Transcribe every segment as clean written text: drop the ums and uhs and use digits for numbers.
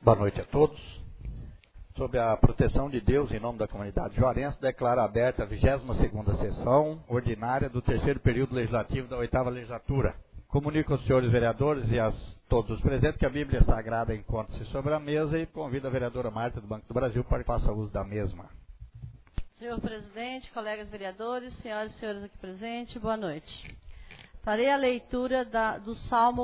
Boa noite a todos. Sob a proteção de Deus, em nome da comunidade juarense, declaro aberta a 22ª sessão ordinária do terceiro período legislativo da 8ª legislatura. Comunico aos senhores vereadores e a todos os presentes que a Bíblia Sagrada encontra-se sobre a mesa e convido a vereadora Marta do Banco do Brasil para que faça uso da mesma. Senhor presidente, colegas vereadores, senhoras e senhores aqui presentes, boa noite. Farei a leitura do Salmo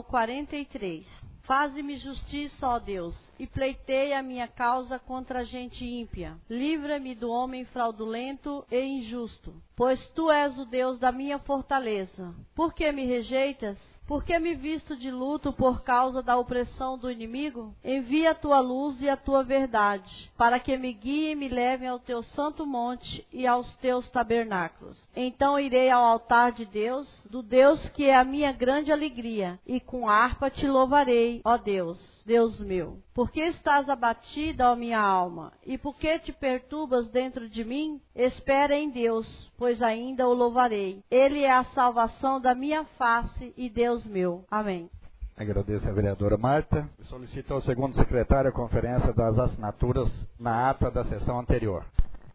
43. Faze-me justiça, ó Deus, e pleiteia a minha causa contra a gente ímpia. Livra-me do homem fraudulento e injusto, pois tu és o Deus da minha fortaleza. Por que me rejeitas? Por que me visto de luto por causa da opressão do inimigo? Envia a tua luz e a tua verdade, para que me guiem e me levem ao teu santo monte e aos teus tabernáculos. Então irei ao altar de Deus, do Deus que é a minha grande alegria, e com harpa te louvarei, ó Deus, Deus meu. Por que estás abatida, ó minha alma? E por que te perturbas dentro de mim? Espera em Deus, pois ainda o louvarei. Ele é a salvação da minha face e Deus meu. Amém. Agradeço a vereadora Marta. Solicito ao segundo secretário a conferência das assinaturas na ata da sessão anterior.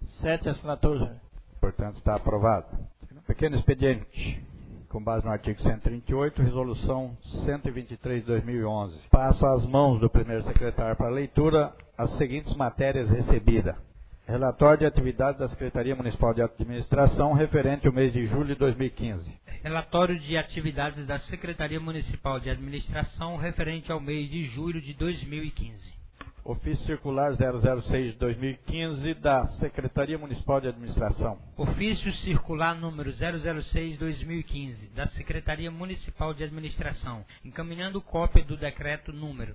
7 assinaturas. Portanto, está aprovado. Pequeno expediente. Com base no artigo 138, resolução 123 de 2011. Passo às mãos do primeiro secretário para leitura as seguintes matérias recebidas. Relatório de atividades da Secretaria Municipal de Administração referente ao mês de julho de 2015. Relatório de atividades da Secretaria Municipal de Administração referente ao mês de julho de 2015. Ofício Circular 006 de 2015 da Secretaria Municipal de Administração. Ofício Circular número 006 de 2015 da Secretaria Municipal de Administração, encaminhando cópia do decreto número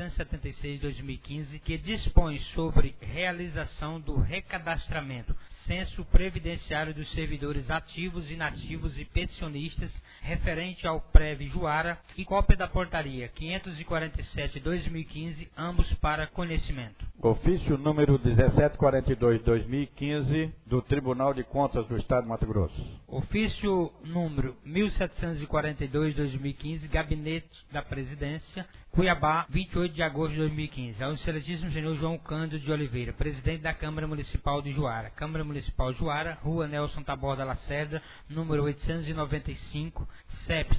976 de 2015, que dispõe sobre realização do recadastramento, censo previdenciário dos servidores ativos, inativos e pensionistas referente ao PREV Juara, e cópia da portaria 547 de 2015, ambos para conhecimento. Ofício número 1742 de 2015 do Tribunal de Contas do Estado de Mato Grosso. Ofício número 1742 de 2015, Gabinete da Presidência, Cuiabá, 28 de agosto de 2015. Ao excelentíssimo senhor João Cândido de Oliveira, presidente da Câmara Municipal de Juara. Câmara Municipal Juara, Rua Nelson Taborda Lacerda, número 895, CEP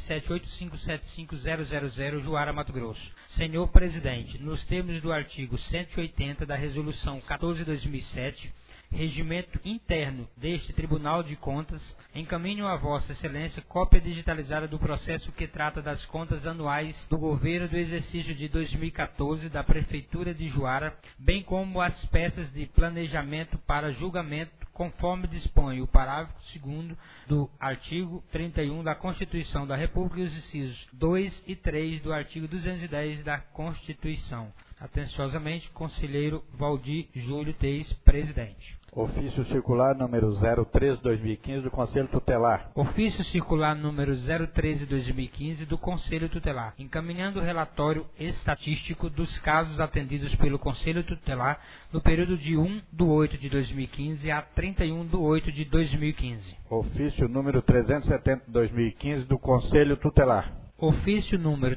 7857500, Juara, Mato Grosso. Senhor presidente, nos termos do artigo 180 da Resolução 14/2007, regimento interno deste Tribunal de Contas, encaminho a Vossa Excelência cópia digitalizada do processo que trata das contas anuais do governo do exercício de 2014 da Prefeitura de Juara, bem como as peças de planejamento para julgamento, conforme dispõe o parágrafo 2º do artigo 31 da Constituição da República e os incisos 2 e 3 do artigo 210 da Constituição. Atenciosamente, conselheiro Valdir Júlio Teis, presidente. Ofício Circular número 013/2015 do Conselho Tutelar. Ofício Circular número 013/2015 do Conselho Tutelar, encaminhando o relatório estatístico dos casos atendidos pelo Conselho Tutelar no período de 1/8 de 2015 a 31/8 de 2015. Ofício número 370/2015 do Conselho Tutelar. Ofício número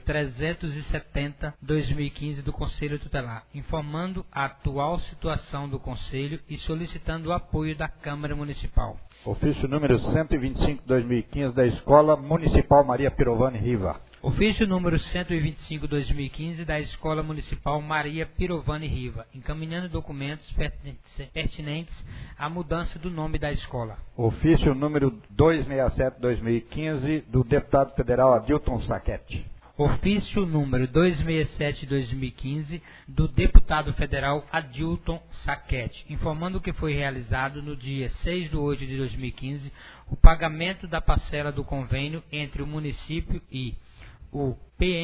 370/2015 do Conselho Tutelar, informando a atual situação do Conselho e solicitando o apoio da Câmara Municipal. Ofício número 125/2015 da Escola Municipal Maria Pirovani Riva. Ofício número 125/2015 da Escola Municipal Maria Pirovani Riva, encaminhando documentos pertinentes à mudança do nome da escola. Ofício número 267/2015 do deputado federal Adilton Saquete. Ofício número 267/2015 do deputado federal Adilton Saquete, informando que foi realizado no dia 6/8 de 2015 o pagamento da parcela do convênio entre o município e o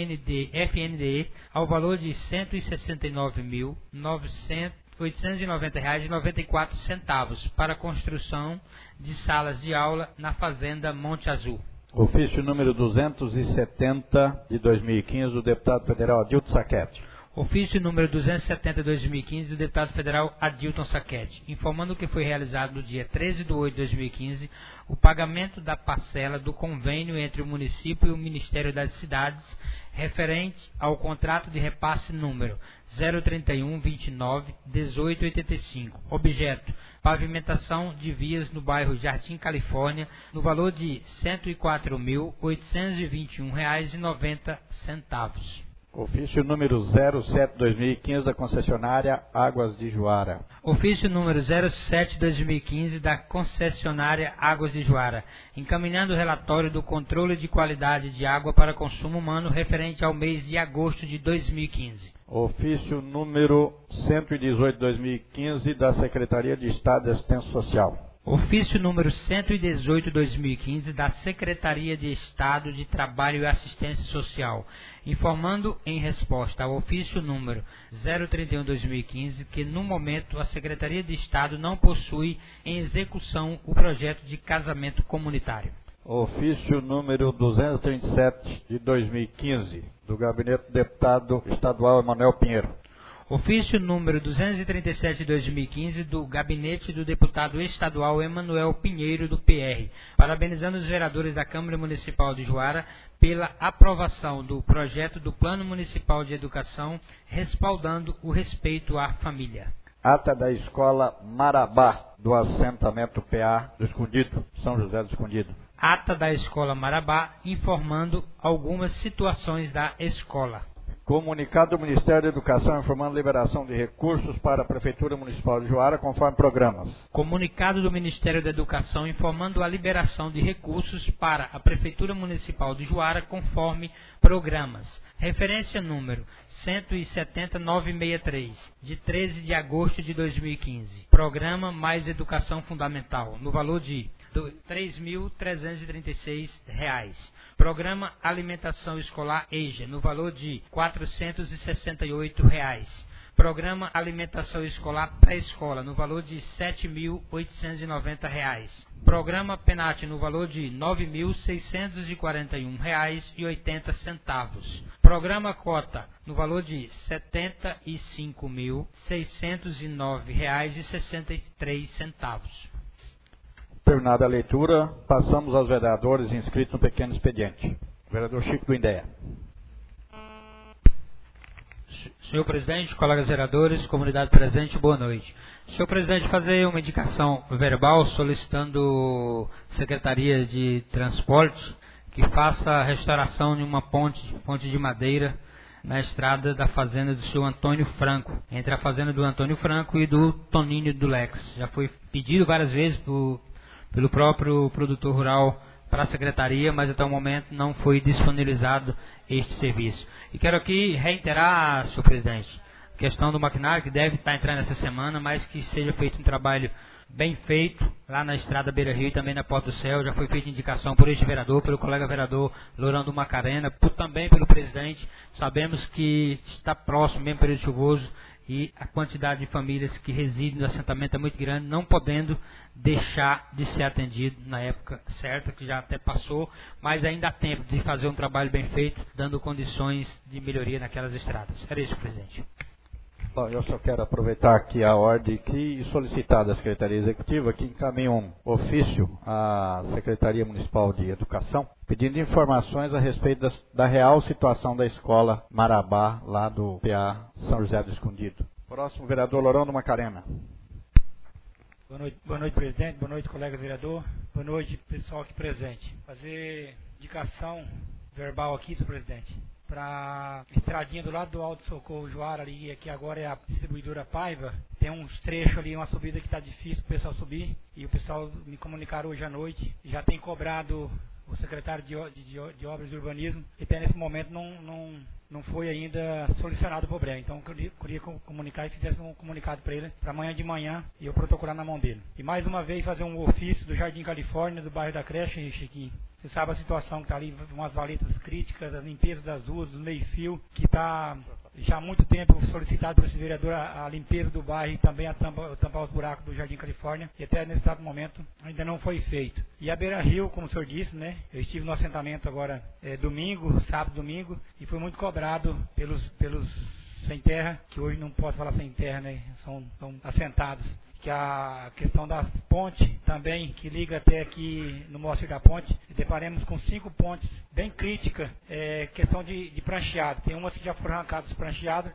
FNDE ao valor de R$ 169.890,94 para a construção de salas de aula na Fazenda Monte Azul. Ofício número 270 de 2015 do deputado federal Adilton Saquete. Ofício número 270/2015 do deputado federal Adilton Saquete, informando que foi realizado no dia 13/8/2015 o pagamento da parcela do convênio entre o município e o Ministério das Cidades referente ao contrato de repasse número 031-29-1885, objeto pavimentação de vias no bairro Jardim Califórnia, no valor de R$ 104.821,90. Ofício número 07/2015 da concessionária Águas de Juara. Ofício número 07/2015 da concessionária Águas de Juara, encaminhando o relatório do controle de qualidade de água para consumo humano referente ao mês de agosto de 2015. Ofício número 118/2015 da Secretaria de Estado de Assistência Social. Ofício número 118/2015 da Secretaria de Estado de Trabalho e Assistência Social, informando em resposta ao ofício número 031/2015 que no momento a Secretaria de Estado não possui em execução o projeto de casamento comunitário. Ofício número 237 de 2015 do Gabinete do Deputado Estadual Emanuel Pinheiro. Ofício número 237 de 2015 do Gabinete do Deputado Estadual Emanuel Pinheiro, do PR, parabenizando os vereadores da Câmara Municipal de Juara pela aprovação do projeto do Plano Municipal de Educação, respaldando o respeito à família. Ata da Escola Marabá, do assentamento PA do Escondido, São José do Escondido. Ata da Escola Marabá, informando algumas situações da escola. Comunicado do Ministério da Educação informando liberação de recursos para a Prefeitura Municipal de Juara conforme programas. Comunicado do Ministério da Educação informando a liberação de recursos para a Prefeitura Municipal de Juara conforme programas. Referência número 170963, de 13 de agosto de 2015. Programa Mais Educação Fundamental, no valor de R$ 3.336. Programa Alimentação Escolar EJA, no valor de R$ 468. Programa Alimentação Escolar Pré-Escola, no valor de R$ 7.890. Programa PENAT, no valor de R$ 9.641,80. Programa Cota, no valor de R$ 75.609,63. Terminada a leitura, passamos aos vereadores inscritos no pequeno expediente. Vereador Chico do Indéia. Senhor presidente, colegas vereadores, comunidade presente, boa noite. Senhor presidente, fazer uma indicação verbal solicitando Secretaria de Transporte que faça a restauração de uma ponte de madeira na estrada da fazenda do senhor Antônio Franco, entre a fazenda do Antônio Franco e do Toninho do Lex. Já foi pedido várias vezes pelo próprio produtor rural para a secretaria, mas até o momento não foi disponibilizado este serviço. E quero aqui reiterar, senhor presidente, a questão do maquinário que deve estar entrando essa semana, mas que seja feito um trabalho bem feito lá na estrada Beira Rio e também na Porta do Céu. Já foi feita indicação por este vereador, pelo colega vereador Lourão do Macarena, também pelo presidente. Sabemos que está próximo, mesmo período chuvoso, e a quantidade de famílias que residem no assentamento é muito grande, não podendo deixar de ser atendido na época certa, que já até passou, mas ainda há tempo de fazer um trabalho bem feito, dando condições de melhoria naquelas estradas. Era isso, presidente. Bom, eu só quero aproveitar aqui a ordem e solicitar da Secretaria Executiva que encaminhe um ofício à Secretaria Municipal de Educação, pedindo informações a respeito da real situação da escola Marabá, lá do PA São José do Escondido. Próximo, vereador Lourão do Macarena. Boa noite, presidente. Boa noite, colega vereador. Boa noite, pessoal aqui presente. Fazer indicação verbal aqui, senhor presidente, para a estradinha do lado do Alto Socorro Juara, ali, que agora é a distribuidora Paiva. Tem uns trechos ali, uma subida que está difícil o pessoal subir, e o pessoal me comunicaram hoje à noite. Já tem cobrado o secretário de Obras e Urbanismo, que até nesse momento não foi ainda solucionado o problema. Então eu queria comunicar e fizesse um comunicado para ele para amanhã de manhã e eu protocolar na mão dele. E mais uma vez fazer um ofício do Jardim Califórnia, do bairro da Creche, Chiquinho. Você sabe a situação que está ali, umas valetas críticas, a limpeza das ruas, do meio-fio, que está já há muito tempo solicitado por esse vereador a limpeza do bairro e também tampar os buracos do Jardim Califórnia, e até nesse exato momento ainda não foi feito. E a Beira Rio, como o senhor disse, né? Eu estive no assentamento agora sábado, domingo, e fui muito cobrado pelos sem terra, que hoje não posso falar sem terra, né? São assentados. Que a questão das pontes também, que liga até aqui no Moacir da Ponte, deparamos com 5 pontes bem críticas, questão de prancheado. Tem umas que já foram arrancadas prancheadas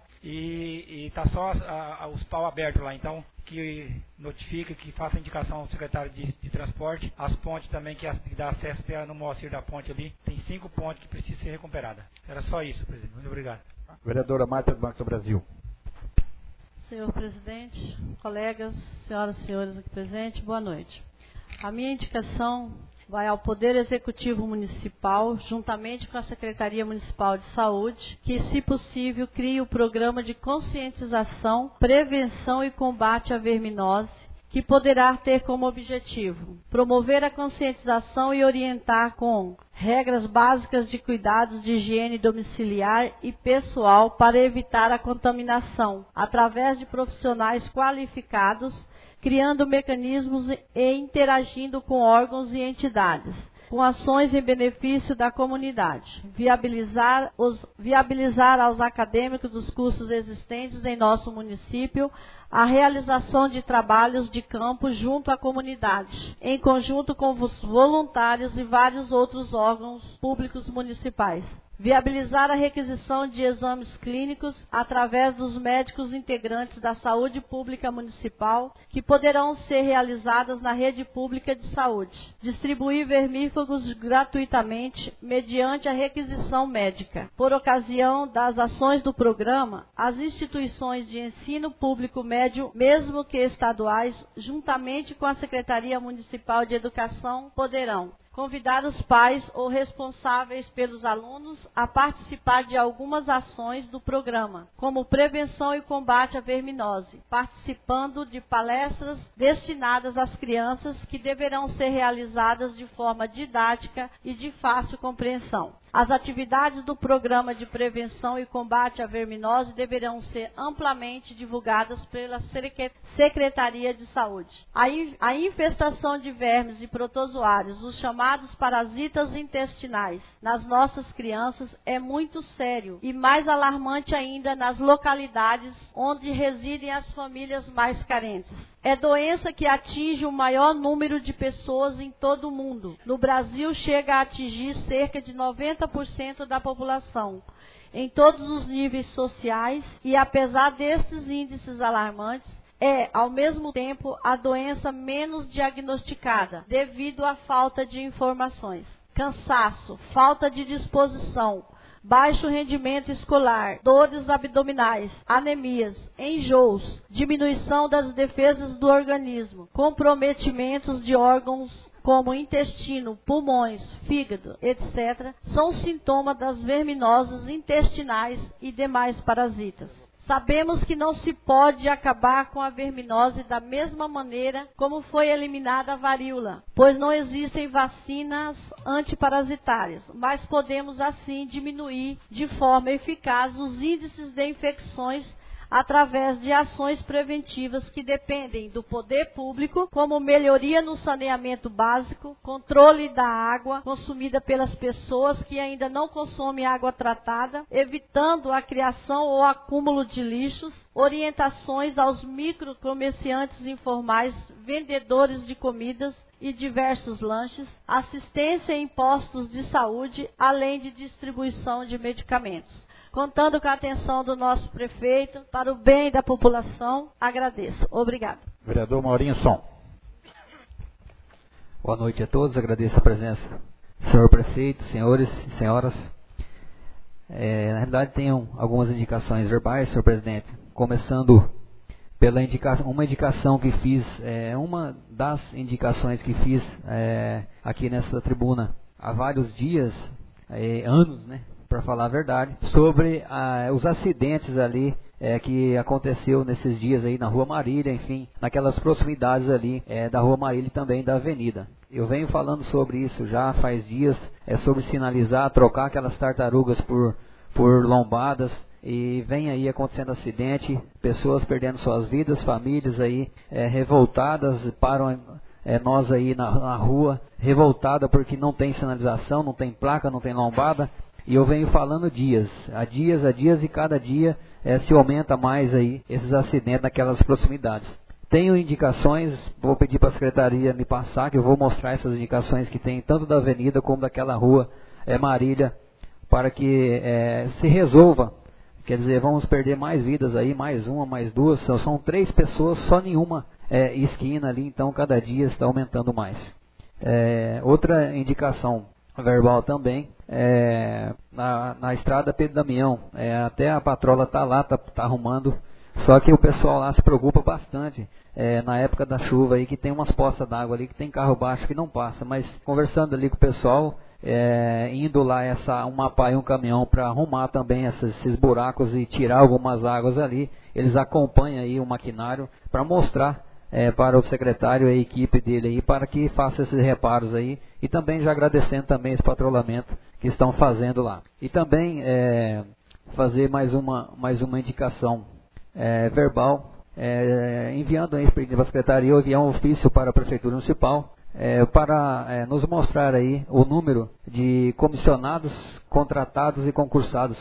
e está só os pau abertos lá. Então, que notifica, que faça indicação ao secretário de transporte, as pontes também que dá acesso até no Moacir da Ponte ali, tem 5 pontes que precisam ser recuperadas. Era só isso, presidente. Muito obrigado. Vereadora Marta do Banco do Brasil. Senhor presidente, colegas, senhoras e senhores aqui presentes, boa noite. A minha indicação vai ao Poder Executivo Municipal, juntamente com a Secretaria Municipal de Saúde, que, se possível, crie o programa de conscientização, prevenção e combate à verminose, que poderá ter como objetivo promover a conscientização e orientar com regras básicas de cuidados de higiene domiciliar e pessoal para evitar a contaminação, através de profissionais qualificados, criando mecanismos e interagindo com órgãos e entidades, com ações em benefício da comunidade, viabilizar aos acadêmicos dos cursos existentes em nosso município a realização de trabalhos de campo junto à comunidade, em conjunto com os voluntários e vários outros órgãos públicos municipais. Viabilizar a requisição de exames clínicos através dos médicos integrantes da saúde pública municipal, que poderão ser realizadas na rede pública de saúde. Distribuir vermífugos gratuitamente mediante a requisição médica. Por ocasião das ações do programa, as instituições de ensino público médio, mesmo que estaduais, juntamente com a Secretaria Municipal de Educação, poderão convidar os pais ou responsáveis pelos alunos a participar de algumas ações do programa, como prevenção e combate à verminose, participando de palestras destinadas às crianças que deverão ser realizadas de forma didática e de fácil compreensão. As atividades do programa de prevenção e combate à verminose deverão ser amplamente divulgadas pela Secretaria de Saúde. A infestação de vermes e protozoários, os chamados parasitas intestinais, nas nossas crianças é muito sério e mais alarmante ainda nas localidades onde residem as famílias mais carentes. É doença que atinge o maior número de pessoas em todo o mundo. No Brasil, chega a atingir cerca de 90% da população, em todos os níveis sociais, e apesar destes índices alarmantes, é, ao mesmo tempo, a doença menos diagnosticada, devido à falta de informações. Cansaço, falta de disposição, baixo rendimento escolar, dores abdominais, anemias, enjoos, diminuição das defesas do organismo, comprometimentos de órgãos como intestino, pulmões, fígado, etc., são sintomas das verminoses intestinais e demais parasitas. Sabemos que não se pode acabar com a verminose da mesma maneira como foi eliminada a varíola, pois não existem vacinas antiparasitárias, mas podemos assim diminuir de forma eficaz os índices de infecções através de ações preventivas que dependem do poder público, como melhoria no saneamento básico, controle da água consumida pelas pessoas que ainda não consomem água tratada, evitando a criação ou acúmulo de lixos, orientações aos microcomerciantes informais, vendedores de comidas e diversos lanches, assistência em postos de saúde, além de distribuição de medicamentos. Contando com a atenção do nosso prefeito, para o bem da população, agradeço. Obrigado. Vereador Maurinho Som. Boa noite a todos, agradeço a presença do senhor prefeito, senhores e senhoras. Na realidade, tenho algumas indicações verbais, senhor presidente, começando pela uma indicação que fiz, uma das indicações que fiz aqui nessa tribuna há vários dias, anos, né? Para falar a verdade, sobre os acidentes ali que aconteceu nesses dias aí na Rua Marília, enfim, naquelas proximidades ali da Rua Marília e também da Avenida. Eu venho falando sobre isso já faz dias, sobre sinalizar, trocar aquelas tartarugas por lombadas, e vem aí acontecendo acidente, pessoas perdendo suas vidas, famílias aí revoltadas, param nós aí na rua, revoltada porque não tem sinalização, não tem placa, não tem lombada. E eu venho falando dias, a dias, e cada dia se aumenta mais aí esses acidentes naquelas proximidades. Tenho indicações, vou pedir para a secretaria me passar, que eu vou mostrar essas indicações que tem tanto da avenida como daquela rua Marília, para que se resolva. Quer dizer, vamos perder mais vidas aí, mais uma, mais duas, são 3 pessoas, só nenhuma esquina ali, então cada dia está aumentando mais. Outra indicação verbal também, na estrada Pedro Damião, até a patrola está lá, tá arrumando, só que o pessoal lá se preocupa bastante, na época da chuva aí, que tem umas poças d'água ali, que tem carro baixo que não passa, mas conversando ali com o pessoal, indo lá uma pá e um caminhão para arrumar também esses buracos e tirar algumas águas ali, eles acompanham aí o maquinário para mostrar para o secretário e a equipe dele aí, para que faça esses reparos aí, e também já agradecendo também esse patrulhamento que estão fazendo lá. E também fazer mais uma indicação verbal, enviando aí para a secretaria, eu enviar um ofício para a Prefeitura Municipal, para nos mostrar aí o número de comissionados, contratados e concursados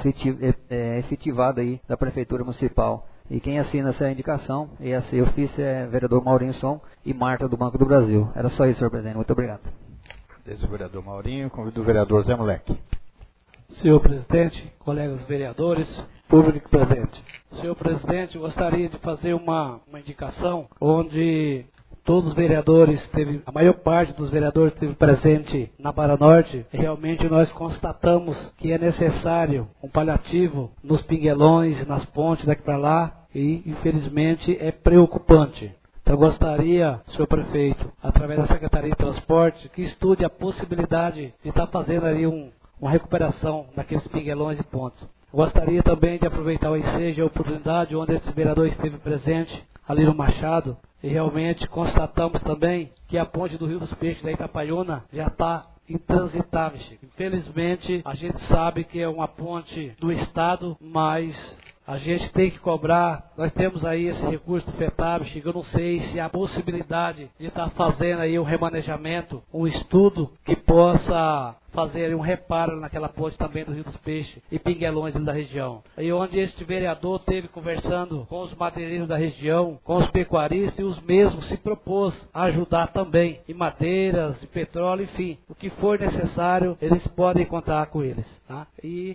efetivado aí da Prefeitura Municipal. E quem assina essa indicação e esse ofício é o vereador Maurinho Som e Marta do Banco do Brasil. Era só isso, senhor presidente. Muito obrigado. Desde o vereador Maurinho, convido o vereador Zé Moleque. Senhor presidente, colegas vereadores, público presente. Senhor presidente, gostaria de fazer uma indicação onde todos os vereadores, a maior parte dos vereadores esteve presente na Barra Norte. Realmente nós constatamos que é necessário um paliativo nos pinguelões, nas pontes daqui para lá, e infelizmente é preocupante. Então eu gostaria, senhor prefeito, através da Secretaria de Transporte, que estude a possibilidade de estar fazendo ali uma recuperação daqueles pinguelões e pontes. Eu gostaria também de aproveitar o ensejo, a oportunidade onde esse vereador esteve presente, ali no Machado, e realmente constatamos também que a ponte do Rio dos Peixes da Itapaiuna já está intransitável. Infelizmente, a gente sabe que é uma ponte do Estado, mas a gente tem que cobrar. Nós temos aí esse recurso do FETAB, eu não sei se há possibilidade de estar fazendo aí um remanejamento, um estudo que possa fazer um reparo naquela ponte também do Rio dos Peixes e Pinguelões da região. E onde este vereador esteve conversando com os madeireiros da região, com os pecuaristas, e os mesmos se propôs a ajudar também em madeiras, em petróleo, enfim, o que for necessário, eles podem contar com eles. Tá? E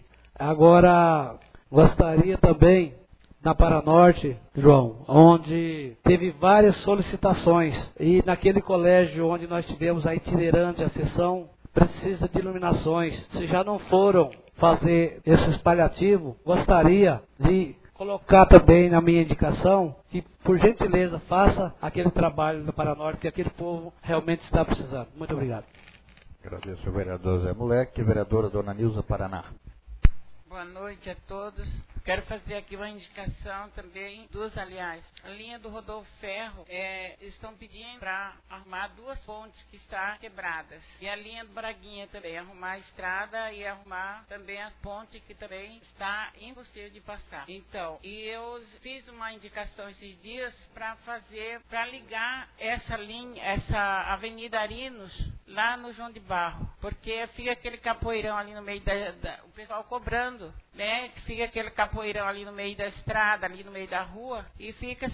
agora gostaria também, na Paranorte, João, onde teve várias solicitações, e naquele colégio onde nós tivemos a itinerante, a sessão, precisa de iluminações. Se já não foram fazer esse paliativo, gostaria de colocar também na minha indicação que, por gentileza, faça aquele trabalho no Paranorte, que aquele povo realmente está precisando. Muito obrigado. Agradeço ao vereador Zé Moleque e vereadora Dona Nilza Paraná. Boa noite a todos. Quero fazer aqui uma indicação também, duas aliás. A linha do Rodolfo Ferro, estão pedindo para arrumar 2 pontes que estão quebradas. E a linha do Braguinha também, arrumar a estrada e arrumar também as pontes que também está impossível de passar. Então, e eu fiz uma indicação esses dias para ligar essa linha, essa Avenida Arinos, lá no João de Barro. Porque fica aquele capoeirão ali no meio o pessoal cobrando, né? Que fica aquele capoeirão ali no meio da estrada, ali no meio da rua, e fica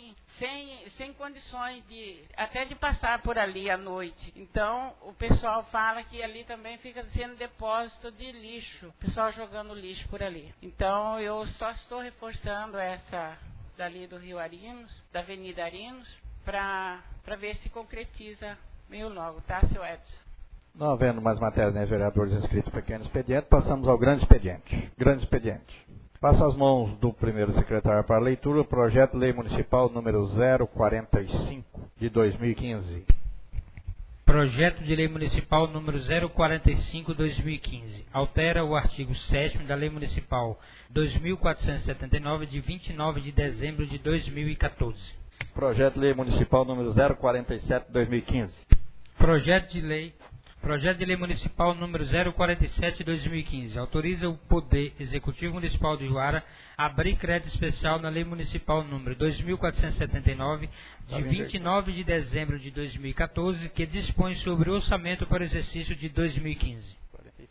sem condições até de passar por ali à noite. Então, o pessoal fala que ali também fica sendo depósito de lixo, o pessoal jogando lixo por ali. Então, eu só estou reforçando essa dali do Rio Arinos, da Avenida Arinos, para ver se concretiza meio logo, tá, seu Edson? Não havendo mais matérias nem vereadores inscritos no pequeno expediente, passamos ao grande expediente. Grande expediente. Passo às mãos do primeiro secretário para a leitura o projeto de lei municipal número 045 de 2015. Projeto de lei municipal número 045 de 2015. Altera o artigo 7º da lei municipal 2479 de 29 de dezembro de 2014. Projeto de lei municipal número 047 de 2015. Projeto de lei municipal número 047 de 2015. Autoriza o Poder Executivo Municipal de Juara a abrir crédito especial na lei municipal número 2479 de 29 de dezembro de 2014, que dispõe sobre o orçamento para o exercício de 2015. 47.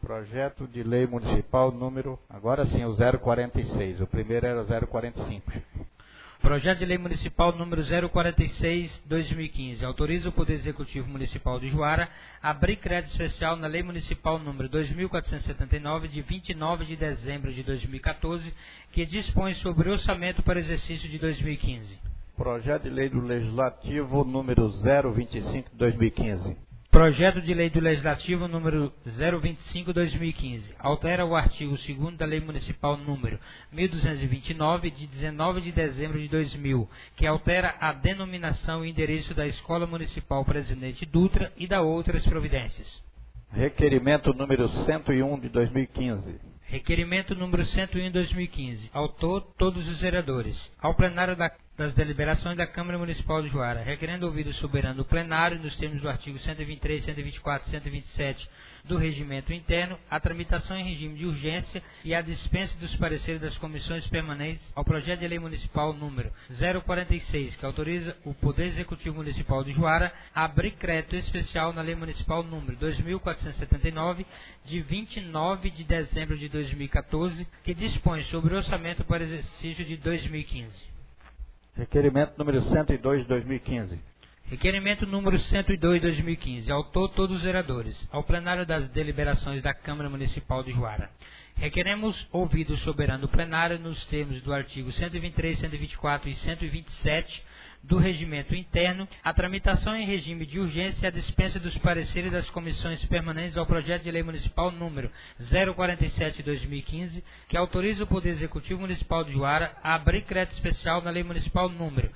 Projeto de lei municipal número, agora sim, o 046. O primeiro era o 045. Projeto de lei municipal número 046/2015. Autoriza o Poder Executivo Municipal de Juara a abrir crédito especial na lei municipal número 2479, de 29 de dezembro de 2014, que dispõe sobre o orçamento para exercício de 2015. Projeto de lei do Legislativo número 025/2015. Projeto de lei do Legislativo número 025/2015. Altera o artigo 2º da Lei Municipal número 1229, de 19 de dezembro de 2000, que altera a denominação e endereço da Escola Municipal Presidente Dutra e da outras providências. Requerimento número 101 de 2015. Requerimento número 101 de 2015. Autor, todos os vereadores. Ao plenário das deliberações da Câmara Municipal de Juara, requerendo ouvido soberano do plenário, nos termos do artigo 123, 124 e 127 do Regimento Interno, a tramitação em regime de urgência e a dispensa dos pareceres das comissões permanentes ao projeto de lei municipal número 046, que autoriza o Poder Executivo Municipal de Juara a abrir crédito especial na lei municipal número 2479, de 29 de dezembro de 2014, que dispõe sobre o orçamento para exercício de 2015. Requerimento número 102 de 2015. Requerimento número 102 de 2015. Autor, todos os vereadores. Ao plenário das deliberações da Câmara Municipal de Juara. Requeremos ouvido o soberano do plenário nos termos do artigo 123, 124 e 127 do Regimento Interno, a tramitação em regime de urgência e a dispensa dos pareceres das comissões permanentes ao projeto de lei municipal número 047 de 2015, que autoriza o Poder Executivo Municipal de Juara a abrir crédito especial na lei municipal número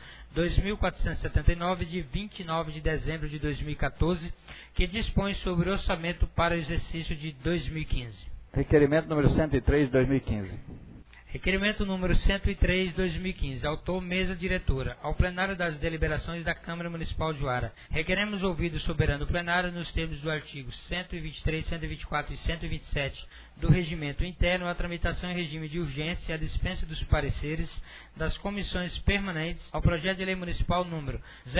2479, de 29 de dezembro de 2014, que dispõe sobre o orçamento para o exercício de 2015. Requerimento número 103 de 2015. Requerimento número 103 de 2015. Autor, mesa diretora. Ao plenário das deliberações da Câmara Municipal de Juara. Requeremos ouvido soberano plenário nos termos do artigo 123, 124 e 127 do Regimento Interno, a tramitação em regime de urgência e a dispensa dos pareceres das comissões permanentes ao projeto de lei municipal número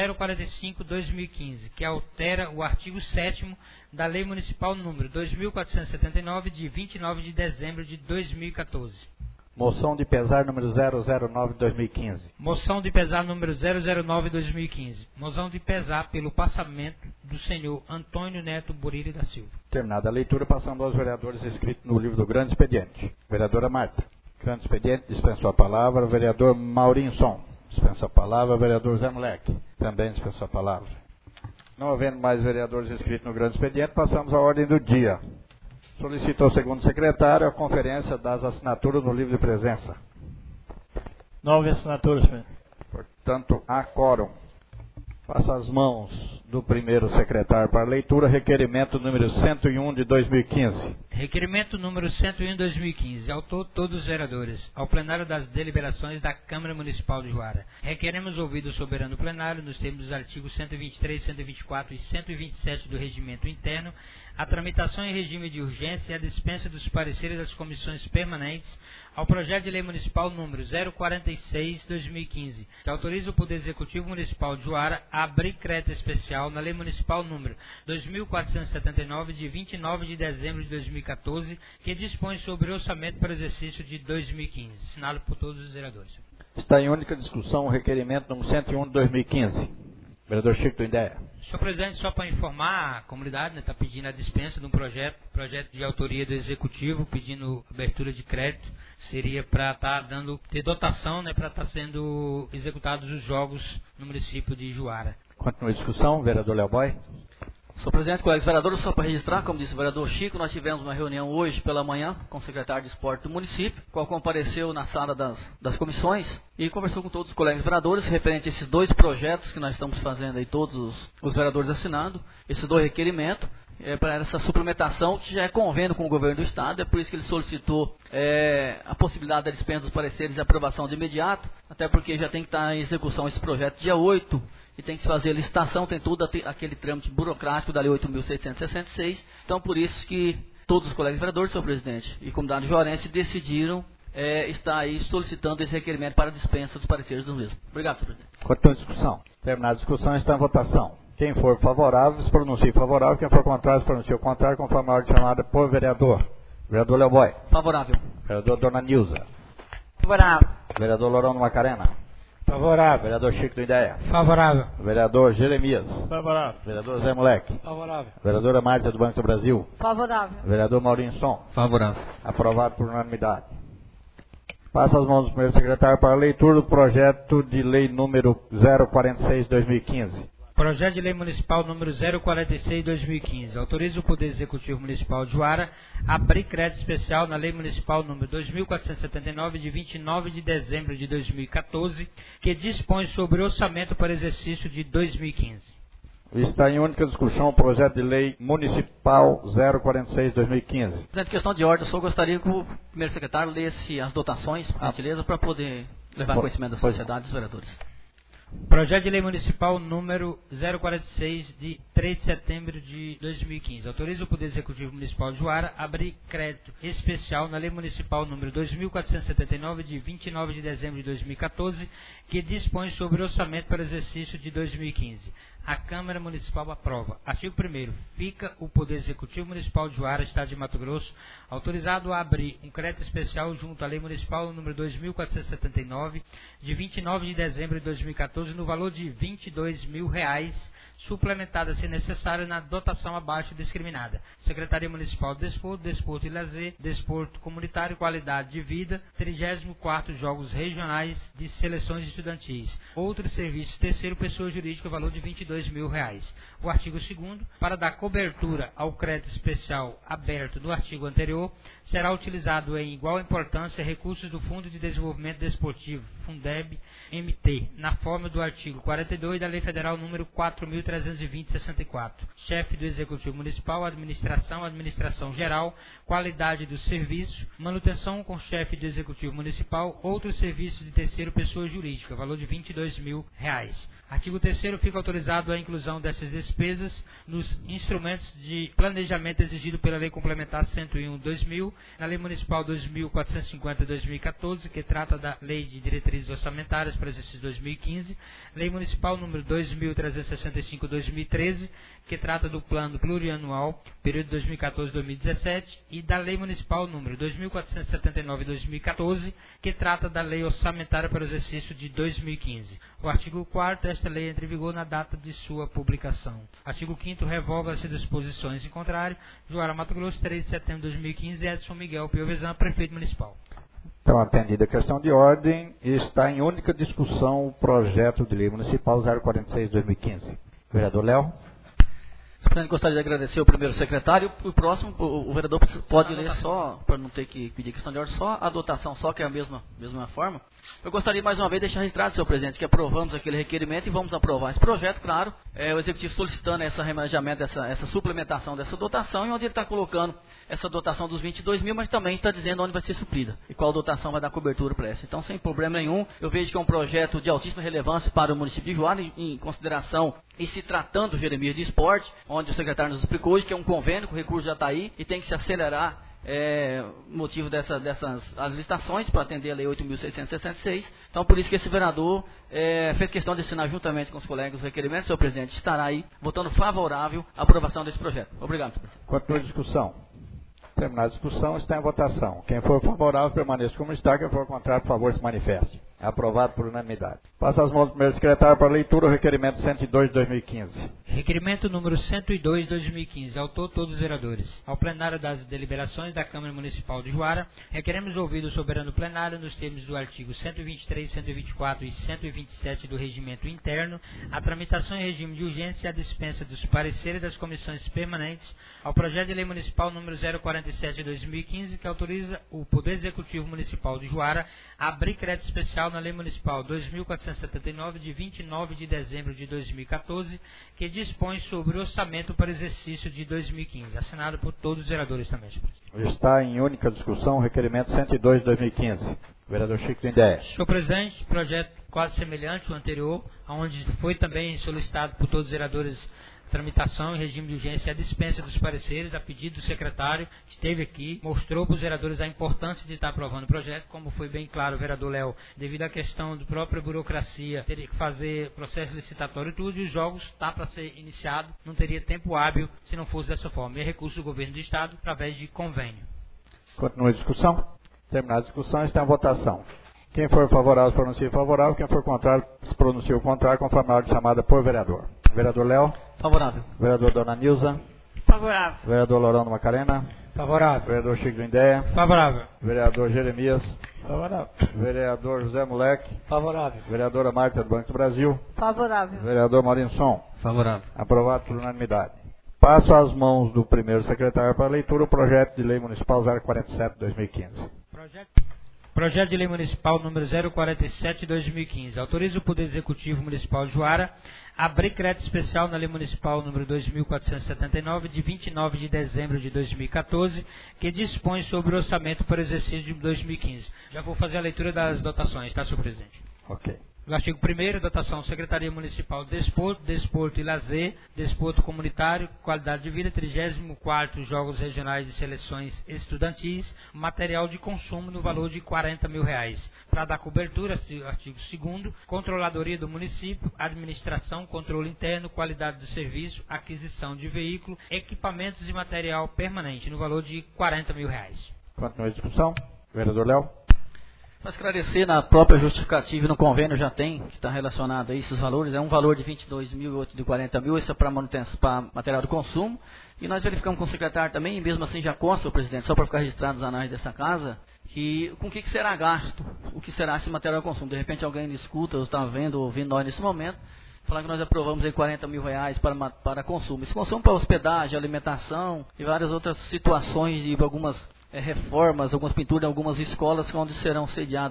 045/2015, que altera o artigo 7º da Lei Municipal número 2479, de 29 de dezembro de 2014. Moção de pesar número 009 de 2015. Moção de pesar número 009 de 2015. Moção de pesar pelo passamento do senhor Antônio Neto Buriri da Silva. Terminada a leitura, passando aos vereadores inscritos no livro do Grande Expediente. Vereadora Marta. Grande Expediente, dispensou a palavra. Vereador Maurinho Som. Dispensou a palavra. Vereador Zé Moleque. Também dispensou a palavra. Não havendo mais vereadores inscritos no Grande Expediente, passamos à ordem do dia. Solicito ao segundo secretário a conferência das assinaturas no livro de presença. 9 assinaturas, senhor. Portanto, há quórum. Passa as mãos do primeiro secretário para leitura, requerimento número 101 de 2015. Requerimento número 101 de 2015. Autor, todos os vereadores. Ao plenário das deliberações da Câmara Municipal de Juara. Requeremos ouvido o soberano plenário nos termos dos artigos 123, 124 e 127 do Regimento Interno, a tramitação em regime de urgência e a dispensa dos pareceres das comissões permanentes ao projeto de lei municipal número 046/2015, que autoriza o Poder Executivo Municipal de Juara a abrir crédito especial na lei municipal número 2479, de 29 de dezembro de 2014, que dispõe sobre o orçamento para o exercício de 2015. Assinado por todos os vereadores. Está em única discussão o requerimento número 101 de 2015. Vereador Chico do Indéia. Senhor presidente, só para informar a comunidade, está pedindo a dispensa de um projeto de autoria do Executivo, pedindo abertura de crédito, seria para ter dotação, para estar sendo executados os jogos no município de Juara. Continua a discussão, vereador Léo Boy. Senhor presidente, colegas vereadores, só para registrar, como disse o vereador Chico, nós tivemos uma reunião hoje pela manhã com o secretário de esporte do município, qual compareceu na sala das comissões e conversou com todos os colegas vereadores referente a esses dois projetos que nós estamos fazendo aí, todos os vereadores assinando, esses dois requerimentos, para essa suplementação que já é convênio com o governo do estado, é por isso que ele solicitou a possibilidade da dispensa dos pareceres e aprovação de imediato, até porque já tem que estar em execução esse projeto dia 8, e tem que fazer a licitação, tem todo aquele trâmite burocrático da Lei 8.666. Então, por isso que todos os colegas vereadores, senhor presidente, e comunidade juarense decidiram estar aí solicitando esse requerimento para a dispensa dos pareceres do mesmo. Obrigado, senhor presidente. Continua a discussão. Terminada a discussão, está em votação. Quem for favorável, se pronuncie favorável. Quem for contrário, se pronuncie o contrário, conforme a ordem chamada por vereador. Vereador Leoboy. Favorável. Vereador Dona Nilza. Favorável. Vereador Lorão Macarena. Favorável. Vereador Chico do Ideia. Favorável. Vereador Jeremias. Favorável. Vereador Zé Moleque. Favorável. Vereadora Márcia do Banco do Brasil. Favorável. Vereador Maurinho Som. Favorável. Aprovado por unanimidade. Passa as mãos do primeiro secretário para a leitura do projeto de lei número 046/2015. Projeto de Lei Municipal número 046/2015. Autoriza o Poder Executivo Municipal de Juara a abrir crédito especial na Lei Municipal número 2479, de 29 de dezembro de 2014, que dispõe sobre o orçamento para exercício de 2015. Está em única discussão o projeto de lei municipal 046/2015. Presidente, questão de ordem, eu só gostaria que o primeiro secretário lesse as dotações, por gentileza, para poder levar conhecimento da sociedade e dos vereadores. Projeto de Lei Municipal número 046, de 3 de setembro de 2015. Autoriza o Poder Executivo Municipal de Juara a abrir crédito especial na Lei Municipal número 2479, de 29 de dezembro de 2014, que dispõe sobre o orçamento para exercício de 2015. A Câmara Municipal aprova. Artigo 1º. Fica o Poder Executivo Municipal de Juara, Estado de Mato Grosso, autorizado a abrir um crédito especial junto à Lei Municipal número 2479, de 29 de dezembro de 2014, no valor de R$ 22.000, suplementada, se necessário, na dotação abaixo discriminada. Secretaria Municipal de Desporto, Desporto e Lazer, Desporto Comunitário, Qualidade de Vida, 34º Jogos Regionais de Seleções Estudantis. Outros serviços, terceiro, pessoa jurídica, valor de R$ 22.000. O artigo 2º, para dar cobertura ao crédito especial aberto no artigo anterior, será utilizado em igual importância recursos do Fundo de Desenvolvimento Desportivo, Fundeb-MT, na forma do artigo 42 da Lei Federal número 4.320/64. Chefe do Executivo Municipal, Administração Geral, Qualidade do Serviço, manutenção com chefe do Executivo Municipal, outros serviços de terceiro, pessoa jurídica, valor de R$ 22.000. Artigo 3º, fica autorizado a inclusão dessas despesas nos instrumentos de planejamento exigido pela Lei Complementar 101/2000, na Lei Municipal 2450/2014, que trata da Lei de Diretrizes Orçamentárias para o exercício 2015, Lei Municipal número 2365/2013, que trata do Plano Plurianual, período 2014-2017, e da Lei Municipal número 2479/2014, que trata da Lei Orçamentária para o exercício de 2015. O artigo 4º, esta lei entra em vigor na data de sua publicação. Artigo 5º, revoga as disposições em contrário. Juara, Mato Grosso, 3 de setembro de 2015, Edson Miguel Piovesan, prefeito municipal. Então, atendida a questão de ordem, está em única discussão o projeto de lei municipal 046/2015. Vereador Léo. Presidente, gostaria de agradecer ao primeiro secretário. O próximo, o vereador pode ler só, para não ter que pedir questão de ordem, só a dotação, só que é a mesma forma. Eu gostaria mais uma vez de deixar registrado, senhor presidente, que aprovamos aquele requerimento e vamos aprovar esse projeto, claro. O Executivo solicitando esse remanejamento, essa suplementação dessa dotação, e onde ele está colocando essa dotação dos 22.000, mas também está dizendo onde vai ser suprida e qual dotação vai dar cobertura para essa. Então, sem problema nenhum, eu vejo que é um projeto de altíssima relevância para o município de Juara, em consideração, e se tratando, Jeremias, de esporte, onde o secretário nos explicou hoje que é um convênio, que o recurso já está aí e tem que se acelerar, motivo dessas as licitações para atender a Lei 8.666. Então, por isso que esse vereador fez questão de assinar juntamente com os colegas os requerimentos. Senhor presidente, estará aí votando favorável à aprovação desse projeto. Obrigado, senhor presidente. Continua a discussão. Terminada a discussão, está em votação. Quem for favorável, permaneça como está. Quem for contrário, por favor, se manifeste. É aprovado por unanimidade. Passa as mãos do primeiro secretário para a leitura o requerimento 102/2015. Requerimento número 102/2015. Autor, todos os vereadores. Ao plenário das deliberações da Câmara Municipal de Juara, requeremos ouvir o soberano plenário nos termos do artigo 123, 124 e 127 do Regimento Interno, a tramitação em regime de urgência e a dispensa dos pareceres das comissões permanentes ao projeto de lei municipal número 047/2015, que autoriza o Poder Executivo Municipal de Juara a abrir crédito especial na Lei Municipal 2479, de 29 de dezembro de 2014, que dispõe sobre o orçamento para exercício de 2015. Assinado por todos os vereadores também. Está em única discussão o requerimento 102/2015. Vereador Chico do Ideia. Senhor presidente, projeto quase semelhante ao anterior, onde foi também solicitado por todos os vereadores tramitação em regime de urgência e a dispensa dos pareceres, a pedido do secretário, que esteve aqui, mostrou para os vereadores a importância de estar aprovando o projeto, como foi bem claro o vereador Léo, devido à questão da própria burocracia, teria que fazer processo licitatório e tudo, e os jogos está para ser iniciado, não teria tempo hábil se não fosse dessa forma. E é recurso do governo do Estado através de convênio. Continua a discussão. Terminada a discussão, está em votação. Quem for favorável, se pronuncia favorável. Quem for contrário, se pronuncia o contrário, conforme a ordem chamada por vereador. Vereador Léo. Favorável. Vereador Dona Nilza. Favorável. Vereador Lorão do Macarena. Favorável. Vereador Chico do Indéia. Favorável. Vereador Jeremias. Favorável. Vereador José Moleque. Favorável. Vereadora Marta do Banco do Brasil. Favorável. Vereador Maurinho Som. Favorável. Aprovado por unanimidade. Passo às mãos do primeiro secretário para leitura o projeto de lei municipal 047/2015. Projeto de Lei Municipal número 047/2015. Autoriza o Poder Executivo Municipal de Juara a abrir crédito especial na Lei Municipal número 2479, de 29 de dezembro de 2014, que dispõe sobre o orçamento para o exercício de 2015. Já vou fazer a leitura das dotações, tá, senhor presidente? Ok. No artigo 1º, dotação Secretaria Municipal de Desporto e Lazer, Desporto Comunitário, Qualidade de Vida, 34º Jogos Regionais de Seleções Estudantis, material de consumo no valor de R$40.000. Para dar cobertura, artigo 2º, Controladoria do Município, Administração, Controle Interno, Qualidade do Serviço, Aquisição de Veículo, Equipamentos e Material Permanente, no valor de R$40.000. Continua a discussão. Vereador Léo. Para esclarecer, na própria justificativa e no convênio já tem, que está relacionado a esses valores, é um valor de 22.000 e outro de 40.000, isso é para manutenção, para material de consumo, e nós verificamos com o secretário também, e mesmo assim já consta, o presidente, só para ficar registrado nos anais dessa casa, que com o que será gasto, o que será esse material de consumo. De repente alguém me escuta, ou está vendo, ouvindo nós nesse momento, falar que nós aprovamos aí R$40.000 para consumo. Esse consumo para hospedagem, alimentação e várias outras situações de algumas reformas, algumas pinturas em algumas escolas onde serão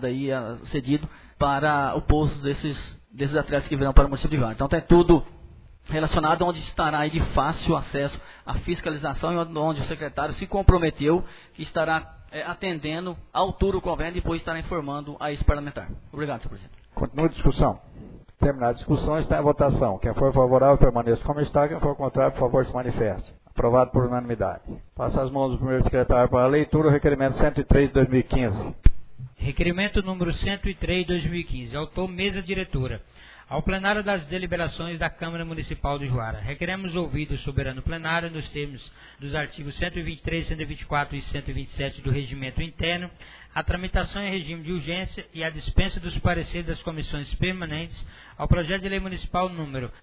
cedido para o pouso desses atletas que virão para o município de Juara. Então tem tudo relacionado onde estará aí de fácil acesso à fiscalização e onde o secretário se comprometeu que estará atendendo à altura o convênio e depois estará informando a esse parlamentar. Obrigado, senhor presidente. Continua a discussão. Terminada a discussão, está em votação. Quem for favorável, permaneça como está. Quem for contrário, por favor, se manifeste. Aprovado por unanimidade. Passa as mãos do primeiro secretário para a leitura o requerimento 103 de 2015. Requerimento número 103 de 2015. Autor, mesa diretora. Ao plenário das deliberações da Câmara Municipal de Juara, requeremos ouvido o soberano plenário nos termos dos artigos 123, 124 e 127 do Regimento Interno, a tramitação em regime de urgência e a dispensa dos pareceres das comissões permanentes ao projeto de lei municipal número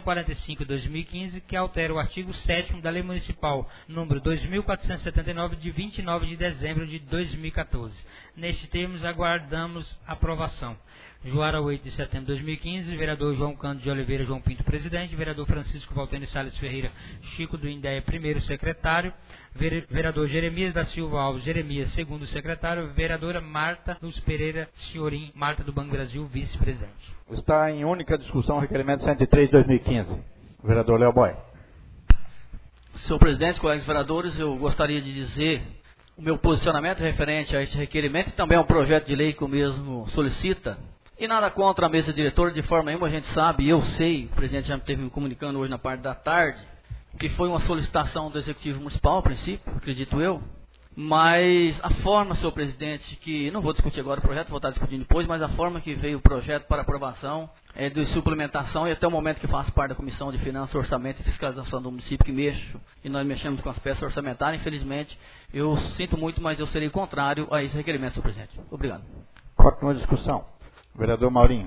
045/2015, que altera o artigo 7º da lei municipal número 2479, de 29 de dezembro de 2014. Nestes termos, aguardamos aprovação. Juara, 8 de setembro de 2015, vereador João Cândido de Oliveira João Pinto, presidente, vereador Francisco Valtênio Salles Ferreira Chico do Indéia, primeiro secretário, vereador Jeremias da Silva Alves Jeremias, segundo secretário, vereadora Marta Luz Pereira Senhorim Marta do Banco Brasil, vice-presidente. Está em única discussão o requerimento 103 de 2015. Vereador Léo Boy. Senhor presidente, colegas vereadores, eu gostaria de dizer o meu posicionamento referente a este requerimento e também ao projeto de lei que o mesmo solicita. E nada contra a mesa diretora, de forma nenhuma, a gente sabe, eu sei, o presidente já me esteve comunicando hoje na parte da tarde, que foi uma solicitação do Executivo Municipal, a princípio, acredito eu, mas a forma, senhor presidente, que, não vou discutir agora o projeto, vou estar discutindo depois, mas a forma que veio o projeto para aprovação é de suplementação, e até o momento que faço parte da Comissão de Finanças, Orçamento e Fiscalização do município, que mexo, e nós mexemos com as peças orçamentárias, infelizmente, eu sinto muito, mas eu serei contrário a esse requerimento, senhor presidente. Obrigado. Continua a discussão. Vereador Maurinho.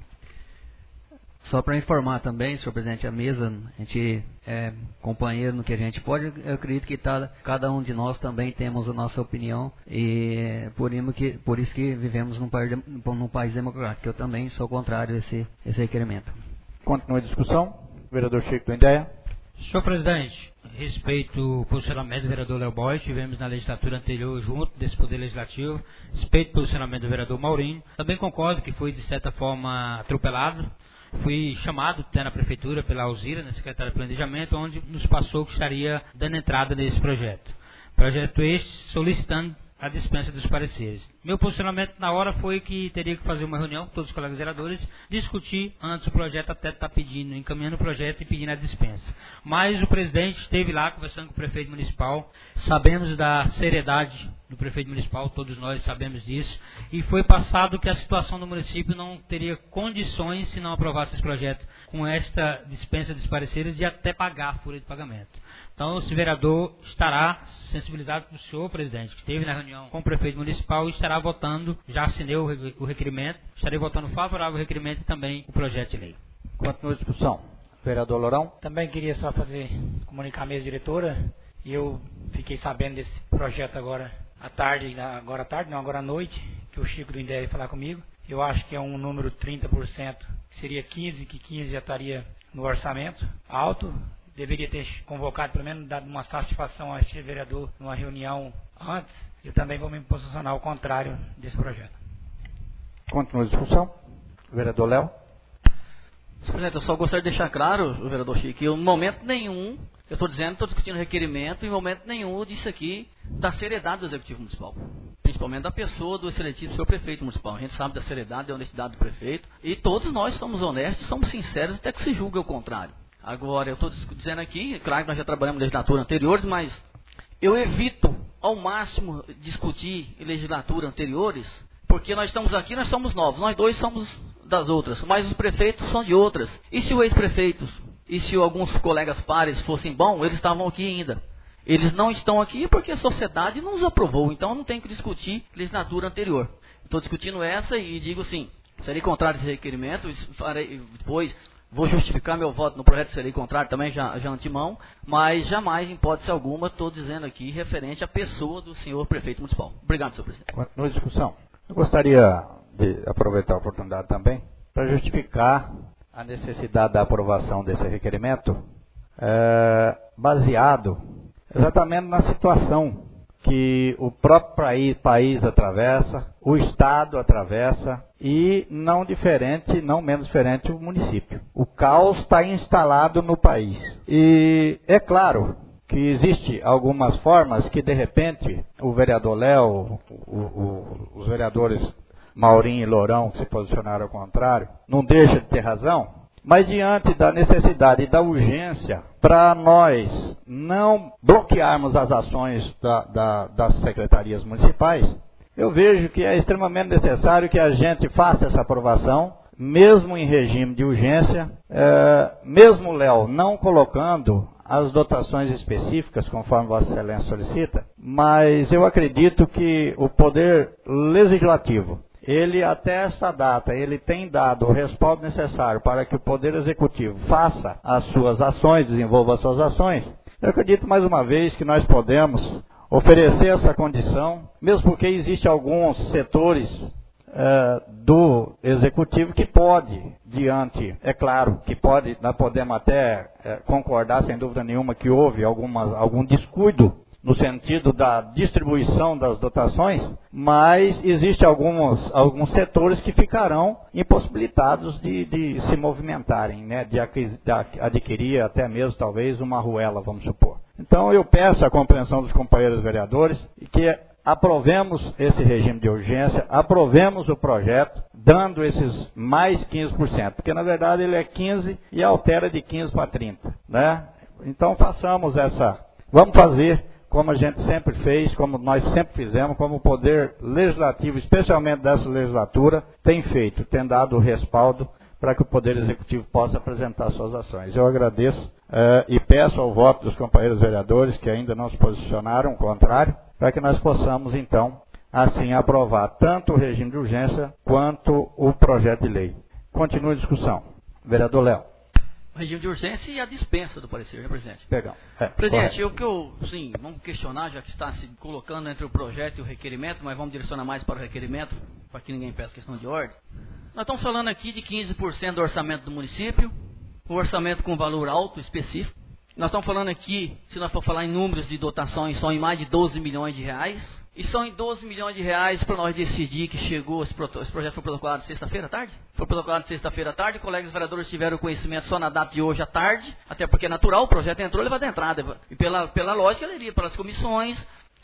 Só para informar também, senhor presidente, a mesa, a gente é companheiro no que a gente pode, eu acredito que cada um de nós também temos a nossa opinião e por isso que vivemos num país democrático. Eu também sou contrário a esse requerimento. Continua a discussão. Vereador Chico do Indéia. Senhor presidente, respeito o posicionamento do vereador Léo Boy, tivemos na legislatura anterior junto desse Poder Legislativo, respeito o posicionamento do vereador Maurinho, também concordo que foi de certa forma atropelado, fui chamado até na prefeitura pela Alzira, na secretária de Planejamento, onde nos passou que estaria dando entrada nesse projeto. Projeto este solicitando a dispensa dos pareceres. Meu posicionamento na hora foi que teria que fazer uma reunião com todos os colegas vereadores, discutir antes o projeto, até estar pedindo, encaminhando o projeto e pedindo a dispensa. Mas o presidente esteve lá conversando com o prefeito municipal, sabemos da seriedade do prefeito municipal, todos nós sabemos disso, e foi passado que a situação do município não teria condições, se não aprovasse esse projeto, com esta dispensa dos pareceres, de até pagar a folha de pagamento. Então, esse vereador estará sensibilizado para o senhor, presidente, que esteve na reunião com o prefeito municipal e estará votando, já assinei o requerimento, estarei votando favorável ao requerimento e também o projeto de lei. Continua a discussão. Vereador Lourão. Também queria só comunicar a mesa diretora, e eu fiquei sabendo desse projeto agora à noite, que o Chico do INDE ia falar comigo. Eu acho que é um número 30%, que seria 15%, que 15% já estaria no orçamento alto. Deveria ter convocado, pelo menos, dado uma satisfação a este vereador numa reunião antes. Eu também vou me posicionar ao contrário desse projeto. Continua a discussão. Vereador Léo. Senhor presidente, eu só gostaria de deixar claro, o vereador Chico, que em momento nenhum, eu estou discutindo requerimento, em momento nenhum eu disse aqui da seriedade do Executivo Municipal. Principalmente da pessoa do excelentíssimo senhor prefeito municipal. A gente sabe da seriedade e da honestidade do prefeito. E todos nós somos honestos, somos sinceros, até que se julgue o contrário. Agora, eu estou dizendo aqui, claro que nós já trabalhamos em legislaturas anteriores, mas eu evito ao máximo discutir em legislaturas anteriores, porque nós estamos aqui, nós somos novos, nós dois somos das outras, mas os prefeitos são de outras. E se o ex-prefeitos, e se alguns colegas pares fossem bons, eles estavam aqui ainda. Eles não estão aqui porque a sociedade não os aprovou, então não tem que discutir legislatura anterior. Estou discutindo essa e digo assim, serei contrário a esse requerimento, farei depois... Vou justificar meu voto no projeto, serei contrário também, já antemão, mas jamais, em hipótese alguma, estou dizendo aqui referente à pessoa do senhor prefeito municipal. Obrigado, senhor presidente. Continua a discussão. Eu gostaria de aproveitar a oportunidade também para justificar a necessidade da aprovação desse requerimento, baseado exatamente na situação que o próprio país atravessa, o Estado atravessa e não menos diferente o município. O caos está instalado no país. E é claro que existe algumas formas que de repente o vereador Léo, os vereadores Maurinho e Lourão que se posicionaram ao contrário, não deixam de ter razão. Mas diante da necessidade e da urgência, para nós não bloquearmos as ações das secretarias municipais, eu vejo que é extremamente necessário que a gente faça essa aprovação, mesmo em regime de urgência, mesmo, Léo, não colocando as dotações específicas, conforme Vossa Excelência solicita, mas eu acredito que o Poder Legislativo, ele até essa data, ele tem dado o respaldo necessário para que o Poder Executivo faça as suas ações, desenvolva as suas ações. Eu acredito mais uma vez que nós podemos oferecer essa condição, mesmo porque existem alguns setores do Executivo que pode, diante, é claro, que pode, nós podemos até concordar, sem dúvida nenhuma, que houve algum descuido no sentido da distribuição das dotações, mas existem alguns setores que ficarão impossibilitados de se movimentarem, né, de adquirir até mesmo talvez uma arruela, vamos supor. Então eu peço a compreensão dos companheiros vereadores e que aprovemos esse regime de urgência, aprovemos o projeto, dando esses mais 15%, porque na verdade ele é 15% e altera de 15% para 30%. Né? Então vamos fazer como a gente sempre fez, como nós sempre fizemos, como o Poder Legislativo, especialmente dessa legislatura, tem feito, tem dado o respaldo para que o Poder Executivo possa apresentar suas ações. Eu agradeço e peço ao voto dos companheiros vereadores que ainda não se posicionaram, ao contrário, para que nós possamos, então, assim, aprovar tanto o regime de urgência quanto o projeto de lei. Continua a discussão. Vereador Léo. O regime de urgência e a dispensa do parecer, né, presidente? Pegão. Presidente, sim, vamos questionar, já que está se colocando entre o projeto e o requerimento, mas vamos direcionar mais para o requerimento, para que ninguém peça questão de ordem. Nós estamos falando aqui de 15% do orçamento do município, o orçamento com valor alto, específico. Nós estamos falando aqui, se nós for falar em números de dotações, são em mais de 12 milhões de reais. E são em 12 milhões de reais para nós decidir que chegou, esse projeto foi protocolado sexta-feira à tarde? Foi protocolado sexta-feira à tarde, colegas vereadores tiveram conhecimento só na data de hoje à tarde, até porque é natural, o projeto entrou, ele vai dar entrada. E pela lógica, ele iria para as comissões,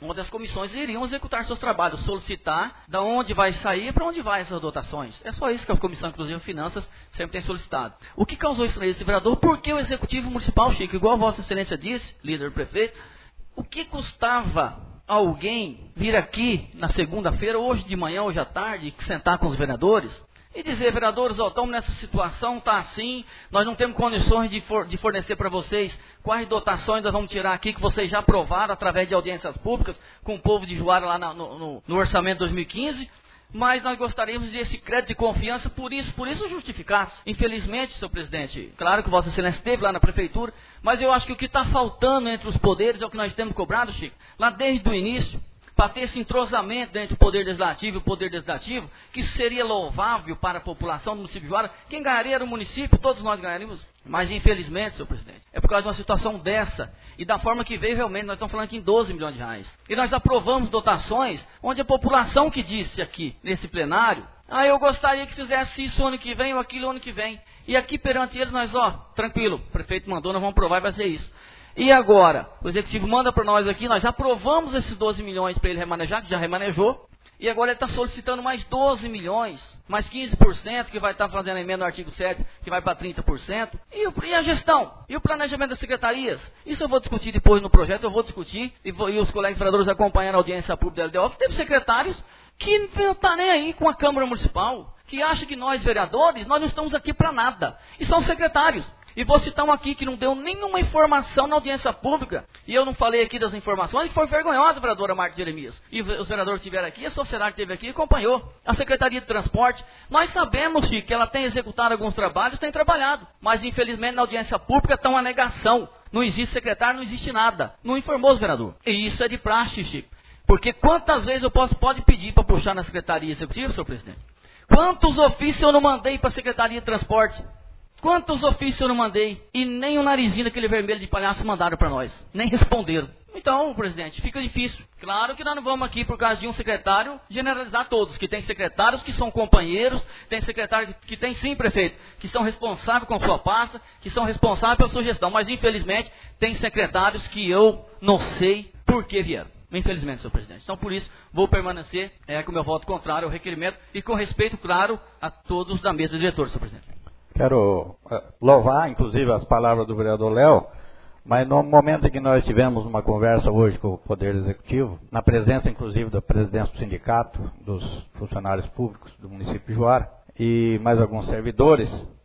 onde as comissões iriam executar seus trabalhos, solicitar da onde vai sair e para onde vai essas dotações. É só isso que a Comissão, inclusive Finanças, sempre tem solicitado. O que causou estranheza, vereador? Porque o Executivo Municipal, Chico, igual Vossa Excelência disse, líder prefeito, o que custava alguém vir aqui na segunda-feira, hoje de manhã, hoje à tarde, sentar com os vereadores e dizer, vereadores, estamos nessa situação, está assim, nós não temos condições de fornecer para vocês quais dotações nós vamos tirar aqui, que vocês já aprovaram através de audiências públicas com o povo de Juara lá no orçamento 2015, mas nós gostaríamos de esse crédito de confiança, por isso justificasse. Infelizmente, senhor presidente, claro que Vossa Excelência esteve lá na prefeitura, mas eu acho que o que está faltando entre os poderes é o que nós temos cobrado, Chico, lá desde o início, para ter esse entrosamento entre o Poder Legislativo e o Poder Legislativo, que seria louvável para a população do município de Juara. Quem ganharia era o município, todos nós ganharíamos. Mas infelizmente, senhor presidente, é por causa de uma situação dessa, e da forma que veio realmente, nós estamos falando aqui em 12 milhões de reais. E nós aprovamos dotações, onde a população que disse aqui, nesse plenário, eu gostaria que fizesse isso ano que vem ou aquilo ano que vem. E aqui perante eles nós, tranquilo, o prefeito mandou, nós vamos aprovar e vai ser isso. E agora, o Executivo manda para nós aqui, nós já aprovamos esses 12 milhões para ele remanejar, que já remanejou, e agora ele está solicitando mais 12 milhões, mais 15%, que vai estar fazendo a emenda no artigo 7, que vai para 30%. E a gestão? E o planejamento das secretarias? Isso eu vou discutir depois no projeto, eu vou discutir, e os colegas vereadores acompanhando a audiência pública da LDO, que teve secretários que não estão nem aí com a Câmara Municipal, que acham que nós, vereadores, nós não estamos aqui para nada, e são secretários. E vou citar um aqui que não deu nenhuma informação na audiência pública. E eu não falei aqui das informações, que foi vergonhosa, a vereadora Marta Jeremias. E os vereadores que estiveram aqui, a sociedade que esteve aqui acompanhou. A Secretaria de Transporte, nós sabemos, Chico, que ela tem executado alguns trabalhos, tem trabalhado. Mas infelizmente na audiência pública está uma negação. Não existe secretário, não existe nada. Não informou os vereadores. E isso é de praxe, Chico. Porque quantas vezes eu pode pedir para puxar na Secretaria Executiva, senhor presidente? Quantos ofícios eu não mandei para a Secretaria de Transporte? Quantos ofícios eu não mandei? E nem o narizinho daquele vermelho de palhaço mandaram para nós. Nem responderam. Então, presidente, fica difícil. Claro que nós não vamos aqui, por causa de um secretário, generalizar todos. Que tem secretários que são companheiros, tem secretários que tem sim, prefeito, que são responsáveis com sua pasta, que são responsáveis pela sua gestão. Mas, infelizmente, tem secretários que eu não sei por que vieram. Infelizmente, senhor presidente. Então, por isso, vou permanecer com o meu voto contrário ao requerimento e com respeito, claro, a todos da mesa de diretores, senhor presidente. Quero louvar, inclusive, as palavras do vereador Léo, mas no momento em que nós tivemos uma conversa hoje com o Poder Executivo, na presença, inclusive, da presidência do sindicato, dos funcionários públicos do município de Juara e mais alguns servidores,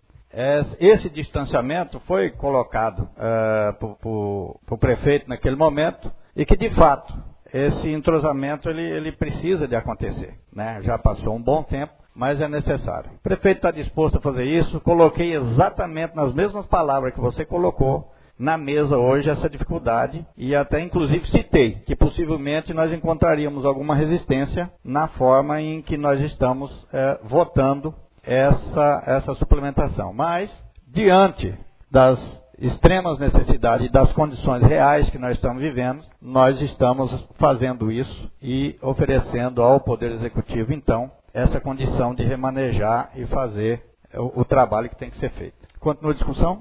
esse distanciamento foi colocado para o prefeito naquele momento e que, de fato, esse entrosamento ele precisa de acontecer, né? Já passou um bom tempo, mas é necessário. O prefeito está disposto a fazer isso. Coloquei exatamente nas mesmas palavras que você colocou na mesa hoje essa dificuldade e até inclusive citei que possivelmente nós encontraríamos alguma resistência na forma em que nós estamos votando essa suplementação. Mas, diante das extremas necessidades e das condições reais que nós estamos vivendo, nós estamos fazendo isso e oferecendo ao Poder Executivo, então, essa condição de remanejar e fazer o trabalho que tem que ser feito. Continua a discussão?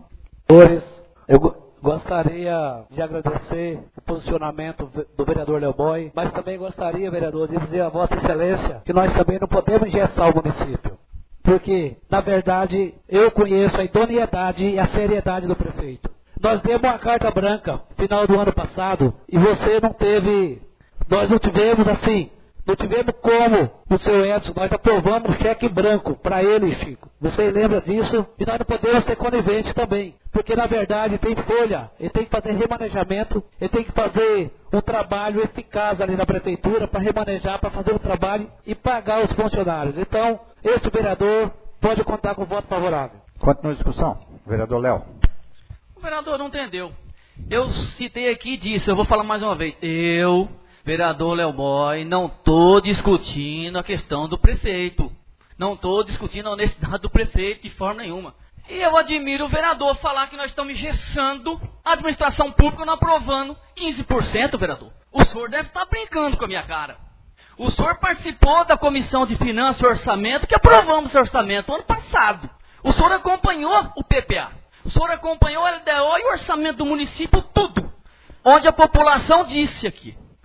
Eu gostaria de agradecer o posicionamento do vereador Leoboy, mas também gostaria, vereador, de dizer a Vossa Excelência que nós também não podemos engessar o município. Porque, na verdade, eu conheço a idoneidade e a seriedade do prefeito. Nós demos uma carta branca no final do ano passado e você não teve, nós não tivemos assim, não tivemos como o seu Edson, nós aprovamos um cheque branco para ele, Chico. Você lembra disso? E nós não podemos ter conivente também. Porque, na verdade, tem folha, ele tem que fazer remanejamento, ele tem que fazer um trabalho eficaz ali na prefeitura para remanejar, para fazer o trabalho e pagar os funcionários. Então, esse vereador pode contar com voto favorável. Continua a discussão. Vereador Léo. O vereador não entendeu. Eu citei aqui e disse, eu vou falar mais uma vez. Vereador Leoboy, não estou discutindo a questão do prefeito. Não estou discutindo a honestidade do prefeito de forma nenhuma. E eu admiro o vereador falar que nós estamos engessando a administração pública não aprovando 15%, vereador. O senhor deve estar brincando com a minha cara. O senhor participou da Comissão de Finanças e Orçamento, que aprovamos esse orçamento ano passado. O senhor acompanhou o PPA. O senhor acompanhou o LDO e o orçamento do município, tudo. Onde a população disse aqui.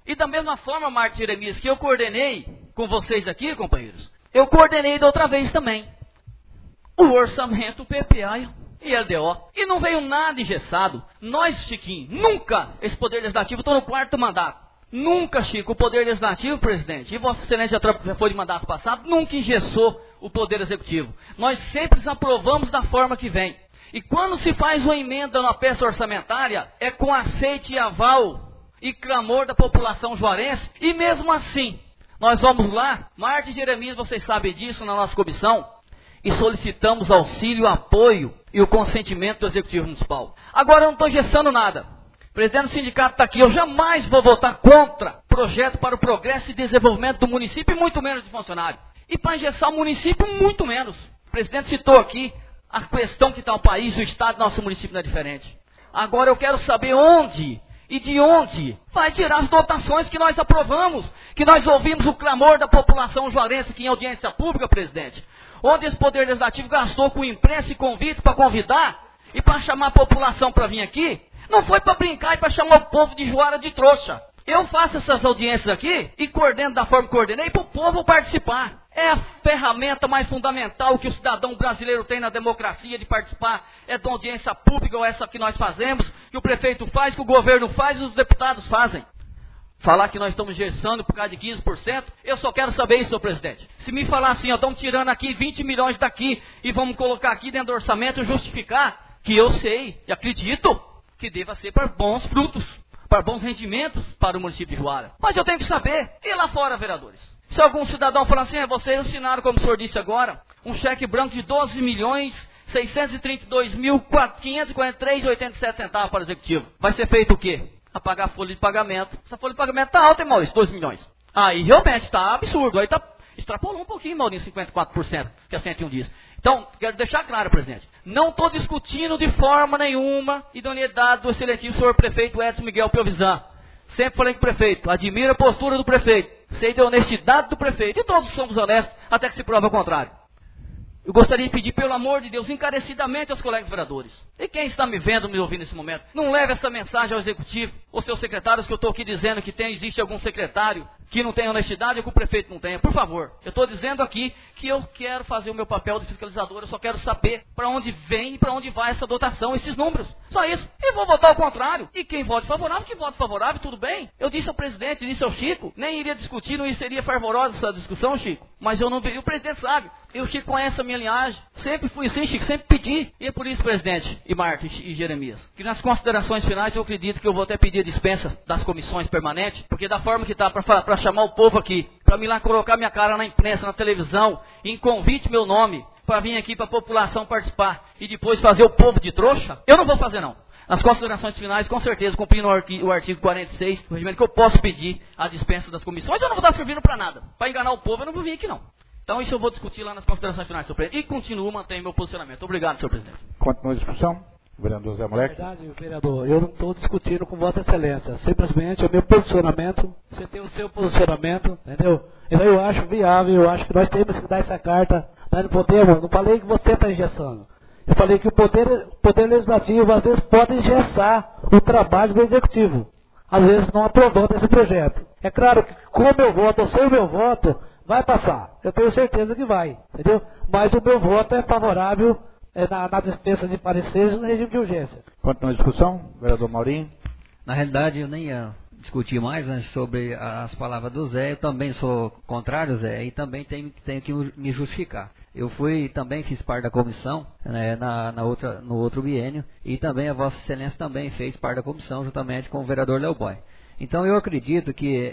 E da mesma forma, Marcos e Jeremias, que eu coordenei com vocês aqui, companheiros, eu coordenei da outra vez também o orçamento, PPA e LDO. E não veio nada engessado. Nós, Chiquinho, nunca, esse Poder Legislativo, estou no 4º mandato. Nunca, Chico, o Poder Legislativo, presidente, e Vossa Excelência já foi de mandato passado, nunca engessou o Poder Executivo. Nós sempre aprovamos da forma que vem. E quando se faz uma emenda na peça orçamentária, é com aceite e aval e clamor da população juarense. E mesmo assim, nós vamos lá, Marta e Jeremias, vocês sabem disso na nossa comissão, e solicitamos auxílio, apoio e o consentimento do Executivo Municipal. Agora eu não estou engessando nada. O presidente do sindicato está aqui. Eu jamais vou votar contra projeto para o progresso e desenvolvimento do município, e muito menos de funcionário. E para engessar o município, muito menos. O presidente citou aqui a questão que está o país, o estado do nosso município não é diferente. Agora eu quero saber onde e de onde vai tirar as dotações que nós aprovamos, que nós ouvimos o clamor da população juarense aqui em audiência pública, presidente. Onde esse Poder Legislativo gastou com imprensa e convite para convidar e para chamar a população para vir aqui. Não foi para brincar e para chamar o povo de Juara de trouxa. Eu faço essas audiências aqui e coordeno da forma que coordenei para o povo participar. É a ferramenta mais fundamental que o cidadão brasileiro tem na democracia de participar. É da audiência pública, ou essa que nós fazemos, que o prefeito faz, que o governo faz e os deputados fazem. Falar que nós estamos gestando por causa de 15%, eu só quero saber isso, senhor presidente. Se me falar assim, ó, estamos tirando aqui 20 milhões daqui e vamos colocar aqui dentro do orçamento e justificar, que eu sei e acredito que deva ser para bons frutos, para bons rendimentos para o município de Juara. Mas eu tenho que saber, e lá fora, vereadores? Se algum cidadão falar assim, vocês assinaram, como o senhor disse agora, um cheque branco de 12.632.543,87 para o executivo. Vai ser feito o quê? A pagar a folha de pagamento. Essa folha de pagamento está alta, hein, Maurício? 2 milhões. Aí realmente está absurdo. Aí extrapolou um pouquinho, Maurício, 54%, que a 101 diz. Então, quero deixar claro, presidente, não estou discutindo de forma nenhuma idoneidade do excelentíssimo senhor prefeito Edson Miguel Piovisan. Sempre falei com o prefeito, admiro a postura do prefeito, sei da honestidade do prefeito, e todos somos honestos, até que se prove ao contrário. Eu gostaria de pedir, pelo amor de Deus, encarecidamente aos colegas vereadores, e quem está me vendo, me ouvindo nesse momento, não leve essa mensagem ao executivo, ou seus secretários, que eu estou aqui dizendo que existe algum secretário que não tem honestidade ou que o prefeito não tenha. Por favor, eu estou dizendo aqui que eu quero fazer o meu papel de fiscalizador, eu só quero saber para onde vem e para onde vai essa dotação, esses números. Só isso. E vou votar ao contrário. E quem vote favorável, que vote favorável, tudo bem. Eu disse ao presidente, disse ao Chico, nem iria discutir, não seria fervorosa essa discussão, Chico. Mas eu não vi, o presidente sabe. E o Chico conhece a minha linhagem. Sempre fui assim, Chico, sempre pedi. E é por isso, presidente, e Marcos e Jeremias, que nas considerações finais eu acredito que eu vou até pedir a dispensa das comissões permanentes, porque da forma que está para chamar o povo aqui, para me lá colocar minha cara na imprensa, na televisão, em convite meu nome, para vir aqui para a população participar e depois fazer o povo de trouxa, eu não vou fazer não. Nas considerações finais, com certeza, cumprindo o artigo 46 do regimento, que eu posso pedir a dispensa das comissões, eu não vou estar servindo para nada. Para enganar o povo, eu não vou vir aqui não. Então isso eu vou discutir lá nas considerações finais, senhor presidente, e continuo mantendo meu posicionamento. Obrigado, senhor presidente. Continua a discussão. Vereador Zé Moleque. Na verdade, vereador, eu não estou discutindo com Vossa Excelência. Simplesmente o meu posicionamento, você tem o seu posicionamento, entendeu? Então eu acho viável, eu acho que nós temos que dar essa carta. Nós não podemos, não falei que você está engessando. Eu falei que o poder Legislativo às vezes pode engessar o trabalho do Executivo. Às vezes não aprovando esse projeto. É claro que com o meu voto ou sem o meu voto, vai passar. Eu tenho certeza que vai, entendeu? Mas o meu voto é favorável na dispensa de pareceres no regime de urgência. Continua a discussão, vereador Maurinho. Na realidade, eu nem ia discutir mais sobre as palavras do Zé. Eu também sou contrário, Zé, e também tenho que me justificar. Eu também fiz parte da comissão, né, no outro biênio, e também a Vossa Excelência também fez parte da comissão, juntamente com o vereador Leoboy. Então eu acredito que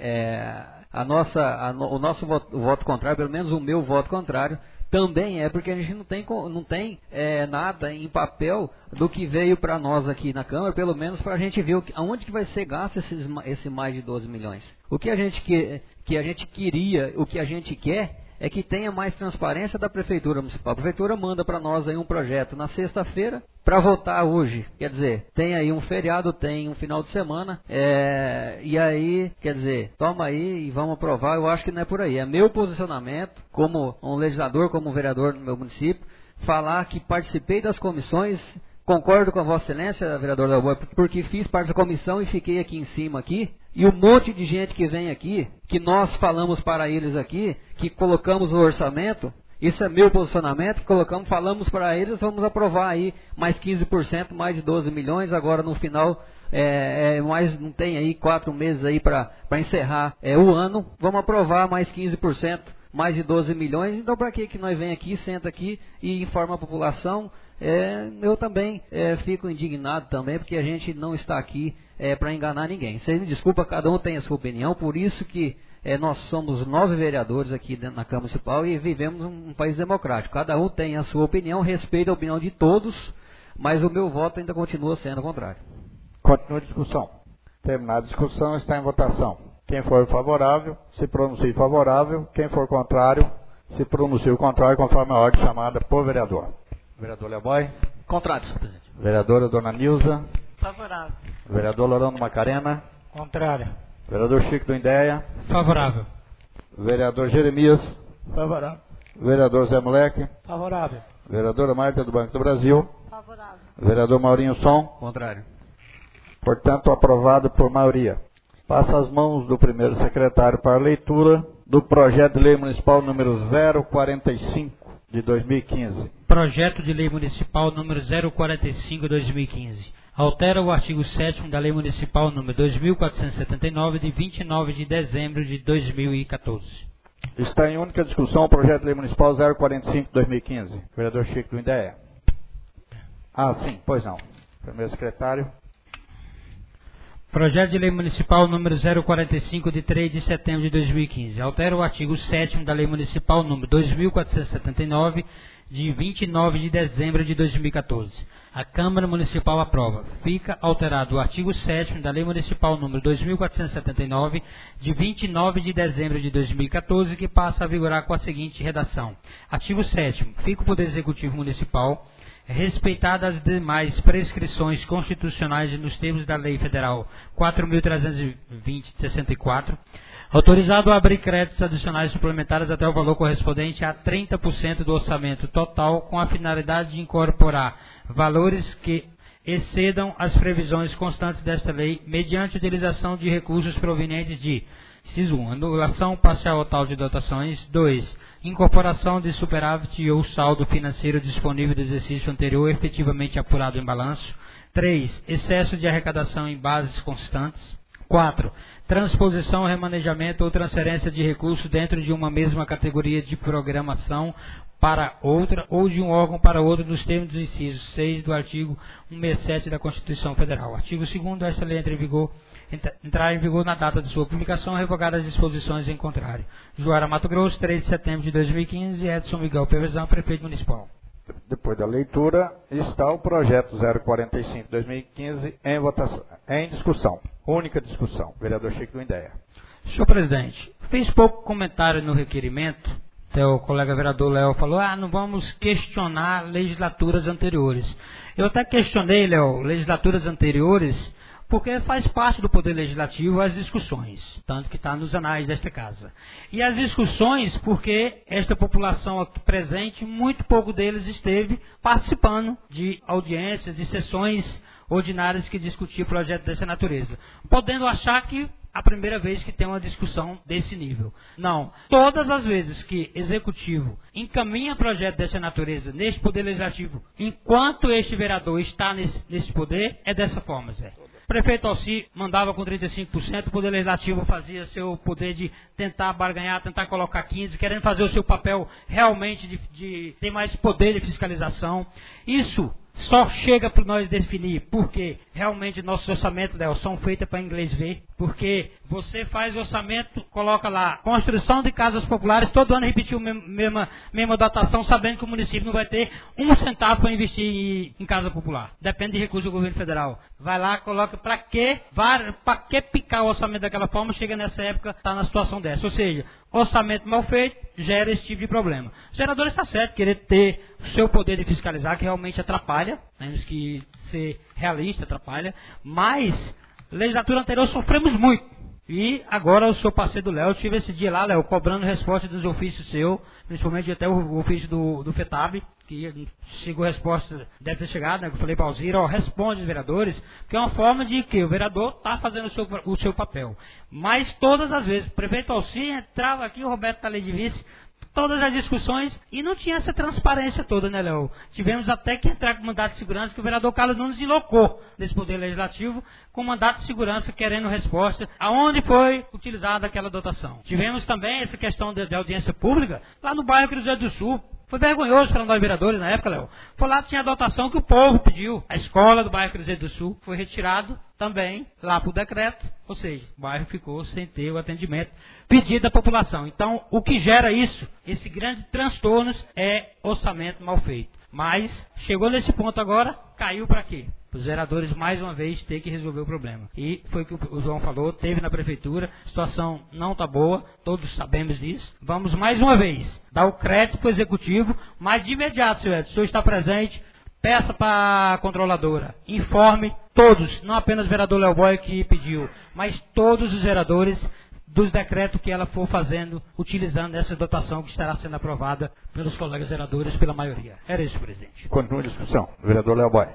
o nosso voto contrário, pelo menos o meu voto contrário, também é porque a gente não tem nada em papel do que veio para nós aqui na Câmara, pelo menos para a gente ver aonde que vai ser gasto esse mais de 12 milhões. O que a gente queria, o que a gente quer é que tenha mais transparência da Prefeitura Municipal. A Prefeitura manda para nós aí um projeto na sexta-feira para votar hoje. Quer dizer, tem aí um feriado, tem um final de semana, e aí, quer dizer, toma aí e vamos aprovar. Eu acho que não é por aí. É meu posicionamento como um legislador, como um vereador no meu município, falar que participei das comissões concordo com a Vossa Excelência, vereador Dalboi, porque fiz parte da comissão e fiquei aqui em cima aqui, e um monte de gente que vem aqui, que nós falamos para eles aqui, que colocamos no orçamento, isso é meu posicionamento, falamos para eles, vamos aprovar aí mais 15%, mais de 12 milhões, agora no final, mais não tem aí 4 meses aí para encerrar o ano, vamos aprovar mais 15%, mais de 12 milhões, então para que nós vem aqui, senta aqui e informa a população? Eu também fico indignado também, porque a gente não está aqui para enganar ninguém. Vocês me desculpa, cada um tem a sua opinião, por isso que nós somos 9 vereadores aqui na Câmara Municipal e vivemos um país democrático. Cada um tem a sua opinião, respeito a opinião de todos, mas o meu voto ainda continua sendo contrário. Continua a discussão. Terminada a discussão, está em votação. Quem for favorável, se pronuncie favorável. Quem for contrário, se pronuncie o contrário, conforme a ordem chamada por vereador. Vereador Leoboy. Contrário, senhor presidente. Vereadora Dona Nilza. Favorável. Vereador Lorano Macarena. Contrário. Vereador Chico do Indéia. Favorável. Vereador Jeremias. Favorável. Vereador Zé Moleque. Favorável. Vereadora Marta do Banco do Brasil. Favorável. Vereador Maurinho Som. Contrário. Portanto, aprovado por maioria. Passa às mãos do primeiro secretário para a leitura do projeto de lei municipal número 045 de 2015. Projeto de Lei Municipal número 045/2015. Altera o artigo 7º da Lei Municipal número 2479 de 29 de dezembro de 2014. Está em única discussão o projeto de lei municipal 045 de 2015. Vereador Chico do Indéia. Sim, pois não. Primeiro secretário. Projeto de Lei Municipal número 045 de 3 de setembro de 2015. Altera o artigo 7º da Lei Municipal número 2479 de 29 de dezembro de 2014. A Câmara Municipal aprova. Fica alterado o artigo 7º da Lei Municipal número 2479 de 29 de dezembro de 2014, que passa a vigorar com a seguinte redação. Artigo 7º. Fica o Poder Executivo Municipal, respeitadas as demais prescrições constitucionais nos termos da Lei Federal 4.320/64, autorizado a abrir créditos adicionais suplementares até o valor correspondente a 30% do orçamento total, com a finalidade de incorporar valores que excedam as previsões constantes desta lei, mediante utilização de recursos provenientes de: inciso 1, anulação parcial ou total de dotações; 2, incorporação de superávit ou saldo financeiro disponível do exercício anterior efetivamente apurado em balanço; 3, excesso de arrecadação em bases constantes; 4, transposição, remanejamento ou transferência de recursos dentro de uma mesma categoria de programação para outra ou de um órgão para outro, nos termos do inciso 6 do artigo 167 da Constituição Federal. Artigo 2º, esta lei entrar em vigor na data de sua publicação, revogadas as disposições em contrário. Juara, Mato Grosso, 3 de setembro de 2015, Edson Miguel Pevezão, prefeito municipal. Depois da leitura, está o projeto 045 de 2015 em votação, em discussão. Única discussão. Vereador Chico do Indéia. Senhor presidente, fez pouco comentário no requerimento. Até o colega vereador Léo falou, não vamos questionar legislaturas anteriores. Eu até questionei, Léo, legislaturas anteriores, porque faz parte do Poder Legislativo as discussões, tanto que está nos anais desta casa. E as discussões, porque esta população aqui presente, muito pouco deles esteve participando de audiências, de sessões ordinárias que discutiam projetos dessa natureza, podendo achar que a primeira vez que tem uma discussão desse nível. Não. Todas as vezes que executivo encaminha projeto dessa natureza neste Poder Legislativo, enquanto este vereador está nesse poder, é dessa forma, Zé. O prefeito Alci mandava com 35%, o Poder Legislativo fazia seu poder de tentar barganhar, tentar colocar 15%, querendo fazer o seu papel realmente de ter mais poder de fiscalização. Isso só chega para nós definir, porque realmente nossos orçamentos, Léo, são feitos para inglês ver, porque você faz orçamento, coloca lá, construção de casas populares, todo ano repetiu a mesma dotação, sabendo que o município não vai ter um centavo para investir em casa popular. Depende de recursos do governo federal. Vai lá, coloca, para que picar o orçamento daquela forma, chega nessa época, está na situação dessa. Ou seja, orçamento mal feito gera esse tipo de problema. O gerador está certo, querer ter o seu poder de fiscalizar, que realmente atrapalha, temos que ser realista, atrapalha, mas legislatura anterior sofremos muito. E agora o seu parceiro Léo, eu tive esse dia lá, Léo, cobrando resposta dos ofícios seu, principalmente até o ofício do FETAB, que chegou a resposta, deve ter chegado, né? Que eu falei para a Alzira, responde os vereadores, que é uma forma de que o vereador está fazendo o seu papel. Mas todas as vezes, o prefeito Alcir entrava aqui, o Roberto está ali de vice, todas as discussões, e não tinha essa transparência toda, né, Léo? Tivemos até que entrar com mandato de segurança, que o vereador Carlos Nunes deslocou desse Poder Legislativo com mandato de segurança, querendo resposta aonde foi utilizada aquela dotação. Tivemos também essa questão da audiência pública, lá no bairro Cruzeiro do Sul. Foi vergonhoso para nós vereadores na época, Léo. Foi lá que tinha a dotação que o povo pediu. A escola do bairro Cruzeiro do Sul foi retirado também lá por decreto. Ou seja, o bairro ficou sem ter o atendimento pedido da população. Então, o que gera isso, esse grande transtorno, é orçamento mal feito. Mas, chegou nesse ponto agora, caiu para quê? Os vereadores, mais uma vez, têm que resolver o problema. E foi o que o João falou, teve na prefeitura, a situação não está boa, todos sabemos disso. Vamos, mais uma vez, dar o crédito para o executivo, mas de imediato, senhor Edson, o senhor está presente, peça para a controladora, informe todos, não apenas o vereador Léo Boy que pediu, mas todos os vereadores dos decretos que ela for fazendo, utilizando essa dotação que estará sendo aprovada pelos colegas vereadores pela maioria. Era isso, presidente. Continua a discussão. Vereador Léo Boy.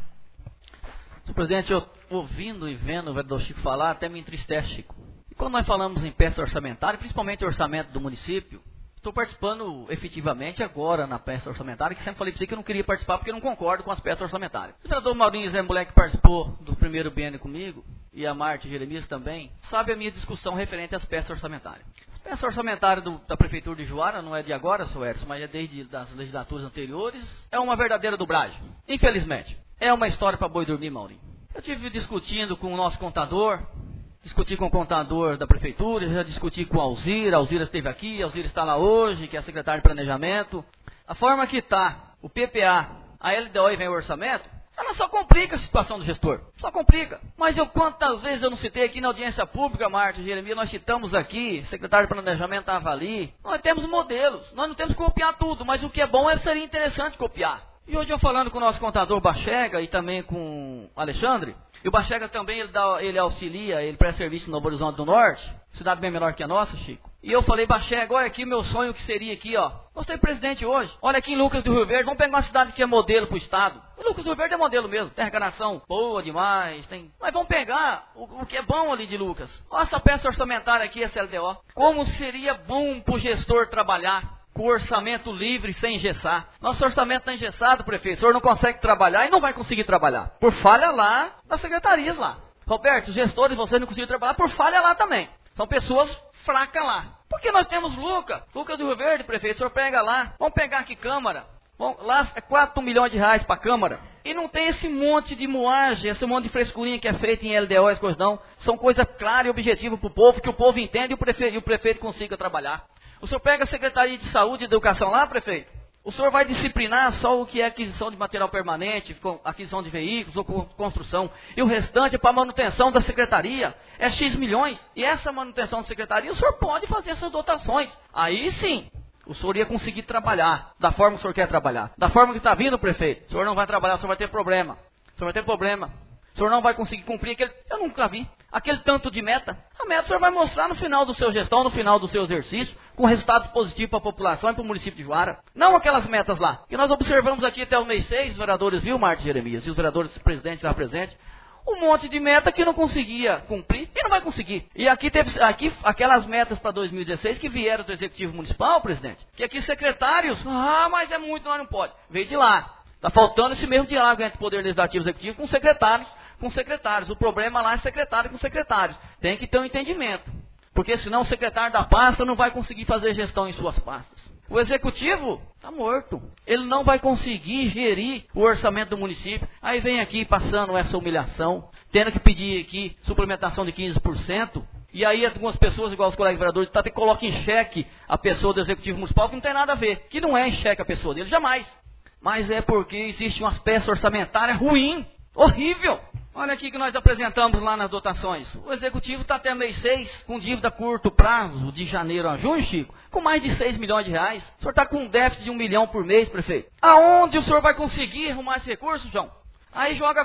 Senhor presidente, eu ouvindo e vendo o vereador Chico falar, até me entristece, Chico. E quando nós falamos em peça orçamentária, principalmente orçamento do município, estou participando efetivamente agora na peça orçamentária, que sempre falei para você que eu não queria participar porque eu não concordo com as peças orçamentárias. O vereador Maurinho Zé Moleque que participou do primeiro biênio comigo, e a Marta Jeremias também, sabe a minha discussão referente às peças orçamentárias. As peças orçamentárias da Prefeitura de Juara, não é de agora, seu Edson, mas é desde as legislaturas anteriores, é uma verdadeira dublagem. Infelizmente. É uma história para boi dormir, Maurinho. Eu estive discutindo com o nosso contador, discuti com o contador da prefeitura, já discuti com a Alzira esteve aqui, a Alzira está lá hoje, que é a secretária de planejamento. A forma que está o PPA, a LDO e vem o orçamento, ela só complica a situação do gestor, só complica. Mas quantas vezes eu não citei aqui na audiência pública, Marta e Jeremias, nós citamos aqui, o secretário de planejamento estava ali, nós temos modelos, nós não temos que copiar tudo, mas o que é bom seria interessante copiar. E hoje eu falando com o nosso contador Bachega e também com o Alexandre, e o Bachega também ele auxilia, ele presta serviço no Novo Horizonte do Norte, cidade bem menor que a nossa, Chico. E eu falei, Bachega, olha aqui meu sonho que seria aqui, ó. Mostrei presidente hoje. Olha aqui em Lucas do Rio Verde, vamos pegar uma cidade que é modelo pro estado. E Lucas do Rio Verde é modelo mesmo, tem arrecadação boa demais, tem. Mas vamos pegar o que é bom ali de Lucas. Olha essa peça orçamentária aqui, essa LDO. Como seria bom pro gestor trabalhar com orçamento livre, sem engessar. Nosso orçamento está engessado, prefeito. O senhor não consegue trabalhar e não vai conseguir trabalhar. Por falha lá das secretarias lá. Roberto, os gestores, vocês não conseguiram trabalhar por falha lá também. São pessoas fracas lá. Porque nós temos Lucas do Rio Verde, prefeito. O senhor pega lá. Vamos pegar aqui Câmara. Lá é 4 milhões de reais para a Câmara. E não tem esse monte de moagem, esse monte de frescurinha que é feita em LDO e coisas não. São coisas claras e objetivas para o povo, que o povo entende e o prefeito consiga trabalhar. O senhor pega a Secretaria de Saúde e Educação lá, prefeito? O senhor vai disciplinar só o que é aquisição de material permanente, aquisição de veículos ou construção. E o restante é para manutenção da secretaria. É X milhões. E essa manutenção da secretaria, o senhor pode fazer essas dotações. Aí sim, o senhor ia conseguir trabalhar da forma que o senhor quer trabalhar. Da forma que está vindo, prefeito. O senhor não vai trabalhar, o senhor vai ter problema. O senhor vai ter problema. O senhor não vai conseguir cumprir aquele... Eu nunca vi. Aquele tanto de meta. A meta o senhor vai mostrar no final do seu gestão, no final do seu exercício, com resultados positivos para a população e para o município de Juara. Não aquelas metas lá. Que nós observamos aqui até o mês 6, os vereadores, viu, Marta Jeremias, e os vereadores presidentes lá presentes, um monte de meta que não conseguia cumprir e não vai conseguir. E aqui teve aquelas metas para 2016 que vieram do Executivo Municipal, presidente, que aqui secretários, mas é muito, nós não pode. Veio de lá. Está faltando esse mesmo diálogo entre o Poder Legislativo e Executivo com secretários. O problema lá é secretário com secretários. Tem que ter um entendimento. Porque senão o secretário da pasta não vai conseguir fazer gestão em suas pastas. O executivo está morto. Ele não vai conseguir gerir o orçamento do município. Aí vem aqui passando essa humilhação, tendo que pedir aqui suplementação de 15%. E aí algumas pessoas, igual os colegas vereadores, até colocam em xeque a pessoa do executivo municipal, que não tem nada a ver. Que não é em xeque a pessoa dele, jamais. Mas é porque existe umas peças orçamentárias ruins, horrível. Olha aqui que nós apresentamos lá nas dotações. O executivo está até mês 6, com dívida a curto prazo, de janeiro a junho, Chico, com mais de 6 milhões de reais. O senhor está com um déficit de 1 milhão por mês, prefeito. Aonde o senhor vai conseguir arrumar esse recurso, João? Aí joga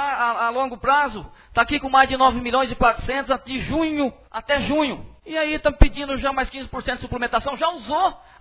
a longo prazo, está aqui com mais de 9 milhões e 400 de junho até junho. E aí está pedindo já mais 15% de suplementação, já usou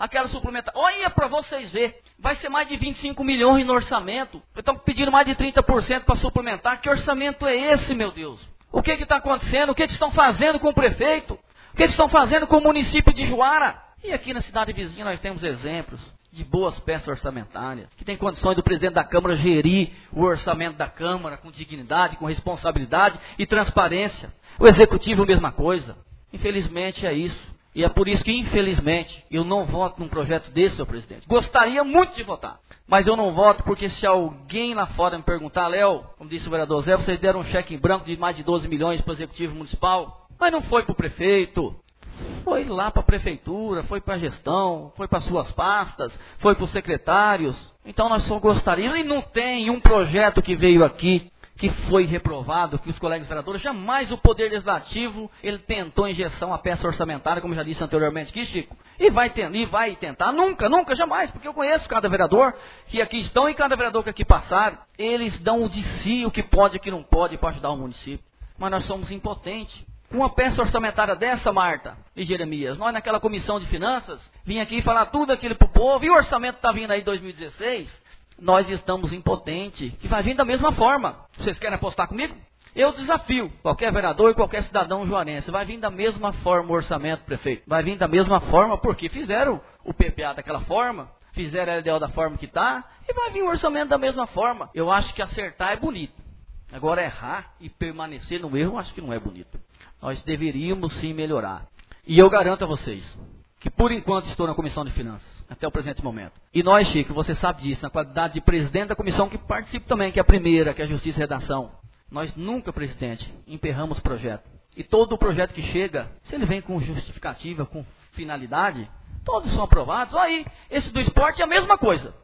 aquela suplementar. Olha para vocês verem, vai ser mais de 25 milhões no orçamento. Estão pedindo mais de 30% para suplementar. Que orçamento é esse, meu Deus? O que está acontecendo? O que estão fazendo com o prefeito? O que estão fazendo com o município de Juara? E aqui na cidade vizinha nós temos exemplos de boas peças orçamentárias, que tem condições do presidente da Câmara gerir o orçamento da Câmara com dignidade, com responsabilidade e transparência. O Executivo, mesma coisa. Infelizmente é isso. E é por isso que, infelizmente, eu não voto num projeto desse, senhor presidente. Gostaria muito de votar, mas eu não voto porque se alguém lá fora me perguntar, Léo, como disse o vereador Zé, vocês deram um cheque em branco de mais de 12 milhões para o Executivo Municipal, mas não foi para o prefeito. Foi lá para a prefeitura, foi para a gestão, foi para suas pastas, foi para os secretários. Então nós só gostaríamos, e não tem um projeto que veio aqui, que foi reprovado, que os colegas vereadores, jamais o Poder Legislativo, ele tentou injeção à peça orçamentária, como eu já disse anteriormente aqui, Chico, e vai tentar, nunca, jamais, porque eu conheço cada vereador que aqui estão e cada vereador que aqui passaram, eles dão o de si, o que pode e o que não pode para ajudar o município. Mas nós somos impotentes. Com uma peça orçamentária dessa, Marta e Jeremias, nós naquela comissão de finanças, vim aqui falar tudo aquilo para o povo, e o orçamento está vindo aí em 2016, nós estamos impotentes, que vai vir da mesma forma. Vocês querem apostar comigo? Eu desafio qualquer vereador e qualquer cidadão juarense, vai vir da mesma forma o orçamento, prefeito. Vai vir da mesma forma, porque fizeram o PPA daquela forma, fizeram a LDO da forma que está, e vai vir o orçamento da mesma forma. Eu acho que acertar é bonito. Agora errar e permanecer no erro, eu acho que não é bonito. Nós deveríamos sim melhorar. E eu garanto a vocês que por enquanto estou na Comissão de Finanças, até o presente momento. E nós, Chico, você sabe disso, na qualidade de presidente da comissão que participo também, que é a primeira, que é a Justiça e Redação. Nós nunca, presidente, emperramos projeto. E todo o projeto que chega, se ele vem com justificativa, com finalidade, todos são aprovados. Aí, esse do esporte é a mesma coisa.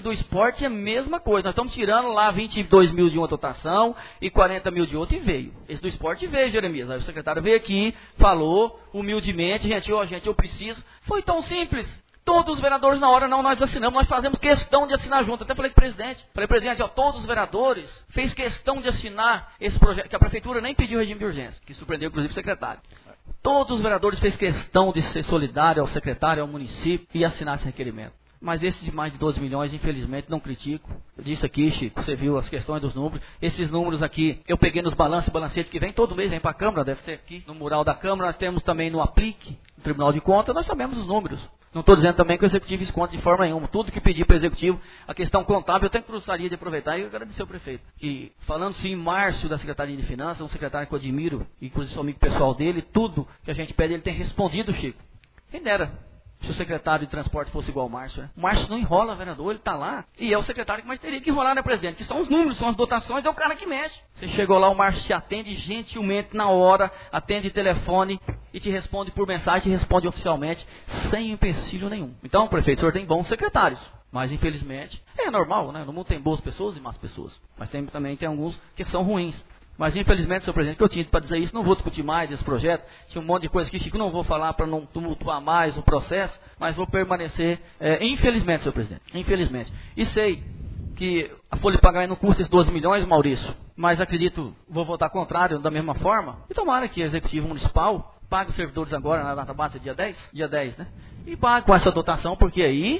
Nós estamos tirando lá 22 mil de uma dotação e 40 mil de outra e veio. Esse do esporte veio, Jeremias. Aí o secretário veio aqui, falou humildemente, gente, eu preciso. Foi tão simples. Todos os vereadores na hora, não, nós assinamos, nós fazemos questão de assinar junto. Até falei com o presidente. Todos os vereadores fez questão de assinar esse projeto, que a prefeitura nem pediu regime de urgência, que surpreendeu inclusive o secretário. Todos os vereadores fez questão de ser solidário ao secretário, ao município e assinar esse requerimento. Mas esse de mais de 12 milhões, infelizmente, não critico. Eu disse aqui, Chico, você viu as questões dos números. Esses números aqui, eu peguei nos balanços e balancetes que vem todo mês, vem para a Câmara, deve ter aqui no mural da Câmara. Nós temos também no Aplique, no Tribunal de Contas, nós sabemos os números. Não estou dizendo também que o Executivo esconde de forma nenhuma. Tudo que pedir para o Executivo, a questão contábil, eu até gostaria de aproveitar e agradecer ao prefeito. Que, falando-se em Márcio da Secretaria de Finanças, um secretário que eu admiro, inclusive sou amigo pessoal dele, tudo que a gente pede, ele tem respondido, Chico. Quem dera se o secretário de transporte fosse igual ao Márcio, né? O Márcio não enrola, vereador, ele está lá. E é o secretário que mais teria que enrolar, né, presidente? Que são os números, são as dotações, é o cara que mexe. Você chegou lá, o Márcio te atende gentilmente na hora, atende telefone e te responde por mensagem, te responde oficialmente, sem empecilho nenhum. Então, prefeito, o senhor tem bons secretários. Mas, infelizmente, é normal, né? No mundo tem boas pessoas e más pessoas. Mas também tem alguns que são ruins. Mas, infelizmente, senhor presidente, que eu tinha para dizer isso, não vou discutir mais esse projeto. Tinha um monte de coisa que Chico não vou falar para não tumultuar mais o processo, mas vou permanecer, infelizmente, senhor presidente, infelizmente. E sei que a folha de pagamento não custa esses 12 milhões, Maurício, mas acredito, vou votar contrário da mesma forma. E tomara que o Executivo Municipal pague os servidores agora na data base dia 10, né? E pague com essa dotação, porque aí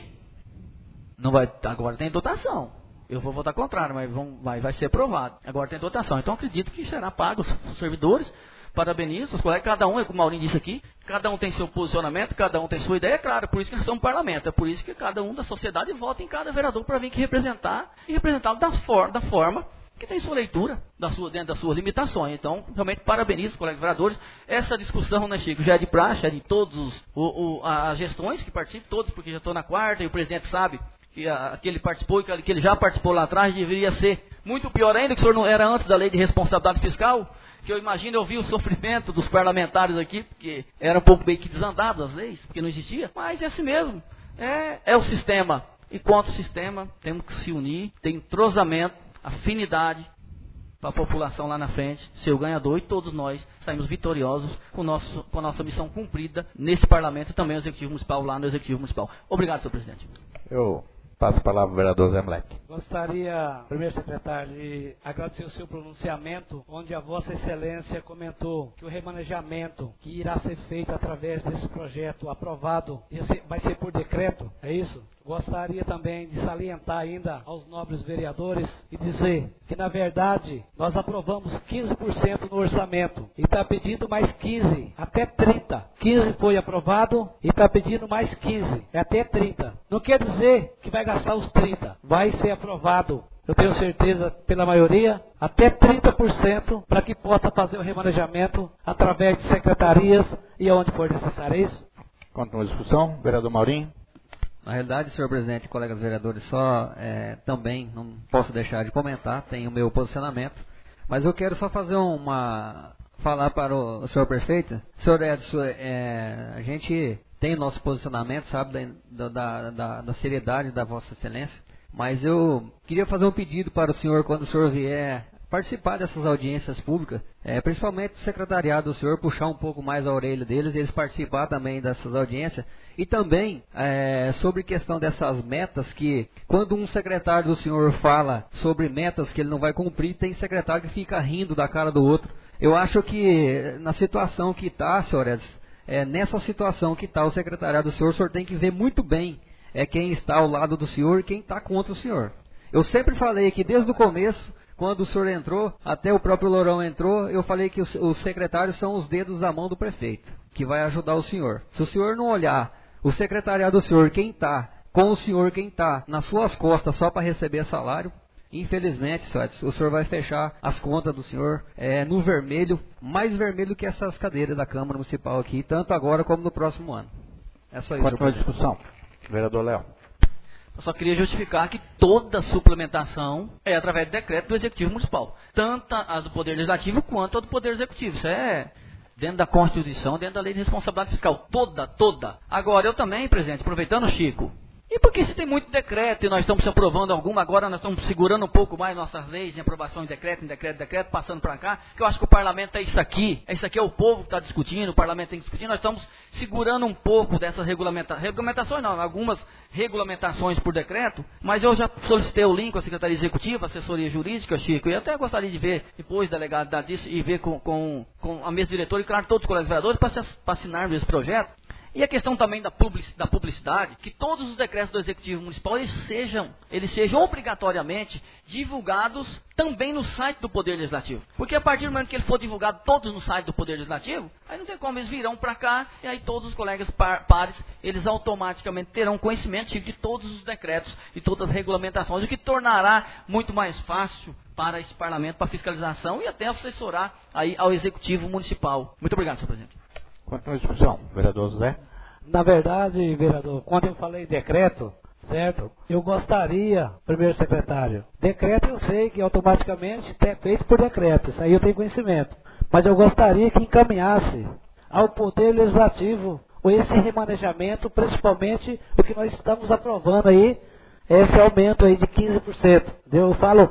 não vai, agora tem dotação. Eu vou votar contrário, mas vai ser aprovado. Agora tem dotação. Então acredito que será pago os servidores. Parabenizo os colegas. Cada um, como o Maurinho disse aqui, cada um tem seu posicionamento, cada um tem sua ideia. É claro, por isso que nós somos um parlamento. É por isso que cada um da sociedade vota em cada vereador para vir aqui representar e representá-lo da forma que tem sua leitura, dentro das suas limitações. Então, realmente, parabenizo os colegas vereadores. Essa discussão, né, Chico, já é de praxe, é de todas as gestões que participam, todos, porque já estou na quarta e o presidente sabe que ele participou e que ele já participou lá atrás, deveria ser muito pior ainda, que o senhor não era antes da lei de responsabilidade fiscal, que eu imagino, eu vi o sofrimento dos parlamentares aqui, porque era um pouco meio que desandado as leis, porque não existia, mas é assim mesmo, é o sistema, e contra o sistema, temos que se unir, ter entrosamento, afinidade, para a população lá na frente, ser o ganhador, e todos nós saímos vitoriosos com a nossa missão cumprida nesse parlamento e também o Executivo Municipal, lá no Executivo Municipal. Obrigado, senhor presidente. Passa a palavra ao vereador Zé Mleck. Gostaria, primeiro secretário, de agradecer o seu pronunciamento, onde a Vossa Excelência comentou que o remanejamento que irá ser feito através desse projeto aprovado vai ser por decreto, é isso? Gostaria também de salientar ainda aos nobres vereadores e dizer que, na verdade, nós aprovamos 15% no orçamento e está pedindo mais 15%, até 30%. 15% foi aprovado e está pedindo mais 15%, é até 30%. Não quer dizer que vai gastar os 30%, vai ser aprovado. Eu tenho certeza, pela maioria, até 30% para que possa fazer o remanejamento através de secretarias e onde for necessário. É isso? Continua a discussão. Vereador Maurinho. Na realidade, senhor presidente, colegas vereadores, também não posso deixar de comentar, tenho o meu posicionamento, mas eu quero só fazer falar para o senhor prefeito. Senhor Edson, a gente tem o nosso posicionamento, sabe, da seriedade da Vossa Excelência, mas eu queria fazer um pedido para o senhor, quando o senhor vier participar dessas audiências públicas, principalmente o secretariado do senhor, puxar um pouco mais a orelha deles, eles participar também dessas audiências, e também sobre questão dessas metas, que quando um secretário do senhor fala sobre metas que ele não vai cumprir, tem secretário que fica rindo da cara do outro. Eu acho que na situação que está, senhor Edson, nessa situação que está o secretariado do senhor tem que ver muito bem quem está ao lado do senhor e quem está contra o senhor. Eu sempre falei que desde o começo, quando o senhor entrou, até o próprio Lourão entrou, eu falei que os secretários são os dedos da mão do prefeito, que vai ajudar o senhor. Se o senhor não olhar o secretariado do senhor, quem está com o senhor, quem está nas suas costas só para receber salário, infelizmente, o senhor vai fechar as contas do senhor no vermelho, mais vermelho que essas cadeiras da Câmara Municipal aqui, tanto agora como no próximo ano. É só isso. Continua a discussão. Vereador Léo. Eu só queria justificar que toda suplementação é através do decreto do Executivo Municipal. Tanto a do Poder Legislativo quanto a do Poder Executivo. Isso é dentro da Constituição, dentro da Lei de Responsabilidade Fiscal. Toda. Agora, eu também, presidente, aproveitando, Chico, e porque se tem muito decreto e nós estamos aprovando alguma, agora nós estamos segurando um pouco mais nossas leis em aprovação em decreto, passando para cá, que eu acho que o parlamento é isso aqui é o povo que está discutindo, o parlamento tem que discutir, nós estamos segurando um pouco dessas regulamentações, não, algumas regulamentações por decreto, mas eu já solicitei o link com a Secretaria Executiva, assessoria jurídica, Chico, e até gostaria de ver depois, delegado disso, e ver com a mesa diretora e, claro, todos os colegas vereadores para assinarmos esse projeto. E a questão também da publicidade, que todos os decretos do Executivo Municipal eles sejam obrigatoriamente divulgados também no site do Poder Legislativo. Porque a partir do momento que ele for divulgado todos no site do Poder Legislativo, aí não tem como, eles virão para cá e aí todos os colegas pares, eles automaticamente terão conhecimento de todos os decretos e todas as regulamentações, o que tornará muito mais fácil para esse parlamento, para fiscalização e até assessorar aí ao Executivo Municipal. Muito obrigado, senhor presidente. Continua a discussão. Vereador José. Na verdade, vereador, quando eu falei decreto, certo? Eu gostaria, primeiro secretário, decreto eu sei que automaticamente é feito por decreto, isso aí eu tenho conhecimento. Mas eu gostaria que encaminhasse ao Poder Legislativo esse remanejamento, principalmente o que nós estamos aprovando aí, esse aumento aí de 15%. Eu falo,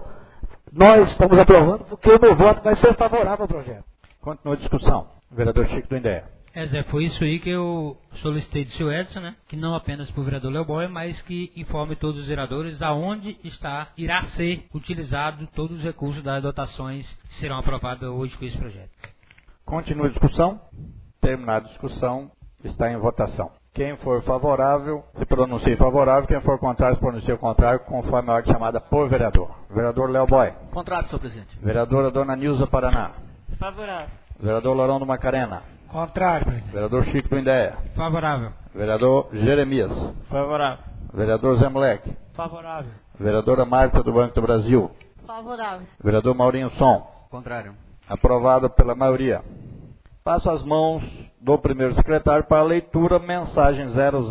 nós estamos aprovando porque o meu voto vai ser favorável ao projeto. Continua a discussão. Vereador Chico do Indéia. Zé, foi isso aí que eu solicitei do senhor Edson, né? Que não apenas para o vereador Leoboy, mas que informe todos os vereadores aonde irá ser utilizado todos os recursos das dotações que serão aprovados hoje com esse projeto. Continua a discussão. Terminada a discussão, está em votação. Quem for favorável, se pronuncie favorável. Quem for contrário, se pronuncie contrário, conforme a ordem chamada por vereador. Vereador Leoboy. Contrário, senhor presidente. Vereadora Dona Nilza Paraná. Favorável. Vereador Lourão do Macarena. Contrário, presidente. Vereador Chico do Indéia. Favorável. Vereador Jeremias. Favorável. Vereador Zé Mleck. Favorável. Vereadora Marta do Banco do Brasil. Favorável. Vereador Maurinho Som. Contrário. Aprovado pela maioria. Passo as mãos do primeiro secretário para a leitura, mensagem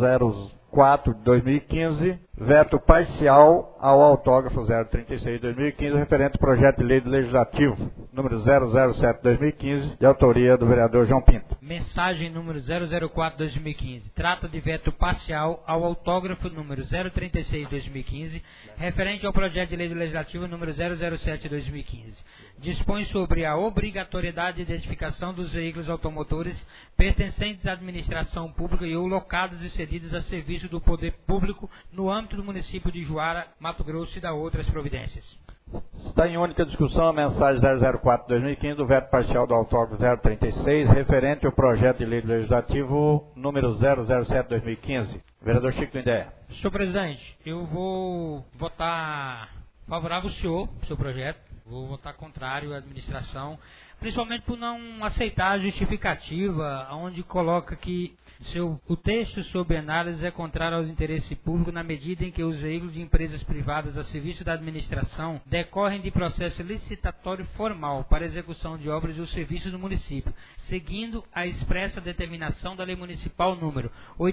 004 de 2015, veto parcial ao autógrafo 036 de 2015, referente ao projeto de lei do Legislativo. número 007/2015, de autoria do vereador João Pinto. Mensagem número 004/2015. Trata de veto parcial ao autógrafo número 036/2015, referente ao projeto de lei do Legislativo número 007/2015. Dispõe sobre a obrigatoriedade de identificação dos veículos automotores pertencentes à administração pública e ou locados e cedidos a serviço do poder público no âmbito do município de Juara, Mato Grosso e da outras providências. Está em única discussão a mensagem 004/2015 do veto parcial do autógrafo 036, referente ao projeto de lei do Legislativo número 007/2015. Vereador Chico Lindé. Senhor presidente, eu vou votar favorável ao senhor, seu projeto. Vou votar contrário à administração, principalmente por não aceitar a justificativa, onde coloca que o texto sob análise é contrário aos interesses públicos na medida em que os veículos de empresas privadas a serviço da administração decorrem de processo licitatório formal para execução de obras ou serviços do município, seguindo a expressa determinação da Lei Municipal número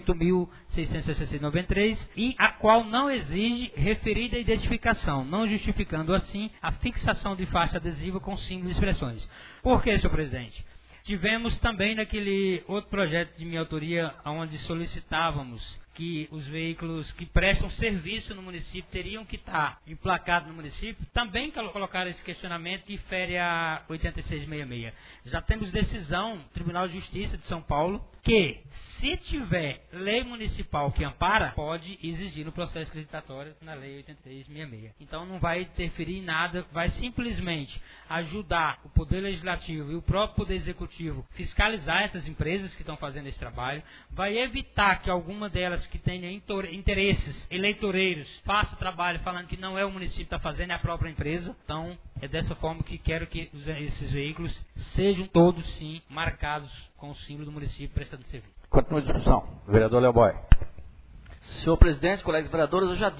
8.666/93 e a qual não exige referida identificação, não justificando assim a fixação de faixa adesiva com símbolos e expressões. Por que, senhor presidente? Tivemos também naquele outro projeto de minha autoria, onde solicitávamos que os veículos que prestam serviço no município teriam que estar emplacados no município, também colocaram esse questionamento e fere a 8666. Já temos decisão do Tribunal de Justiça de São Paulo que, se tiver lei municipal que ampara, pode exigir no processo licitatório na lei 8666. Então não vai interferir em nada, vai simplesmente ajudar o Poder Legislativo e o próprio Poder Executivo fiscalizar essas empresas que estão fazendo esse trabalho, vai evitar que alguma delas que tenha interesses eleitoreiros faça o trabalho falando que não é o município que está fazendo, é a própria empresa. Então é dessa forma que quero que esses veículos sejam todos sim marcados com o símbolo do município prestando serviço. Continua a discussão. Vereador Leoboy. Senhor presidente, colegas vereadores, eu já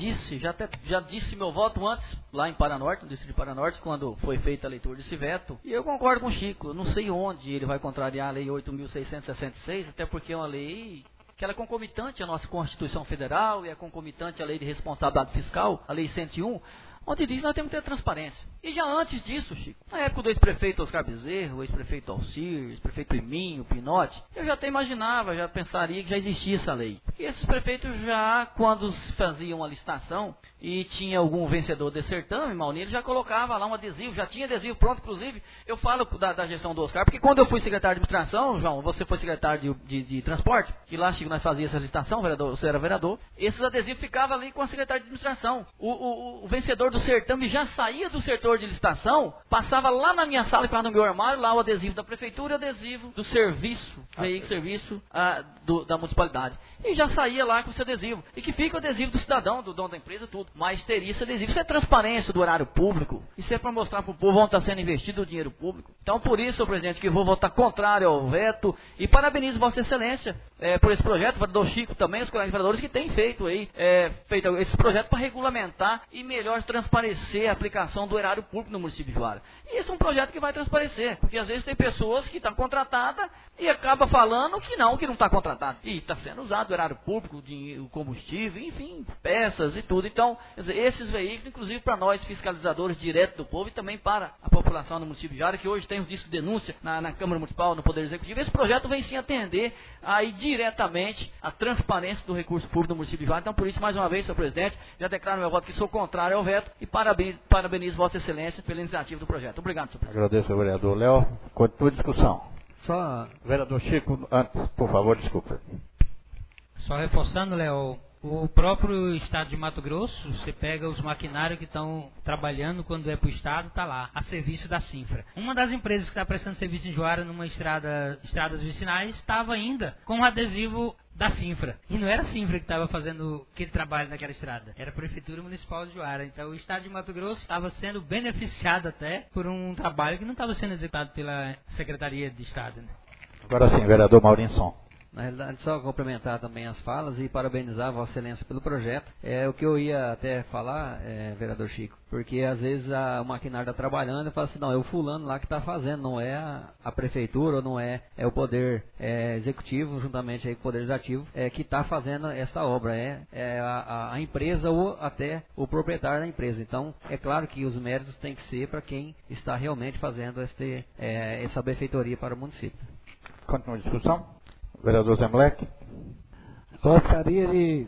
disse meu voto antes, lá em Paranorte, no distrito de Paranorte, quando foi feita a leitura desse veto. E eu concordo com o Chico, eu não sei onde ele vai contrariar a lei 8.666, até porque é uma lei que ela é concomitante à nossa Constituição Federal e é concomitante à lei de responsabilidade fiscal, a lei 101, onde diz que nós temos que ter transparência. E já antes disso, Chico, na época do ex-prefeito Oscar Bezerra, o ex-prefeito Alcir, ex-prefeito Eminho, Pinotti, eu já até imaginava, já pensaria que já existia essa lei. E esses prefeitos já, quando faziam a licitação e tinha algum vencedor desse certame, Mauni, ele já colocava lá um adesivo, já tinha adesivo pronto, inclusive, eu falo da gestão do Oscar, porque quando eu fui secretário de administração, João, você foi secretário de transporte, que lá, Chico, nós fazíamos essa licitação, vereador, você era vereador, esses adesivos ficavam ali com a secretária de administração. O vencedor do certame já saía do setor de licitação, passava lá na minha sala e ficava no meu armário, lá o adesivo da prefeitura e o adesivo do serviço, veículo serviço da municipalidade. E já saía lá com esse adesivo. E que fica o adesivo do cidadão, do dono da empresa, tudo. Mas teria esse adesivo. Isso é transparência do horário público. Isso é para mostrar para o povo onde está sendo investido o dinheiro público. Então, por isso, senhor presidente, que vou votar contrário ao veto. E parabenizo Vossa Excelência por esse projeto, o vereador Chico também, os colegas vereadores que têm feito esse projeto para regulamentar e melhor transparecer a aplicação do erário público no município de Juara. E esse é um projeto que vai transparecer, porque às vezes tem pessoas que estão contratadas e acaba falando que não está contratado. E está sendo usado o erário público, o combustível, enfim, peças e tudo. Então, esses veículos, inclusive para nós fiscalizadores direto do povo e também para a população do município de Juara, que hoje tem um disco de denúncia na Câmara Municipal, no Poder Executivo, esse projeto vem sim atender aí diretamente a transparência do recurso público do município de Juara. Então, por isso, mais uma vez, senhor presidente, já declaro meu voto que sou contrário ao veto e parabenizo Vossa Excelência pela iniciativa do projeto. Obrigado, senhor presidente. Agradeço ao vereador Léo. Continua a discussão. Vereador Chico, antes, por favor, desculpa. Só reforçando, Léo, o próprio estado de Mato Grosso, você pega os maquinários que estão trabalhando quando é para o estado, está lá, a serviço da Cinfra. Uma das empresas que está prestando serviço em Juara, numa estradas vicinais, estava ainda com um adesivo da Cinfra. E não era a Cinfra que estava fazendo aquele trabalho naquela estrada, era a Prefeitura Municipal de Juara. Então o estado de Mato Grosso estava sendo beneficiado até por um trabalho que não estava sendo executado pela Secretaria de Estado. Né? Agora sim, vereador Maurinson. Na realidade, só complementar também as falas e parabenizar Vossa Excelência pelo projeto. O que eu ia até falar, vereador Chico, porque às vezes o maquinário está trabalhando e fala assim, não, é o fulano lá que está fazendo, não é a prefeitura, ou não é o poder executivo, juntamente aí com o poder legislativo, que está fazendo essa obra, a empresa ou até o proprietário da empresa. Então, é claro que os méritos têm que ser para quem está realmente fazendo essa benfeitoria para o município. Continua a discussão. Vereador Zemlec. Gostaria de,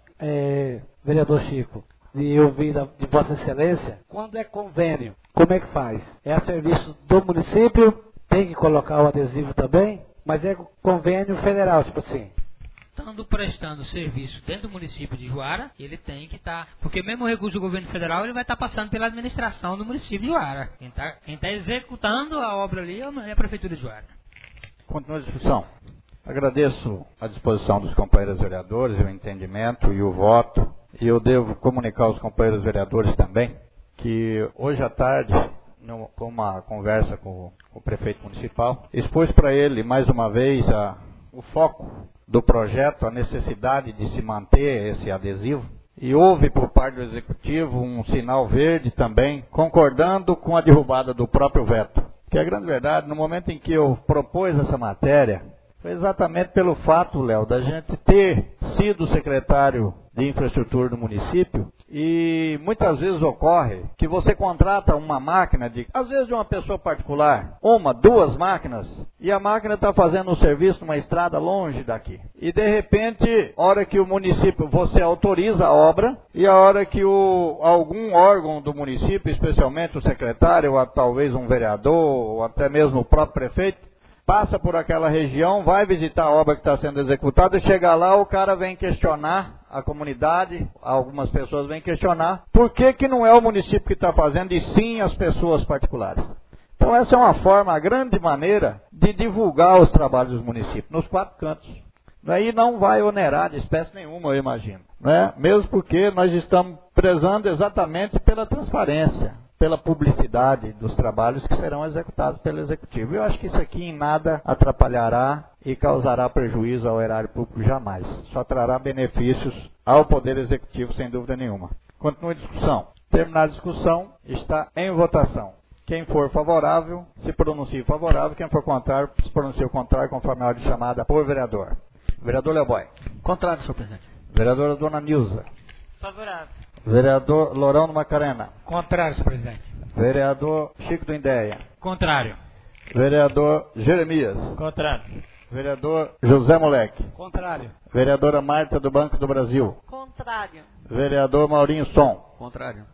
vereador Chico, de ouvir de Vossa Excelência, quando é convênio, como é que faz? É a serviço do município, tem que colocar o adesivo também, mas é convênio federal, tipo assim. Estando prestando serviço dentro do município de Juara, ele tem que estar, porque mesmo o recurso do governo federal, ele vai estar passando pela administração do município de Juara. Quem está executando a obra ali é a prefeitura de Juara. Continua a discussão. Agradeço a disposição dos companheiros vereadores, o entendimento e o voto. E eu devo comunicar aos companheiros vereadores também que hoje à tarde, com uma conversa com o prefeito municipal, expus para ele mais uma vez o foco do projeto, a necessidade de se manter esse adesivo. E houve por parte do executivo um sinal verde também, concordando com a derrubada do próprio veto. Que a grande verdade, no momento em que eu propus essa matéria, foi exatamente pelo fato, Léo, da gente ter sido secretário de infraestrutura do município e muitas vezes ocorre que você contrata uma máquina, às vezes de uma pessoa particular, 1, 2 máquinas, e a máquina está fazendo um serviço numa estrada longe daqui. E de repente, a hora que o município, você autoriza a obra, e a hora que algum órgão do município, especialmente o secretário, ou talvez um vereador, ou até mesmo o próprio prefeito, passa por aquela região, vai visitar a obra que está sendo executada, e chega lá, o cara vem questionar, a comunidade, algumas pessoas vêm questionar, por que não é o município que está fazendo, e sim as pessoas particulares. Então essa é uma forma, a grande maneira, de divulgar os trabalhos dos municípios, nos 4 cantos. Aí não vai onerar de espécie nenhuma, eu imagino. Né? Mesmo porque nós estamos prezando exatamente pela transparência, pela publicidade dos trabalhos que serão executados pelo Executivo. Eu acho que isso aqui em nada atrapalhará e causará prejuízo ao erário público jamais. Só trará benefícios ao Poder Executivo, sem dúvida nenhuma. Continua a discussão. Terminada a discussão, está em votação. Quem for favorável, se pronuncie favorável. Quem for contrário, se pronuncie o contrário, conforme a ordem chamada por vereador. Vereador Leoboy. Contrário, senhor presidente. Vereadora Dona Nilza. Favorável. Vereador Lourão do Macarena. Contrário, senhor presidente. Vereador Chico do Indéia. Contrário. Vereador Jeremias. Contrário. Vereador José Moleque. Contrário. Vereadora Marta do Banco do Brasil. Contrário. Vereador Maurinho Som. Contrário.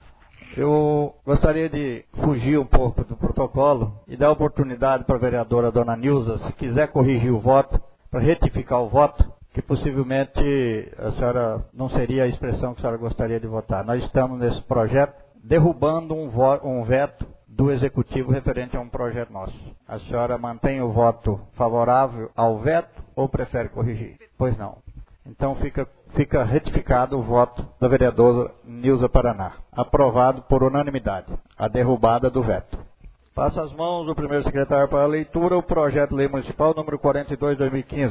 Eu gostaria de fugir um pouco do protocolo e dar oportunidade para a vereadora Dona Nilza, se quiser corrigir o voto, para retificar o voto, que possivelmente a senhora não seria a expressão que a senhora gostaria de votar. Nós estamos nesse projeto derrubando um veto do Executivo referente a um projeto nosso. A senhora mantém o voto favorável ao veto ou prefere corrigir? Pois não. Então fica retificado o voto da vereadora Nilza Paraná. Aprovado por unanimidade. A derrubada do veto. Passo as mãos do primeiro secretário para a leitura o projeto de lei municipal número 42/2015.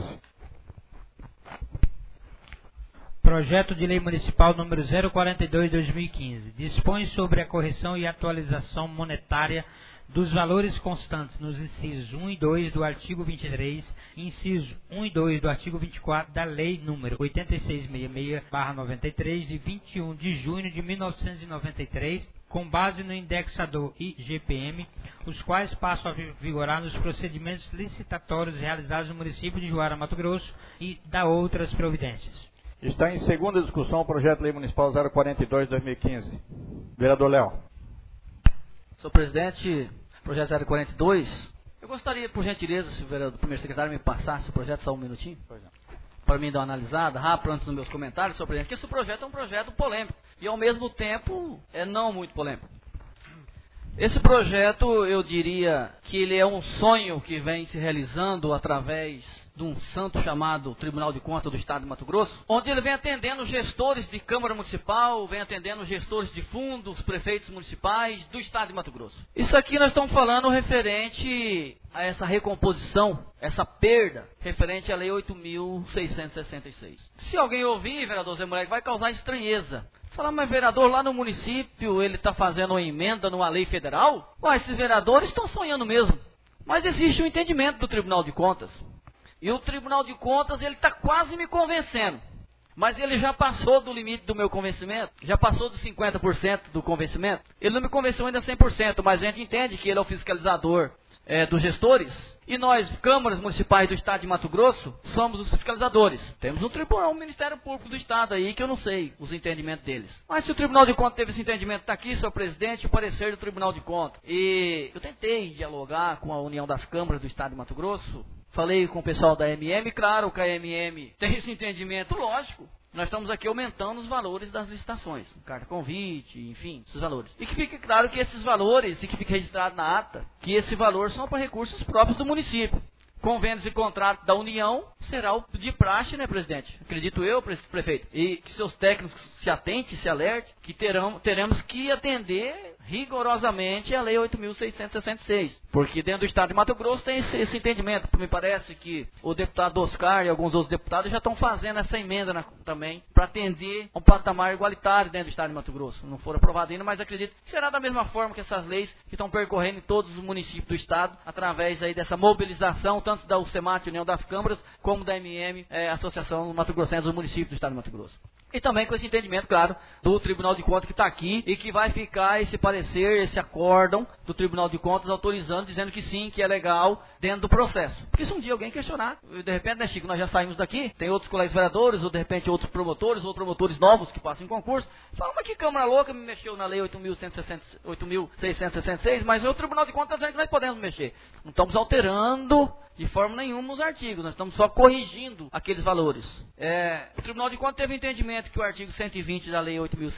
Projeto de Lei Municipal número 042/2015 dispõe sobre a correção e atualização monetária dos valores constantes nos incisos 1 e 2 do artigo 23 e inciso 1 e 2 do artigo 24 da Lei número 8666/93 de 21 de junho de 1993, com base no indexador IGPM, os quais passam a vigorar nos procedimentos licitatórios realizados no município de Juara, Mato Grosso, e da outras providências. Está em segunda discussão o projeto de lei municipal 042/2015. Vereador Léo. Senhor presidente, projeto 042, eu gostaria, por gentileza, se o vereador primeiro secretário me passasse o projeto, só um minutinho, para mim dar uma analisada rápida antes dos meus comentários, senhor presidente, que esse projeto é um projeto polêmico e, ao mesmo tempo, é não muito polêmico. Esse projeto, eu diria que ele é um sonho que vem se realizando através de um santo chamado Tribunal de Contas do Estado de Mato Grosso, onde ele vem atendendo gestores de Câmara Municipal, vem atendendo gestores de fundos, prefeitos municipais do Estado de Mato Grosso. Isso aqui nós estamos falando referente a essa recomposição, essa perda, referente à Lei 8.666. Se alguém ouvir, vereador Zé Moleque, vai causar estranheza. Falar, mas vereador, lá no município ele está fazendo uma emenda numa lei federal? Ué, esses vereadores estão sonhando mesmo. Mas existe um entendimento do Tribunal de Contas. E o Tribunal de Contas, ele está quase me convencendo. Mas ele já passou do limite do meu convencimento, já passou dos 50% do convencimento. Ele não me convenceu ainda 100%, mas a gente entende que ele é o fiscalizador dos gestores. E nós, câmaras municipais do Estado de Mato Grosso, somos os fiscalizadores. Temos um tribunal, um Ministério Público do Estado aí, que eu não sei os entendimentos deles. Mas se o Tribunal de Contas teve esse entendimento, está aqui, senhor presidente, o parecer do Tribunal de Contas. E eu tentei dialogar com a União das Câmaras do Estado de Mato Grosso. Falei com o pessoal da MM, claro que a MM tem esse entendimento, lógico. Nós estamos aqui aumentando os valores das licitações, carta convite, enfim, esses valores. E que fique claro que esses valores, e que fique registrado na ata, que esse valor são para recursos próprios do município. Convênios e contrato da União será o de praxe, né, presidente? Acredito eu, prefeito. E que seus técnicos se atentem, se alertem, que teremos que atender rigorosamente a Lei 8.666. Porque dentro do Estado de Mato Grosso tem esse entendimento. Me parece que o deputado Oscar e alguns outros deputados já estão fazendo essa emenda também para atender a um patamar igualitário dentro do Estado de Mato Grosso. Não foram aprovados ainda, mas acredito que será da mesma forma que essas leis que estão percorrendo em todos os municípios do Estado, através aí dessa mobilização, tanto da UCEMAT, União das Câmaras, como da MM, Associação Mato Grossense dos Municípios do Estado de Mato Grosso. E também com esse entendimento, claro, do Tribunal de Contas que está aqui e que vai ficar esse parecer, esse acórdão do Tribunal de Contas autorizando, dizendo que sim, que é legal dentro do processo. Porque se um dia alguém questionar, de repente, né, Chico, nós já saímos daqui, tem outros colegas vereadores, ou de repente outros promotores, ou promotores novos que passam em concurso, falam, mas que Câmara louca me mexeu na Lei 8.666, mas o Tribunal de Contas está dizendo que nós podemos mexer. Não estamos alterando de forma nenhuma os artigos, nós estamos só corrigindo aqueles valores. O Tribunal de Contas teve entendimento que o artigo 120 da Lei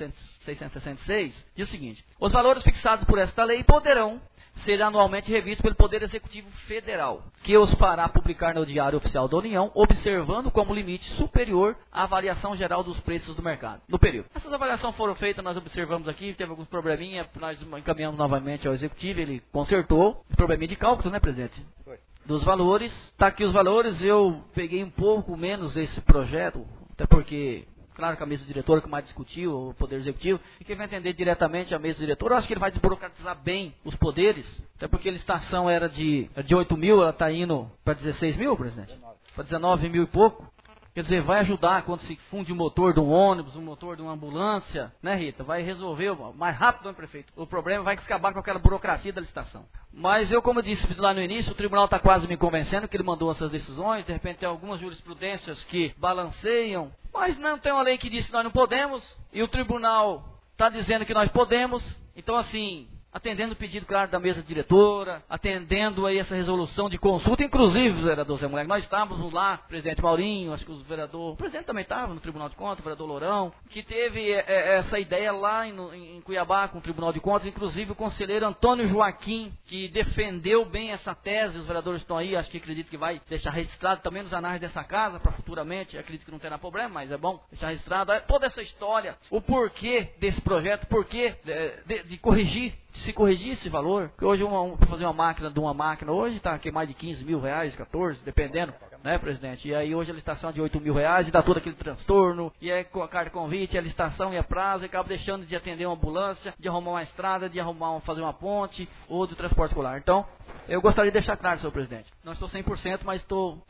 8.666 diz o seguinte: os valores fixados por esta lei poderão ser anualmente revistos pelo Poder Executivo Federal, que os fará publicar no Diário Oficial da União, observando como limite superior à variação geral dos preços do mercado, no período. Essas avaliações foram feitas, nós observamos aqui, teve alguns probleminha, nós encaminhamos novamente ao Executivo, ele consertou, probleminha de cálculo, né, presidente? Foi. Dos valores, está aqui os valores, eu peguei um pouco menos esse projeto, até porque, claro que a mesa diretora que mais discutiu, o Poder Executivo, e quem vai entender diretamente a mesa diretora, eu acho que ele vai desburocratizar bem os poderes, até porque a licitação era de 8 mil, ela está indo para 16 mil, presidente? Para 19 mil e pouco. Quer dizer, vai ajudar quando se funde o motor de um ônibus, o motor de uma ambulância, né, Rita? Vai resolver mais rápido, né, prefeito? O problema vai acabar com aquela burocracia da licitação. Mas eu, como eu disse lá no início, o tribunal está quase me convencendo que ele mandou essas decisões, de repente tem algumas jurisprudências que balanceiam, mas não tem uma lei que diz que nós não podemos, e o tribunal está dizendo que nós podemos, então assim, atendendo o pedido, claro, da mesa diretora, atendendo aí essa resolução de consulta, inclusive, vereador Zé Moleque, nós estávamos lá, presidente Maurinho, acho que o presidente também estava no Tribunal de Contas, o vereador Lourão, que teve essa ideia lá em Cuiabá com o Tribunal de Contas, inclusive o conselheiro Antônio Joaquim, que defendeu bem essa tese, os vereadores estão aí, acho que acredito que vai deixar registrado também nos anais dessa casa, para futuramente, acredito que não terá problema, mas é bom deixar registrado toda essa história, o porquê desse projeto, porquê de corrigir, de se corrigir esse valor, que hoje para fazer uma máquina hoje está aqui mais de 15 mil reais, 14, dependendo, né, presidente? E aí hoje a licitação é de 8 mil reais e dá todo aquele transtorno, e aí com a carta de convite, a licitação e a prazo, e acaba deixando de atender uma ambulância, de arrumar uma estrada, de fazer uma ponte, ou do transporte escolar. Então, eu gostaria de deixar claro, senhor presidente, não estou 100%, mas estou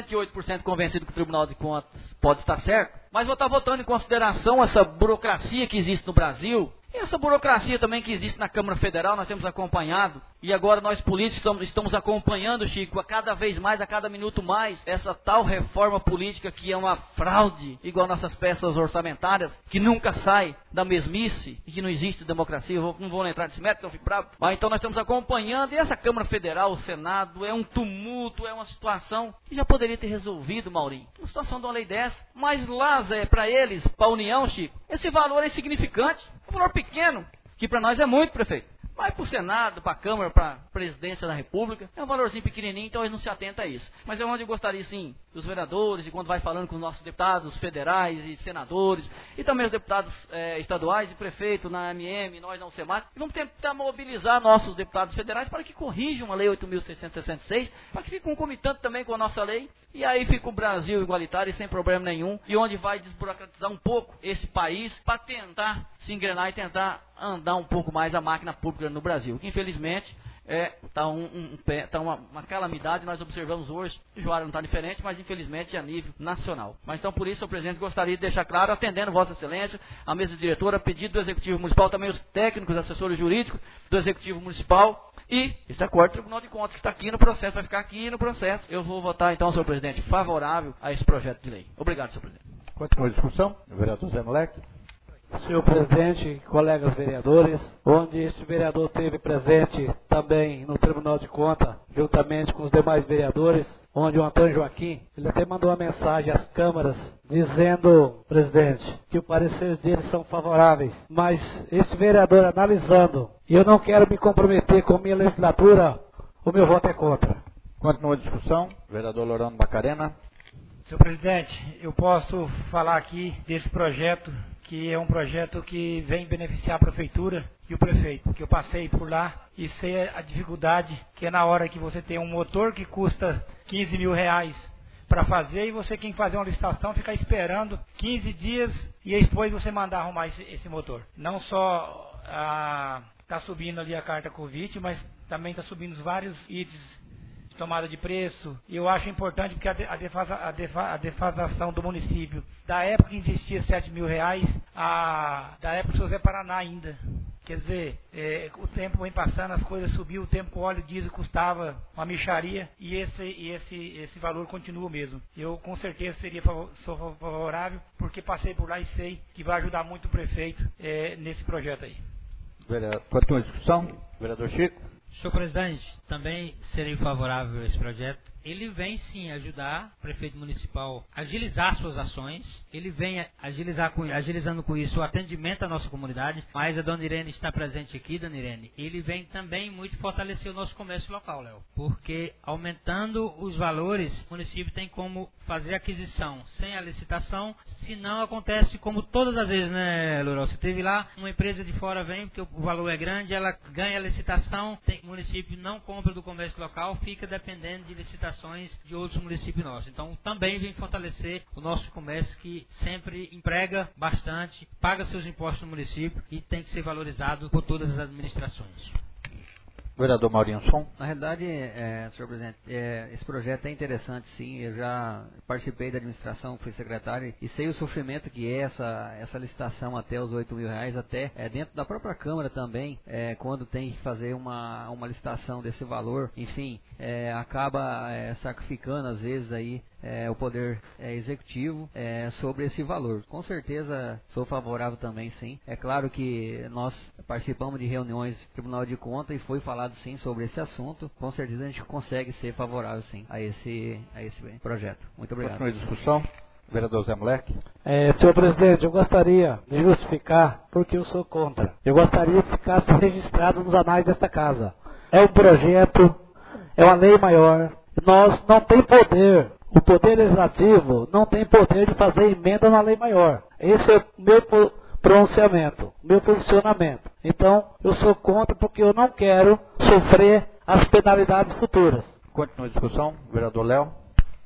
78% convencido que o Tribunal de Contas pode estar certo, mas vou estar botando em consideração essa burocracia que existe no Brasil, e essa burocracia também que existe na Câmara Federal, nós temos acompanhado, e agora nós políticos estamos acompanhando, Chico, a cada vez mais, a cada minuto mais, essa tal reforma política que é uma fraude, igual nossas peças orçamentárias, que nunca sai da mesmice, e que não existe democracia, não vou entrar nesse método, eu fico bravo, mas então nós estamos acompanhando, e essa Câmara Federal, o Senado, é um tumulto, é uma situação que já poderia ter resolvido, Maurinho, uma situação de uma lei dessa, mas lá, Zé, para eles, para a União, Chico, esse valor é insignificante, um valor pequeno, que para nós é muito, prefeito. vai para o Senado, para a Câmara, para a Presidência da República. É um valorzinho pequenininho, então eles não se atentam a isso. Mas é onde eu gostaria, sim, dos vereadores, e quando vai falando com os nossos deputados federais e senadores, e também os deputados estaduais e prefeitos na MM, nós na UCEMAS, e vamos tentar mobilizar nossos deputados federais para que corrijam a Lei 8.666, para que fique concomitante também com a nossa lei, e aí fica o Brasil igualitário e sem problema nenhum, e onde vai desburocratizar um pouco esse país para tentar se engrenar e tentar andar um pouco mais a máquina pública no Brasil, que infelizmente está uma calamidade. Nós observamos hoje, o Juara não está diferente, mas infelizmente é a nível nacional. Mas então por isso, senhor presidente, gostaria de deixar claro, atendendo Vossa Excelência, a mesa diretora, pedido do Executivo Municipal, também os técnicos, assessores jurídicos do Executivo Municipal, e esse acordo do Tribunal de Contas que está aqui no processo, vai ficar aqui no processo. Eu vou votar então, senhor presidente, favorável a esse projeto de lei. Obrigado, senhor presidente. Continua a discussão. O vereador Zé Moleque. Senhor presidente, colegas vereadores, onde este vereador esteve presente também no Tribunal de Contas, juntamente com os demais vereadores, onde o Antônio Joaquim, ele até mandou uma mensagem às câmaras, dizendo, presidente, que os pareceres deles são favoráveis, mas esse vereador analisando, e eu não quero me comprometer com a minha legislatura, o meu voto é contra. Continua a discussão. Vereador Lorano Macarena. Senhor presidente, eu posso falar aqui desse projeto, que é um projeto que vem beneficiar a prefeitura e o prefeito, que eu passei por lá e sei a dificuldade que é na hora que você tem um motor que custa 15 mil reais para fazer, e você, quem fazer uma licitação, ficar esperando 15 dias e depois você mandar arrumar esse motor. Não só está subindo ali a carta Covid, mas também está subindo vários itens, tomada de preço. E eu acho importante porque a defasação do município, da época que existia 7 mil reais, da época do José Paraná ainda. Quer dizer, o tempo vem passando, as coisas subiu, o tempo que o óleo diesel custava uma mixaria, e esse valor continua o mesmo. Eu com certeza sou favorável, porque passei por lá e sei que vai ajudar muito o prefeito nesse projeto aí. Continua a discussão. Vereador Chico. Senhor presidente, também serei favorável a esse projeto. Ele vem sim ajudar o prefeito municipal a agilizar suas ações, ele vem agilizando com isso o atendimento à nossa comunidade, mas a dona Irene está presente aqui, dona Irene, ele vem também muito fortalecer o nosso comércio local, Léo, porque aumentando os valores, o município tem como fazer aquisição sem a licitação, se não acontece como todas as vezes, né, Lourão? Você teve lá, uma empresa de fora vem, porque o valor é grande, ela ganha a licitação, o município não compra do comércio local, fica dependendo de licitações de outros municípios nossos. Então também vem fortalecer o nosso comércio, que sempre emprega bastante, paga seus impostos no município e tem que ser valorizado por todas as administrações. Vereador Maurinho Som. Na realidade, senhor presidente, esse projeto é interessante, sim. Eu já participei da administração, fui secretário, e sei o sofrimento que é essa licitação até os 8 mil reais, até dentro da própria Câmara também, quando tem que fazer uma licitação desse valor, enfim, acaba sacrificando às vezes aí o poder executivo sobre esse valor. Com certeza sou favorável também, sim. É claro que nós participamos de reuniões do Tribunal de Contas e foi falado sim sobre esse assunto. Com certeza a gente consegue ser favorável sim a esse projeto. Muito obrigado. Continua a discussão. Vereador Zé Moleque. Senhor presidente, eu gostaria de justificar porque eu sou contra. Eu gostaria que ficasse registrado nos anais desta casa. É um projeto, é uma lei maior. Nós não temos poder. O Poder Legislativo não tem poder de fazer emenda na lei maior. Esse é o meu pronunciamento, meu posicionamento. Então, eu sou contra porque eu não quero sofrer as penalidades futuras. Continua a discussão. Vereador Léo.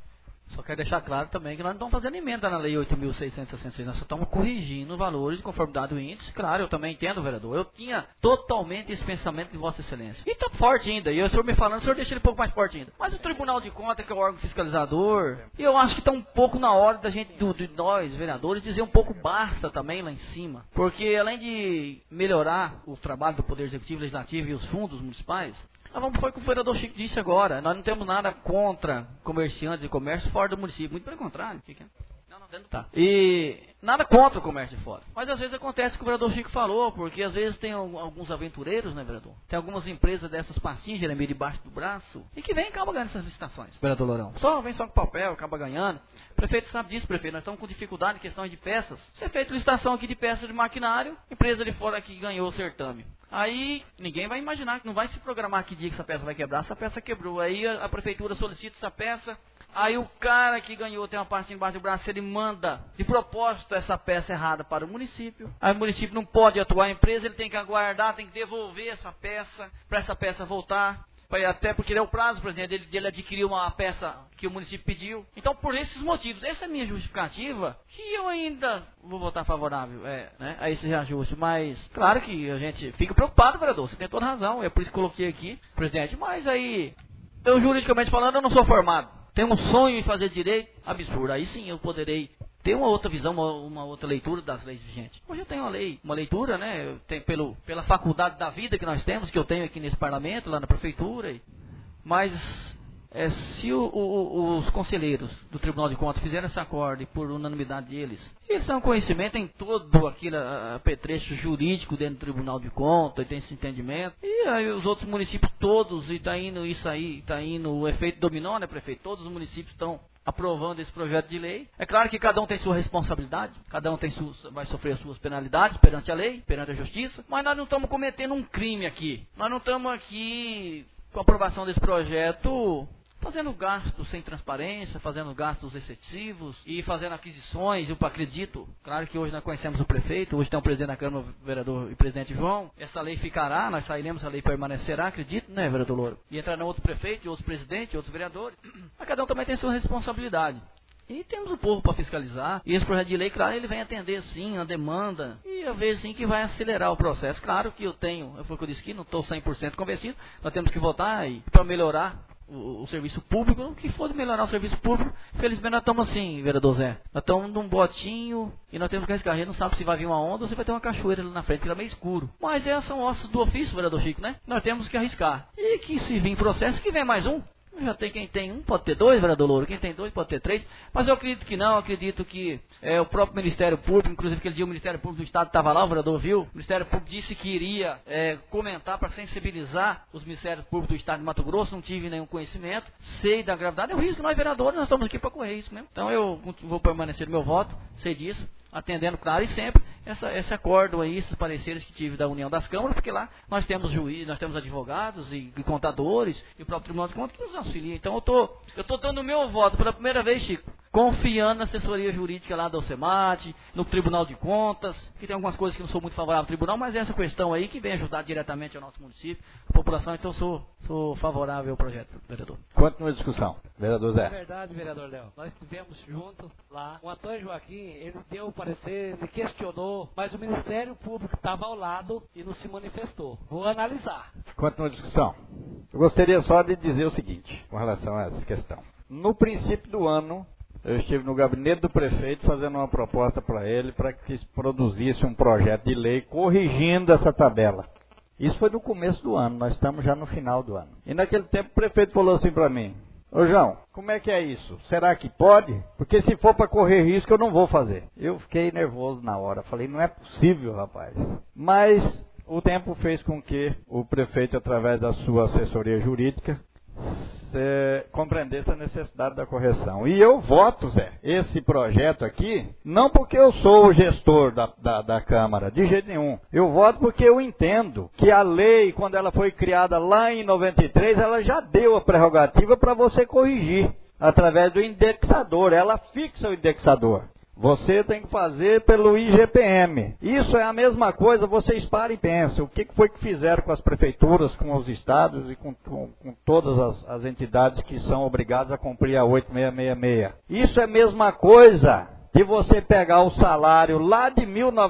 Só quero deixar claro também que nós não estamos fazendo emenda na Lei 8.666, nós só estamos corrigindo valores de conformidade do índice. Claro, eu também entendo, vereador. Eu tinha totalmente esse pensamento de Vossa Excelência. E está forte ainda. E o senhor me falando, o senhor deixa ele um pouco mais forte ainda. Mas o Tribunal de Contas, que é o órgão fiscalizador, e eu acho que está um pouco na hora da gente, de nós, vereadores, dizer um pouco basta também lá em cima. Porque além de melhorar o trabalho do Poder Executivo, Legislativo e os fundos municipais, foi o que o vereador Chico disse agora. Nós não temos nada contra comerciantes e comércio fora do município. Muito pelo contrário. Não, dentro tá. E nada contra o comércio de fora. Mas às vezes acontece o que o vereador Chico falou, porque às vezes tem alguns aventureiros, né, vereador? Tem algumas empresas dessas pastinhas, Jeremias, debaixo do braço, e que vem e acaba ganhando essas licitações. Vereador Lourão. Vem só com papel, acaba ganhando. O prefeito sabe disso, prefeito. Nós estamos com dificuldade em questão de peças. Se é feita licitação aqui de peças de maquinário, empresa de fora aqui ganhou o certame. Aí ninguém vai imaginar, que não vai se programar que dia que essa peça vai quebrar. Essa peça quebrou. Aí a prefeitura solicita essa peça. Aí o cara que ganhou tem uma parte embaixo do braço, ele manda de propósito essa peça errada para o município. Aí o município não pode atuar a empresa, ele tem que aguardar, tem que devolver essa peça, para essa peça voltar. Até porque ele é o prazo, por exemplo, dele adquirir uma peça que o município pediu. Então, por esses motivos, essa é a minha justificativa, que eu ainda vou votar favorável a esse reajuste. Mas, claro que a gente fica preocupado, vereador, você tem toda razão, é por isso que coloquei aqui, presidente. Mas aí, eu juridicamente falando, eu não sou formado. Tenho um sonho em fazer direito absurdo. Aí sim eu poderei ter uma outra visão, uma outra leitura das leis vigentes. Hoje eu tenho uma leitura, né? Eu tenho pela faculdade da vida que nós temos, que eu tenho aqui nesse parlamento, lá na prefeitura. Mas se os conselheiros do Tribunal de Contas fizeram esse acorde por unanimidade deles, eles têm um conhecimento em todo aquele apetrecho jurídico dentro do Tribunal de Contas, e tem esse entendimento. E aí os outros municípios todos, e está indo isso aí, está indo o efeito dominó, né, prefeito? Todos os municípios estão aprovando esse projeto de lei. É claro que cada um tem sua responsabilidade, cada um vai sofrer as suas penalidades perante a lei, perante a justiça, mas nós não estamos cometendo um crime aqui. Nós não estamos aqui, com a aprovação desse projeto, fazendo gastos sem transparência, fazendo gastos excessivos e fazendo aquisições. Eu acredito, claro que hoje nós conhecemos o prefeito, hoje tem o presidente da Câmara, o vereador e presidente João. Essa lei ficará, nós sairemos, a lei permanecerá, acredito, né, vereador Louro? E entrarão outros prefeitos, outros presidentes, outros vereadores. Mas cada um também tem sua responsabilidade. E temos o povo para fiscalizar. E esse projeto de lei, claro, ele vem atender sim a demanda. E eu vejo sim que vai acelerar o processo. Claro que foi o que eu disse aqui, não estou 100% convencido. Nós temos que votar para melhorar o serviço público. O que for de melhorar o serviço público, felizmente nós estamos assim, vereador Zé. Nós estamos num botinho e nós temos que arriscar. A gente não sabe se vai vir uma onda ou se vai ter uma cachoeira ali na frente, que é meio escuro. Mas essas são ossos do ofício, vereador Chico, né? Nós temos que arriscar. E que se vir processo, que vem mais um. Já tem quem tem um, pode ter dois, vereador Louro. Quem tem dois, pode ter três. Mas eu acredito que não, acredito que o próprio Ministério Público, inclusive aquele dia o Ministério Público do Estado estava lá, o vereador viu. O Ministério Público disse que iria comentar para sensibilizar os Ministérios Públicos do Estado de Mato Grosso. Não tive nenhum conhecimento. Sei da gravidade. É o risco, nós vereadores, nós estamos aqui para correr isso mesmo. Então eu vou permanecer no meu voto, sei disso. Atendendo, claro, e sempre esse acordo aí, esses pareceres que tive da União das Câmaras, porque lá nós temos juízes, nós temos advogados e contadores e o próprio Tribunal de Contas que nos auxilia. Então eu estou dando o meu voto pela primeira vez, Chico, confiando na assessoria jurídica lá da OCEMAT, no Tribunal de Contas, que tem algumas coisas que não sou muito favorável ao tribunal, mas essa questão aí que vem ajudar diretamente ao nosso município, a população, então eu sou favorável ao projeto, vereador. Continua a discussão. Vereador Zé. É verdade, vereador Léo. Nós estivemos juntos lá. O Antônio Joaquim, ele deu o parecer, ele questionou, mas o Ministério Público estava ao lado e não se manifestou. Vou analisar. Continua a discussão. Eu gostaria só de dizer o seguinte, com relação a essa questão. No princípio do ano, eu estive no gabinete do prefeito fazendo uma proposta para ele, para que produzisse um projeto de lei corrigindo essa tabela. Isso foi no começo do ano, nós estamos já no final do ano. E naquele tempo o prefeito falou assim para mim: ô João, como é que é isso? Será que pode? Porque se for para correr risco, eu não vou fazer. Eu fiquei nervoso na hora, falei, não é possível, rapaz. Mas o tempo fez com que o prefeito, através da sua assessoria jurídica, compreendesse a necessidade da correção. E eu voto, Zé, esse projeto aqui, não porque eu sou o gestor da Câmara, de jeito nenhum. Eu voto porque eu entendo que a lei, quando ela foi criada lá em 93, ela já deu a prerrogativa para você corrigir, através do indexador. Ela fixa o indexador. Você tem que fazer pelo IGPM. Isso é a mesma coisa, vocês param e pensam. O que foi que fizeram com as prefeituras, com os estados e com todas as entidades que são obrigadas a cumprir a 8666? Isso é a mesma coisa de você pegar o salário lá de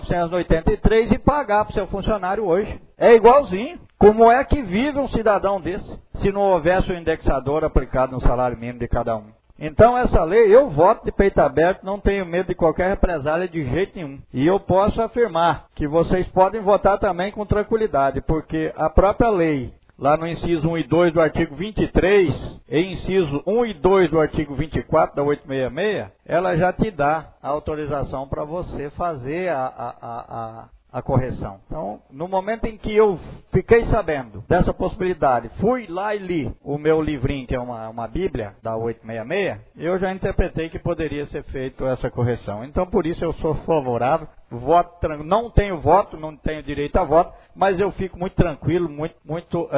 1983 e pagar para o seu funcionário hoje. É igualzinho. Como é que vive um cidadão desse, se não houvesse o indexador aplicado no salário mínimo de cada um? Então essa lei, eu voto de peito aberto, não tenho medo de qualquer represália de jeito nenhum. E eu posso afirmar que vocês podem votar também com tranquilidade, porque a própria lei, lá no inciso 1 e 2 do artigo 23, e inciso 1 e 2 do artigo 24 da 866, ela já te dá a autorização para você fazer a correção. Então, no momento em que eu fiquei sabendo dessa possibilidade, fui lá e li o meu livrinho, que é uma Bíblia, da 866, eu já interpretei que poderia ser feita essa correção. Então, por isso eu sou favorável, não tenho voto, não tenho direito a voto, mas eu fico muito tranquilo, muito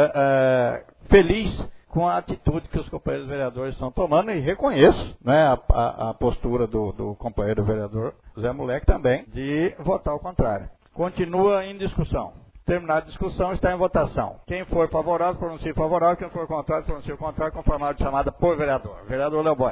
feliz com a atitude que os companheiros vereadores estão tomando e reconheço, né, a postura do companheiro vereador Zé Moleque também, de votar ao contrário. Continua em discussão. Terminada a discussão, está em votação. Quem for favorável, pronuncie favorável. Quem for contrário, pronuncie o contrário, conforme de chamada por vereador. Vereador Leoboy.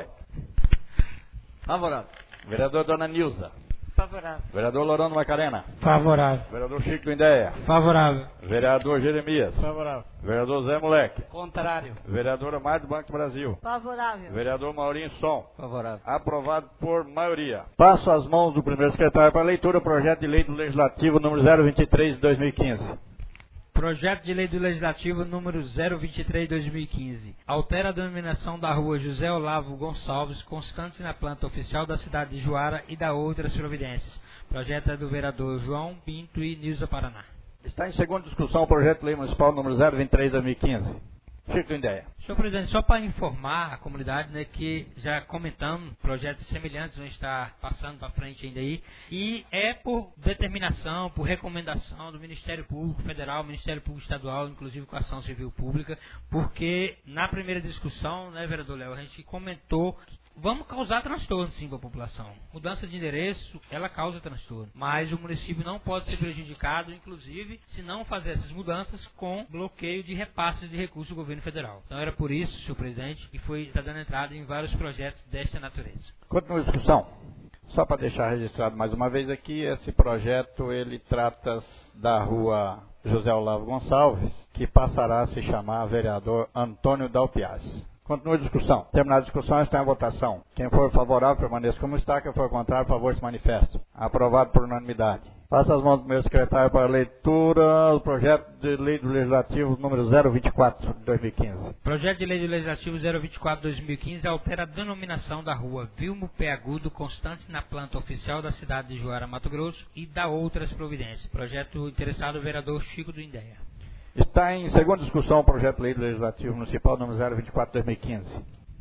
Favorável. Vereador Dona Nilza. Favorável. Vereador Lorano Macarena. Favorável. Vereador Chico do Indéia. Favorável. Vereador Jeremias. Favorável. Vereador Zé Moleque. Contrário. Vereadora Mar do Banco do Brasil. Favorável. Vereador Maurinho Som. Favorável. Aprovado por maioria. Passo às mãos do primeiro secretário para leitura o projeto de lei do Legislativo número 023 de 2015. Projeto de Lei do Legislativo número 023/2015. Altera a denominação da rua José Olavo Gonçalves, constante na planta oficial da cidade de Juara e da outras providências. Projeto é do vereador João Pinto e Nilza Paraná. Está em segunda discussão o projeto de lei municipal número 023/2015. Chico do Indéia. Senhor presidente, só para informar a comunidade, né, que já comentamos, projetos semelhantes vão estar passando para frente ainda aí, e é por determinação, por recomendação do Ministério Público Federal, Ministério Público Estadual, inclusive com a ação civil pública, porque na primeira discussão, né, vereador Léo, a gente comentou vamos causar transtorno sim para a população. Mudança de endereço, ela causa transtorno. Mas o município não pode ser prejudicado, inclusive, se não fazer essas mudanças com bloqueio de repasses de recursos do governo federal. Então era por isso, senhor presidente, que está dando entrada em vários projetos desta natureza. Continua a discussão. Só para deixar registrado mais uma vez aqui, esse projeto ele trata da rua José Olavo Gonçalves, que passará a se chamar vereador Antônio Dalpiaz. Continua a discussão. Terminada a discussão, está em votação. Quem for favorável, permaneça como está. Quem for contrário, por favor, se manifeste. Aprovado por unanimidade. Passo as mãos do meu secretário para a leitura do projeto de lei do Legislativo número 024 de 2015. Projeto de lei do Legislativo 024 de 2015 altera a denominação da rua Vilmo Pé Agudo, constante na planta oficial da cidade de Juara, Mato Grosso, e da outras providências. Projeto interessado o vereador Chico do Indéia. Está em segunda discussão o projeto de lei do Legislativo Municipal número 024 de 2015.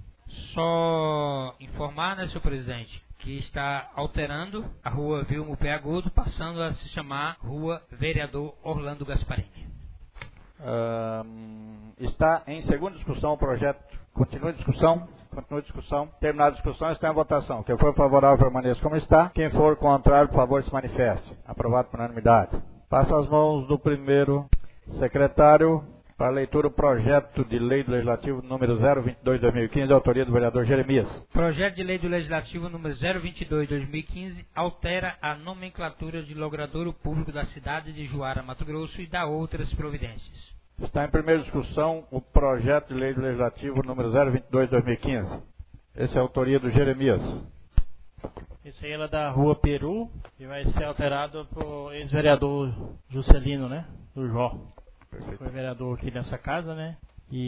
Só informar, né, senhor presidente, que está alterando a rua Vilmo Pé Agudo, passando a se chamar Rua Vereador Orlando Gasparini. Está em segunda discussão o projeto. Continua a discussão. Terminada a discussão, está em votação. Quem for favorável, permaneça como está. Quem for contrário, por favor, se manifeste. Aprovado por unanimidade. Passa as mãos do primeiro secretário para a leitura do projeto de lei do Legislativo número 022 de 2015, autoria do vereador Jeremias. Projeto de lei do Legislativo número 022 de 2015 altera a nomenclatura de logradouro público da cidade de Juara, Mato Grosso, e dá outras providências. Está em primeira discussão o projeto de lei do Legislativo número 022 de 2015. Essa é a autoria do Jeremias. Esse aí é da Rua Peru e vai ser alterado por ex-vereador Juscelino, né? Do Jó. Perfeito. Foi vereador aqui nessa casa, né?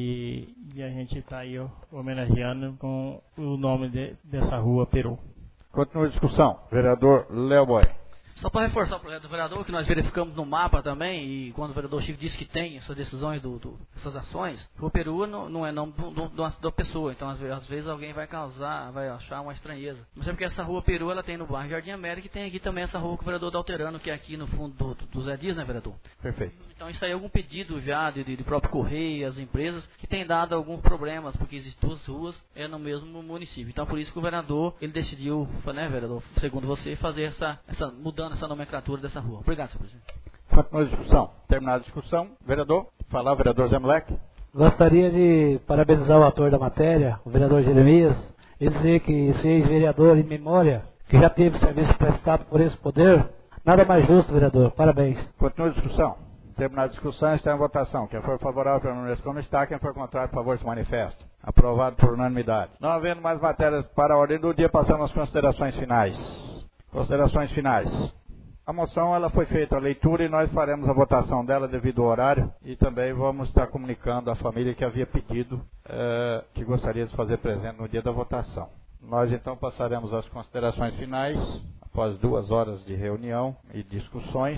E a gente está aí homenageando com o nome dessa Rua Peru. Continua a discussão. Vereador Leoboy. Só para reforçar o projeto do vereador, que nós verificamos no mapa também, e quando o vereador Chico disse que tem essas decisões, essas ações, Rua Peru não é nome da pessoa, então às vezes alguém vai achar uma estranheza. Mas é porque essa Rua Peru, ela tem no bairro Jardim América, e tem aqui também essa rua que o vereador está alterando, que é aqui no fundo do Zé Dias, né, vereador? Perfeito. Então isso aí é algum pedido já de próprio Correio, as empresas, que tem dado alguns problemas, porque existem duas ruas no município. Então por isso que o vereador, ele decidiu, né, vereador, segundo você, fazer mudando essa nomenclatura dessa rua. Obrigado, senhor presidente. Continua a discussão. Terminada a discussão, vereador, falar o vereador Zé Moleque. Gostaria de parabenizar o autor da matéria, o vereador Jeremias, e dizer que esse ex-vereador em memória, que já teve serviço prestado por esse poder, nada mais justo, vereador. Parabéns. Continua a discussão. Terminada a discussão, está em votação. Quem for favorável, permaneça como está. Quem for contrário, por favor, se manifeste. Aprovado por unanimidade. Não havendo mais matérias para a ordem do dia, passamos às considerações finais. Considerações finais. A moção ela foi feita a leitura e nós faremos a votação dela devido ao horário e também vamos estar comunicando à família que havia pedido, que gostaria de fazer presente no dia da votação. Nós então passaremos às considerações finais, após 2 horas de reunião e discussões.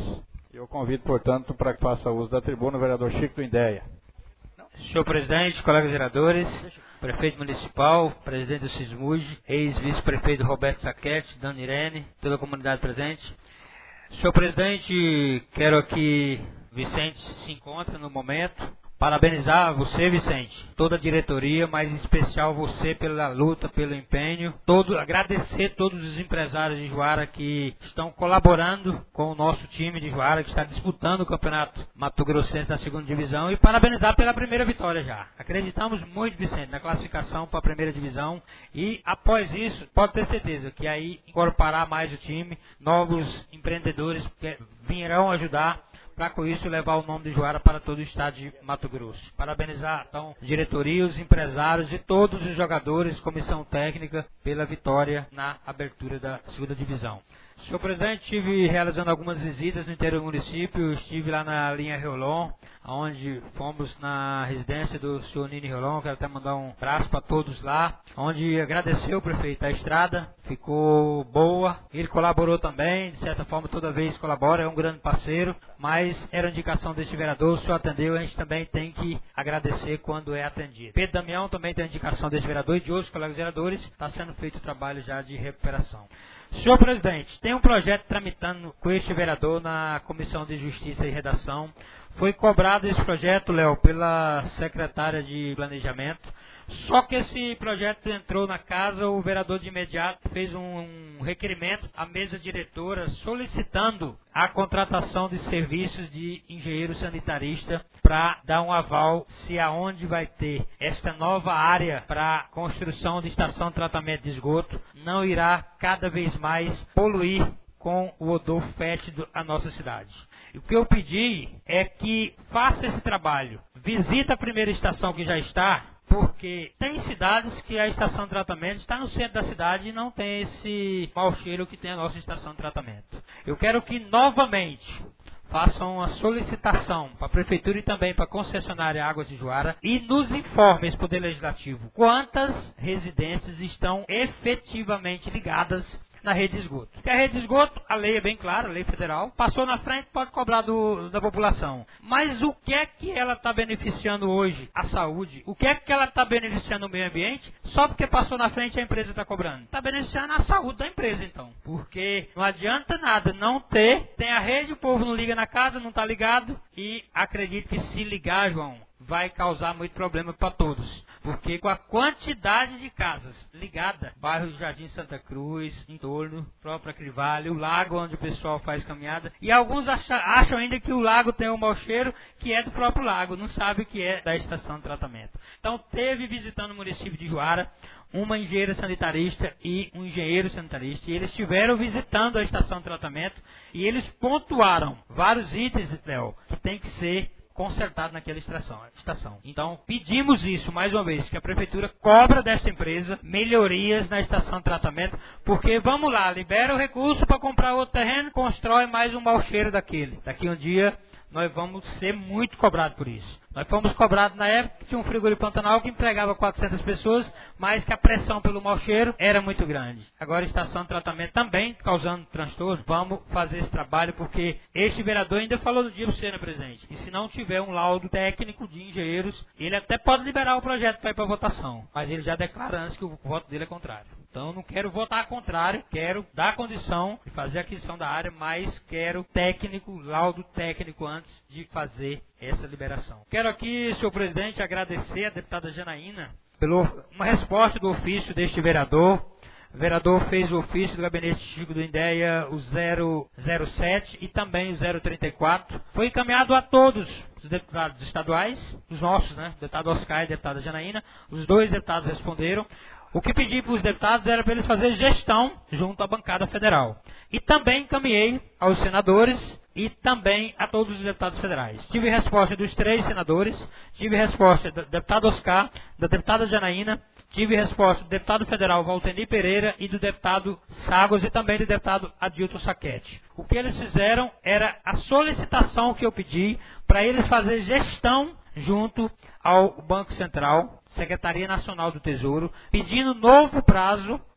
Eu convido, portanto, para que faça uso da tribuna o vereador Chico do Indéia. Senhor presidente, colegas vereadores, prefeito municipal, presidente do SISMUG, ex-vice-prefeito Roberto Saquete, Dona Irene, toda a comunidade presente. Senhor presidente, quero aqui, Vicente se encontra no momento, parabenizar você, Vicente, toda a diretoria, mas em especial você pela luta, pelo empenho, agradecer todos os empresários de Juara que estão colaborando com o nosso time de Juara, que está disputando o campeonato Mato Grossense na segunda divisão, e parabenizar pela primeira vitória já. Acreditamos muito, Vicente, na classificação para a primeira divisão, e após isso, pode ter certeza que aí incorporar mais o time, novos empreendedores virão ajudar para com isso levar o nome de Juara para todo o estado de Mato Grosso. Parabenizar então a diretoria, os empresários e todos os jogadores, comissão técnica, pela vitória na abertura da segunda divisão. Senhor presidente, estive realizando algumas visitas no interior do município, estive lá na linha Riolon, onde fomos na residência do senhor Nini Riolon, quero até mandar um abraço para todos lá, onde agradeceu o prefeito a estrada, ficou boa, ele colaborou também, de certa forma toda vez colabora, é um grande parceiro, mas era indicação deste vereador, o senhor atendeu, a gente também tem que agradecer quando é atendido. Pedro Damião também tem a indicação deste vereador e de outros colegas vereadores, está sendo feito o trabalho já de recuperação. Senhor presidente, tem um projeto tramitando com este vereador na Comissão de Justiça e Redação. Foi cobrado esse projeto, Léo, pela secretária de Planejamento. Só que esse projeto entrou na casa, o vereador de imediato fez um requerimento à mesa diretora solicitando a contratação de serviços de engenheiro sanitarista para dar um aval se aonde vai ter esta nova área para construção de estação de tratamento de esgoto não irá cada vez mais poluir com o odor fétido a nossa cidade. O que eu pedi é que faça esse trabalho, visita a primeira estação que já está, porque tem cidades que a estação de tratamento está no centro da cidade e não tem esse mau cheiro que tem a nossa estação de tratamento. Eu quero que novamente façam uma solicitação para a Prefeitura e também para a concessionária Águas de Juara e nos informe esse Poder Legislativo quantas residências estão efetivamente ligadas na rede de esgoto. Porque a rede de esgoto, a lei é bem clara, a lei federal, passou na frente, pode cobrar da população. Mas o que é que ela está beneficiando hoje? A saúde. O que é que ela está beneficiando o meio ambiente? Só porque passou na frente a empresa está cobrando. Está beneficiando a saúde da empresa, então. Porque não adianta nada não ter, tem a rede, o povo não liga na casa, não está ligado. E acredito que se ligar, João, vai causar muito problema para todos. Porque com a quantidade de casas ligadas, bairro Jardim Santa Cruz, em torno, própria Crivalho, o lago onde o pessoal faz caminhada, e alguns acham ainda que o lago tem um mau cheiro, que é do próprio lago, não sabe que é da estação de tratamento. Então, teve visitando o município de Juara, uma engenheira sanitarista e um engenheiro sanitarista, e eles estiveram visitando a estação de tratamento, e eles pontuaram vários itens, Léo, que tem que ser consertado naquela estação. Então, pedimos isso, mais uma vez, que a Prefeitura cobra dessa empresa melhorias na estação de tratamento, porque, vamos lá, libera o recurso para comprar outro terreno, constrói mais um mau cheiro daquele. Daqui um dia, nós vamos ser muito cobrados por isso. Nós fomos cobrados na época que tinha um frigorífico Pantanal que empregava 400 pessoas, mas que a pressão pelo mau cheiro era muito grande. Agora a estação de tratamento também causando transtorno. Vamos fazer esse trabalho porque este vereador ainda falou no dia do Senhor presidente. E se não tiver um laudo técnico de engenheiros, ele até pode liberar o projeto para ir para votação. Mas ele já declara antes que o voto dele é contrário. Então eu não quero votar contrário, quero dar condição de fazer a aquisição da área, mas quero laudo técnico antes de fazer essa liberação. Quero aqui, senhor presidente, agradecer a deputada Janaína pela uma resposta do ofício deste vereador. O vereador fez o ofício do gabinete Chico do Indéia, o 007 e também o 034. Foi encaminhado a todos os deputados estaduais, os nossos, né? O deputado Oscar e a deputada Janaína. Os dois deputados responderam. O que pedi para os deputados era para eles fazerem gestão junto à bancada federal. E também encaminhei aos senadores e também a todos os deputados federais. Tive resposta dos 3 senadores, tive resposta do deputado Oscar, da deputada Janaína, tive resposta do deputado federal Valtenir Pereira e do deputado Sagos e também do deputado Adilton Saquete. O que eles fizeram era a solicitação que eu pedi para eles fazerem gestão junto ao Banco Central, Secretaria Nacional do Tesouro, pedindo novo prazo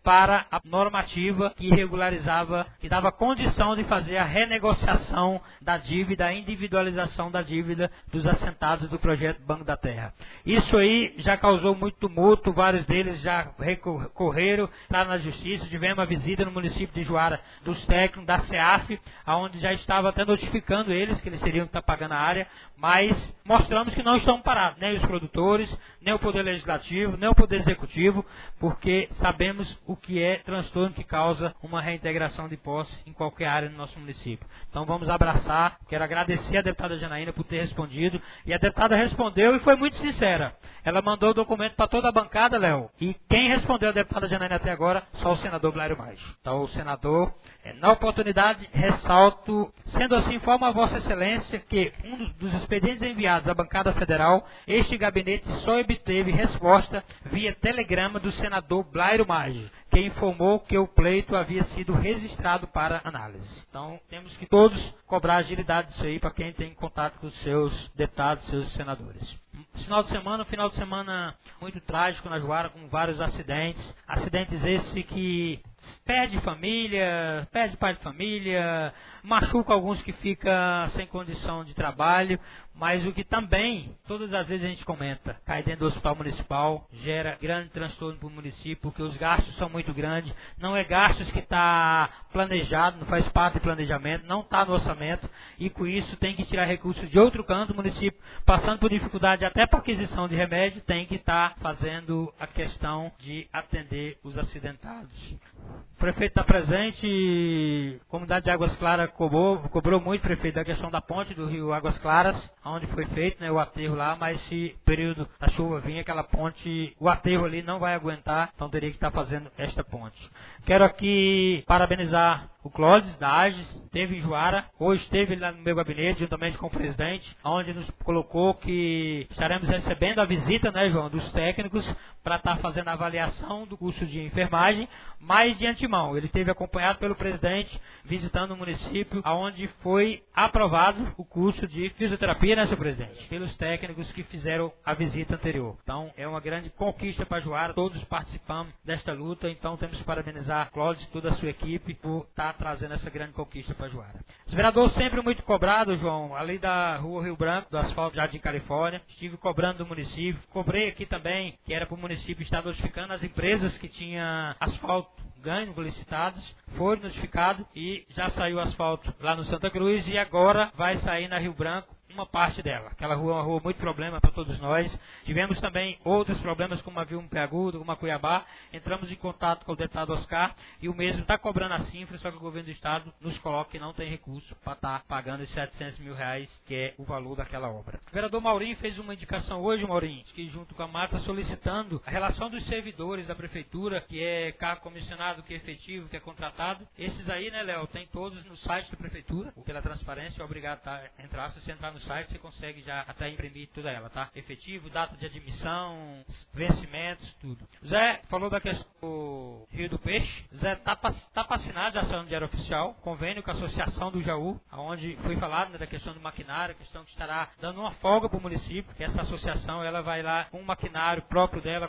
para a normativa que regularizava, que dava condição de fazer a renegociação da dívida, a individualização da dívida dos assentados do projeto Banco da Terra. Isso aí já causou muito tumulto, vários deles já recorreram lá na justiça. Tivemos a visita no município de Juara dos técnicos da CEAF, onde já estava até notificando eles que eles teriam que estar pagando a área, mas mostramos que não estão parados, nem os produtores, nem o Poder Legislativo, nem o Poder Executivo, porque sabemos o que é transtorno que causa uma reintegração de posse em qualquer área do nosso município. Então vamos abraçar, quero agradecer a deputada Janaína por ter respondido, e a deputada respondeu e foi muito sincera. Ela mandou o documento para toda a bancada, Léo, e quem respondeu a deputada Janaína até agora, só o senador Blairo Maggi. Então o senador, na oportunidade, ressalto, sendo assim, informa a Vossa Excelência que um dos expedientes enviados à bancada federal, este gabinete só obteve resposta via telegrama do senador Blairo Maggi, que informou que o pleito havia sido registrado para análise. Então, temos que todos cobrar agilidade disso aí para quem tem contato com os seus deputados, seus senadores. Final de semana muito trágico na Juara, com vários acidentes. Acidentes esses que perde família, perde pai de família, machuca alguns que ficam sem condição de trabalho, mas o que também, todas as vezes a gente comenta, cai dentro do hospital municipal, gera grande transtorno para o município, porque os gastos são muito grandes, não é gastos que está planejado, não faz parte do planejamento, não está no orçamento, e com isso tem que tirar recursos de outro canto. O município, passando por dificuldade até para aquisição de remédio, tem que estar fazendo a questão de atender os acidentados. O prefeito está presente, a comunidade de Águas Claras cobrou muito, prefeito, da questão da ponte do rio Águas Claras, onde foi feito, né, o aterro lá, mas se o período da chuva vir, aquela ponte, o aterro ali não vai aguentar, então teria que estar fazendo esta ponte. Quero aqui parabenizar o Clóvis da AGES, esteve em Juara, hoje esteve lá no meu gabinete, juntamente com o presidente, onde nos colocou que estaremos recebendo a visita, né, João, dos técnicos, para estar fazendo a avaliação do curso de enfermagem, mas de antemão. Ele esteve acompanhado pelo presidente, visitando o município, onde foi aprovado o curso de fisioterapia, né, senhor presidente? Pelos técnicos que fizeram a visita anterior. Então, é uma grande conquista para Juara, todos participamos desta luta, então temos que parabenizar Clóvis e toda a sua equipe por estar trazendo essa grande conquista para Juara. Os vereadores sempre muito cobrados, João, ali da rua Rio Branco, do asfalto Jardim Califórnia, estive cobrando do município, cobrei aqui também, que era para o município estar notificando as empresas que tinham asfalto ganho, licitados, foi notificado e já saiu asfalto lá no Santa Cruz e agora vai sair na Rio Branco uma parte dela. Aquela rua é uma rua muito problema para todos nós. Tivemos também outros problemas, como a Vila Agudo, como a Cuiabá. Entramos em contato com o deputado Oscar e o mesmo está cobrando a cifra, só que o governo do estado nos coloca que não tem recurso para estar pagando os R$700 mil, que é o valor daquela obra. O vereador Maurinho fez uma indicação hoje, Maurinho, que junto com a Marta solicitando a relação dos servidores da prefeitura, que é cargo comissionado, que é efetivo, que é contratado. Esses aí, né, Léo, tem todos no site da prefeitura, pela transparência, é obrigado a entrar. Se você entrar no site, você consegue já até imprimir toda ela, tá? Efetivo, data de admissão, vencimentos, tudo. Zé falou da questão do Rio do Peixe. Zé tá para assinar, já saiu no Diário Oficial, convênio com a Associação do Jaú, onde foi falado, né, da questão do maquinário, questão que estará dando uma folga para o município, que essa associação ela vai lá com um maquinário próprio dela,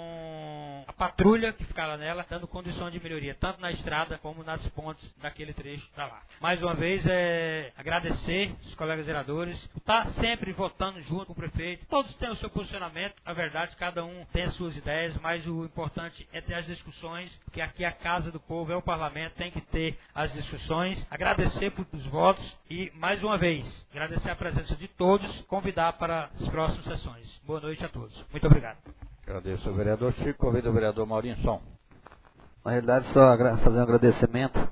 com a patrulha que fica lá nela, dando condição de melhoria, tanto na estrada como nas pontes daquele trecho para lá. Mais uma vez, agradecer os colegas vereadores, está sempre votando junto com o prefeito. Todos têm o seu posicionamento, a verdade, cada um tem as suas ideias, mas o importante é ter as discussões, porque aqui é a casa do povo, é o parlamento, tem que ter as discussões. Agradecer por os votos e, mais uma vez, agradecer a presença de todos, convidar para as próximas sessões. Boa noite a todos. Muito obrigado. Agradeço ao vereador Chico, convido o vereador Maurinho Som. Na realidade, só fazer um agradecimento.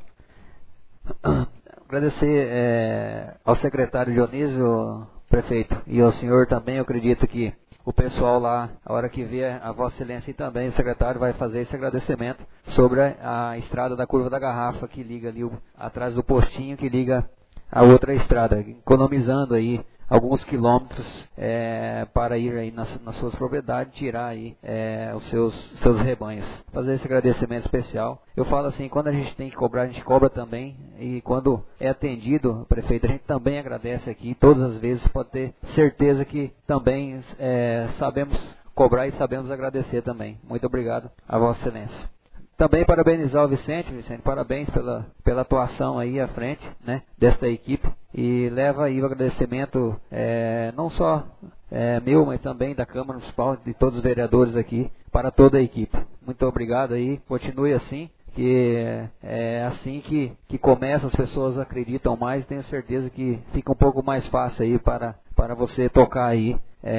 Agradecer ao secretário Dionísio, prefeito, e ao senhor também. Eu acredito que o pessoal lá, a hora que vier, a Vossa Excelência e também o secretário vai fazer esse agradecimento sobre a estrada da Curva da Garrafa, que liga ali atrás do postinho, que liga a outra estrada, economizando aí alguns quilômetros para ir aí nas suas propriedades, tirar aí os seus rebanhos. Fazer esse agradecimento especial. Eu falo assim, quando a gente tem que cobrar, a gente cobra também, e quando é atendido, prefeito, a gente também agradece aqui, todas as vezes, pode ter certeza que também sabemos cobrar e sabemos agradecer também. Muito obrigado a Vossa Excelência. Também parabenizar o Vicente, parabéns pela atuação aí à frente, né, desta equipe, e leva aí o agradecimento, não só meu, mas também da Câmara Municipal, de todos os vereadores aqui, para toda a equipe. Muito obrigado aí, continue assim, que é assim que começa, as pessoas acreditam mais, tenho certeza que fica um pouco mais fácil aí para você tocar aí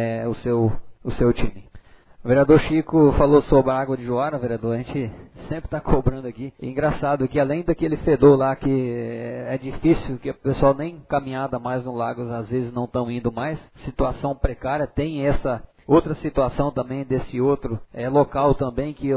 o seu time. O vereador Chico falou sobre a água de Juara, vereador, a gente sempre está cobrando aqui. E engraçado que além daquele fedor lá que é difícil, que o pessoal nem caminhada mais no lago, às vezes não estão indo mais, situação precária, tem essa outra situação também desse outro local também, que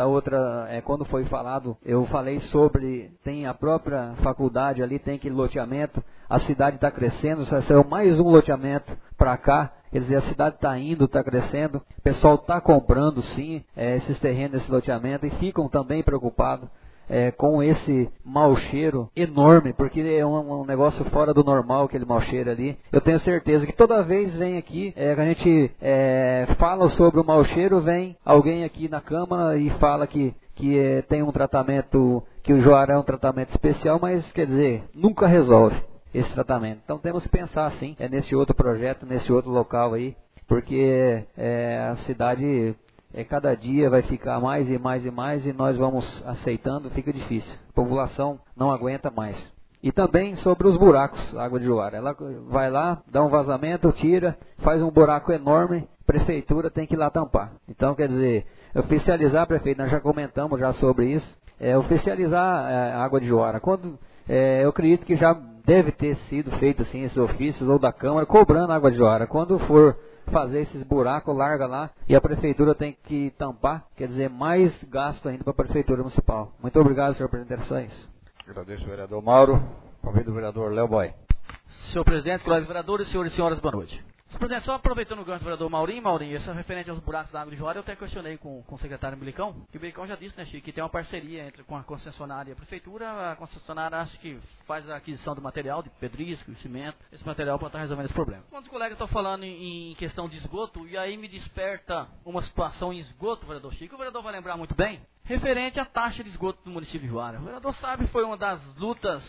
quando foi falado, eu falei sobre, tem a própria faculdade ali, tem aquele loteamento, a cidade está crescendo, só saiu mais um loteamento para cá, quer dizer, a cidade está indo, está crescendo, o pessoal está comprando sim esses terrenos, esse loteamento, e ficam também preocupados com esse mau cheiro enorme, porque é um negócio fora do normal, aquele mau cheiro ali. Eu tenho certeza que toda vez vem aqui, que a gente fala sobre o mau cheiro, vem alguém aqui na Câmara e fala que tem um tratamento, que o Juara é um tratamento especial, mas quer dizer, nunca resolve esse tratamento. Então temos que pensar assim, nesse outro projeto, nesse outro local aí, porque a cidade cada dia vai ficar mais e mais e mais, e nós vamos aceitando, fica difícil. A população não aguenta mais. E também sobre os buracos, água de Juara. Ela vai lá, dá um vazamento, tira, faz um buraco enorme, prefeitura tem que ir lá tampar. Então, quer dizer, oficializar, prefeito, nós já comentamos já sobre isso, oficializar a água de Juara. Quando, eu acredito que já deve ter sido feito assim, esses ofícios, ou da Câmara, cobrando água de Juara. Quando for fazer esses buracos, larga lá, e a prefeitura tem que tampar, quer dizer, mais gasto ainda para a prefeitura municipal. Muito obrigado, senhor presidente, só isso. Agradeço, vereador Mauro. Convido o vereador Léo Boy. Senhor presidente, colegas vereadores, senhores e senhoras, boa noite. Senhor presidente, só aproveitando o gancho do vereador Maurinho, isso é referente aos buracos da água de Juara, eu até questionei com o secretário Milicão, que o Milicão já disse, né, Chico, que tem uma parceria com a concessionária e a prefeitura. A concessionária acho que faz a aquisição do material, de pedrisco, cimento, esse material para estar resolvendo esse problema. Quando os colegas estão falando em questão de esgoto, e aí me desperta uma situação em esgoto, vereador Chico, o vereador vai lembrar muito bem, referente à taxa de esgoto do município de Juara. O vereador sabe, foi uma das lutas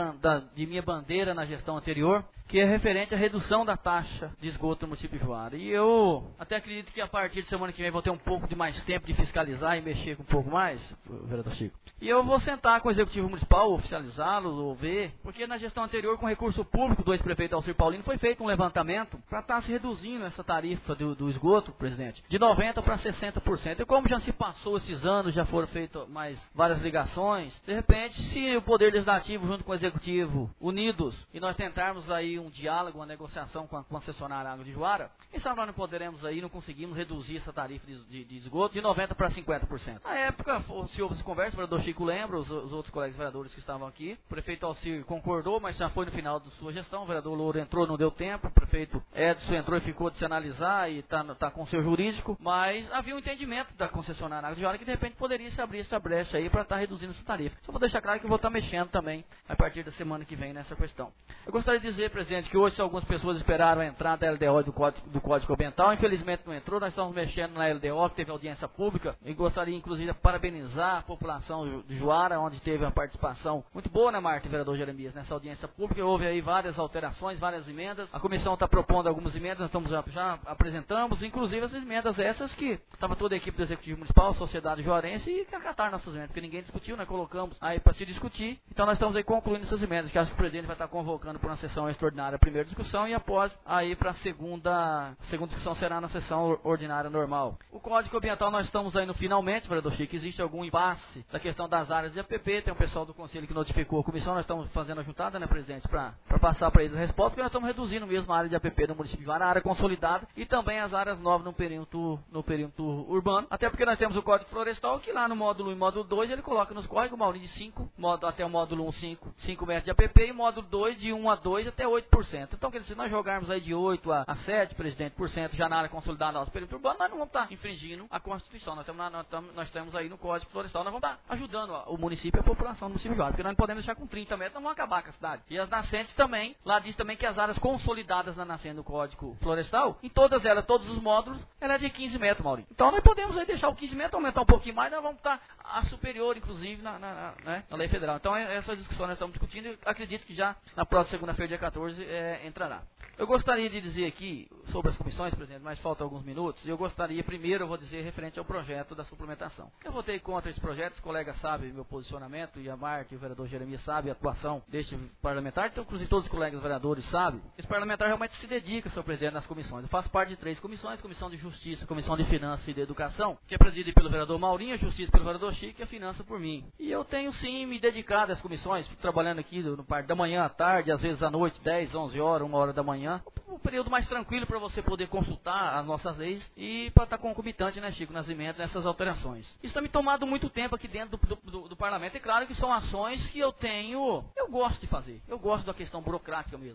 de minha bandeira na gestão anterior, que é referente à redução da taxa de esgoto no município de Juara. E eu até acredito que a partir de semana que vem vou ter um pouco de mais tempo de fiscalizar e mexer com um pouco mais, vereador Chico. E eu vou sentar com o Executivo Municipal, oficializá-lo, ou ver, porque na gestão anterior, com recurso público do ex-prefeito Alcir Paulino, foi feito um levantamento para estar se reduzindo essa tarifa do esgoto, presidente, de 90% para 60%. E como já se passou esses anos, já foram feitas mais várias ligações, de repente, se o Poder Legislativo junto com o Executivo unidos, e nós tentarmos aí um diálogo, uma negociação com a concessionária Água de Juara, quem sabe nós não poderemos aí, não conseguimos reduzir essa tarifa de esgoto de 90% para 50%. Na época, se houve essa conversa, o vereador Chico lembra, os outros colegas vereadores que estavam aqui, o prefeito Alcir concordou, mas já foi no final da sua gestão, o vereador Louro entrou, não deu tempo, o prefeito Edson entrou e ficou de se analisar e está com o seu jurídico, mas havia um entendimento da concessionária Água de Juara que de repente poderia se abrir essa brecha aí para estar reduzindo essa tarifa. Só vou deixar claro que eu vou estar mexendo também a partir da semana que vem nessa questão. Eu gostaria de dizer, presidente, que hoje algumas pessoas esperaram a entrada da LDO do Código Ambiental, infelizmente não entrou, nós estamos mexendo na LDO, que teve audiência pública, e gostaria inclusive de parabenizar a população de Juara, onde teve uma participação muito boa, né, Marta e vereador Jeremias, nessa audiência pública. Houve aí várias alterações, várias emendas, a comissão está propondo algumas emendas, nós já apresentamos, inclusive as emendas essas que estava toda a equipe do Executivo Municipal, a sociedade juarense, e que acataram nossas emendas, porque ninguém discutiu, nós colocamos aí para se discutir, então nós estamos aí concluindo essas emendas, que acho que o presidente vai estar convocando para uma sessão extraordinária a primeira discussão, e após aí para a segunda discussão será na sessão ordinária normal. O Código Ambiental nós estamos aí no finalmente, vereador Chico, existe algum impasse da questão das áreas de APP, tem um pessoal do Conselho que notificou a comissão, nós estamos fazendo a juntada, né, presidente, para passar para eles a resposta, porque nós estamos reduzindo mesmo a área de APP no município de Juara, a área consolidada, e também as áreas novas no perímetro urbano, até porque nós temos o Código Florestal, que lá no módulo 1 e módulo 2, ele coloca nos códigos, Maurinho, de 5, até o módulo 1, 5 metros de APP, e módulo 2, de 1 a 2 até 8 8%. Então, quer dizer, se nós jogarmos aí de 8 a 7, presidente, por cento já na área consolidada do nosso perímetro urbano, nós não vamos estar infringindo a Constituição. Nós temos aí no Código Florestal, nós vamos estar ajudando o município e a população do município de Juara, porque nós não podemos deixar com 30 metros, nós vamos acabar com a cidade. E as nascentes também, lá diz também que as áreas consolidadas na nascente do Código Florestal, em todas elas, todos os módulos, ela é de 15 metros, Maurinho. Então, nós podemos aí deixar o 15 metros, aumentar um pouquinho mais, nós vamos estar a superior, inclusive, na lei federal. Então, essas discussões nós estamos discutindo e acredito que já na próxima segunda-feira, dia 14, entrará. Eu gostaria de dizer aqui sobre as comissões, presidente, mas faltam alguns minutos. Eu gostaria, primeiro, eu vou dizer referente ao projeto da suplementação. Eu votei contra esse projeto, os colegas sabem meu posicionamento, e a Marta e o vereador Jeremias sabem a atuação deste parlamentar, então, inclusive, todos os colegas vereadores sabem. Esse parlamentar realmente se dedica, senhor presidente, nas comissões. Eu faço parte de 3 comissões, Comissão de Justiça, Comissão de Finanças e de Educação, que é presidida pelo vereador Maurinho, a Justiça pelo vereador Chico e a Finança por mim. E eu tenho, sim, me dedicado às comissões, trabalhando aqui no parte da manhã à tarde, às vezes à noite, 10, 11 horas, 1 hora da manhã. Um período mais tranquilo para você poder consultar as nossas leis e para estar concomitante, né, Chico, nas emendas, nessas alterações. Isso está me tomando muito tempo aqui dentro do parlamento. É claro que são ações que eu gosto de fazer. Eu gosto da questão burocrática mesmo.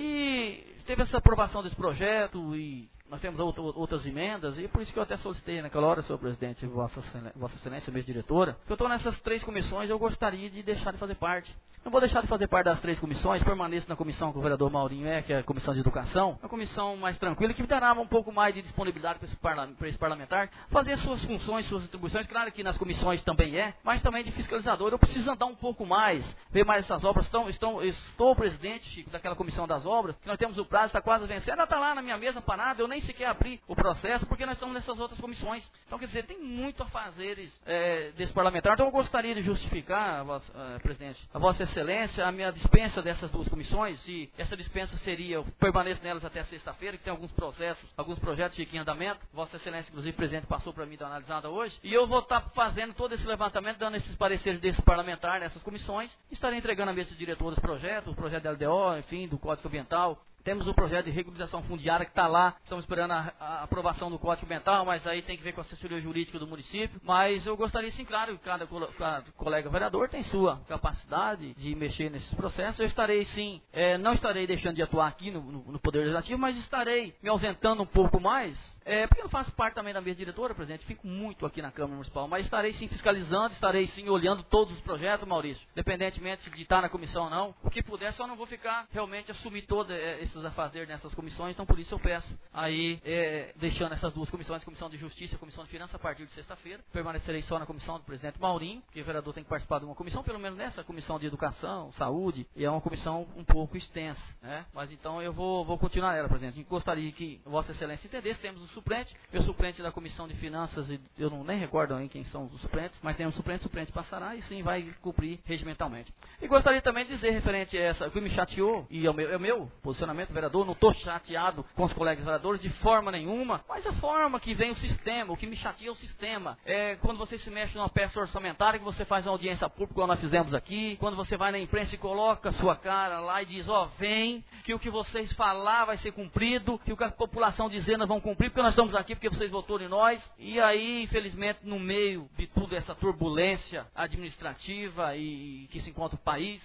E teve essa aprovação desse projeto e nós temos outras emendas, e por isso que eu até solicitei naquela hora, senhor presidente, Vossa Excelência, minha diretora, que eu estou nessas 3 comissões, eu gostaria de deixar de fazer parte. Não vou deixar de fazer parte das 3 comissões, permaneço na comissão que o vereador Maurinho que é a comissão de educação, uma comissão mais tranquila, que me dará um pouco mais de disponibilidade para esse parlamentar, fazer suas funções, suas atribuições, claro que nas comissões também mas também de fiscalizador. Eu preciso andar um pouco mais, ver mais essas obras. Estou presidente, Chico, daquela comissão das obras, que nós temos o prazo, está quase vencendo, ela está lá na minha mesa parada, eu nem sequer abrir o processo, porque nós estamos nessas outras comissões. Então, quer dizer, tem muito a fazer desse parlamentar. Então, eu gostaria de justificar, presidente, a Vossa Excelência, a minha dispensa dessas 2 comissões, se essa dispensa seria, eu permaneço nelas até sexta-feira, que tem alguns projetos em andamento. Vossa Excelência, inclusive, o presidente passou para mim dar uma analisada hoje, e eu vou estar fazendo todo esse levantamento, dando esses pareceres desse parlamentar nessas comissões, e estarei entregando a mesa de diretores o projeto da LDO, enfim, do Código Ambiental. Temos o projeto de regularização fundiária que está lá, estamos esperando a aprovação do Código Ambiental, mas aí tem que ver com a assessoria jurídica do município. Mas eu gostaria, sim, claro, que cada colega vereador tem sua capacidade de mexer nesses processos. Eu estarei, sim, não estarei deixando de atuar aqui no Poder Legislativo, mas estarei me ausentando um pouco mais, porque eu não faço parte também da mesa diretora, presidente, fico muito aqui na Câmara Municipal, mas estarei, sim, fiscalizando, estarei, sim, olhando todos os projetos, Maurício, independentemente de estar na comissão ou não. O que puder, só não vou ficar realmente assumir todos esses a fazer nessas comissões, então por isso eu peço aí, deixando essas 2 comissões, Comissão de Justiça e Comissão de Finanças, a partir de sexta-feira, permanecerei só na comissão do presidente Maurinho, porque o vereador tem que participar de uma comissão, pelo menos nessa comissão de Educação, Saúde, e é uma comissão um pouco extensa, né? Mas então eu vou continuar nela, presidente. Gostaria que Vossa Excelência entendesse, temos o suplente, meu suplente da Comissão de Finanças, eu nem recordo aí quem são os suplentes, mas temos o suplente passará e sim vai cumprir regimentalmente. E gostaria também de dizer, referente a essa, o que me chateou, e é o meu posicionamento, vereador, não estou chateado com os colegas vereadores de forma nenhuma, mas a forma que vem o sistema, o que me chateia é o sistema. Quando você se mexe numa peça orçamentária, que você faz uma audiência pública, como nós fizemos aqui, quando você vai na imprensa e coloca a sua cara lá e diz, vem, que o que vocês falar vai ser cumprido, que o que a população dizer nós vamos cumprir, porque nós estamos aqui, porque vocês votaram em nós. E aí, infelizmente, no meio de tudo essa turbulência administrativa e que se encontra o país,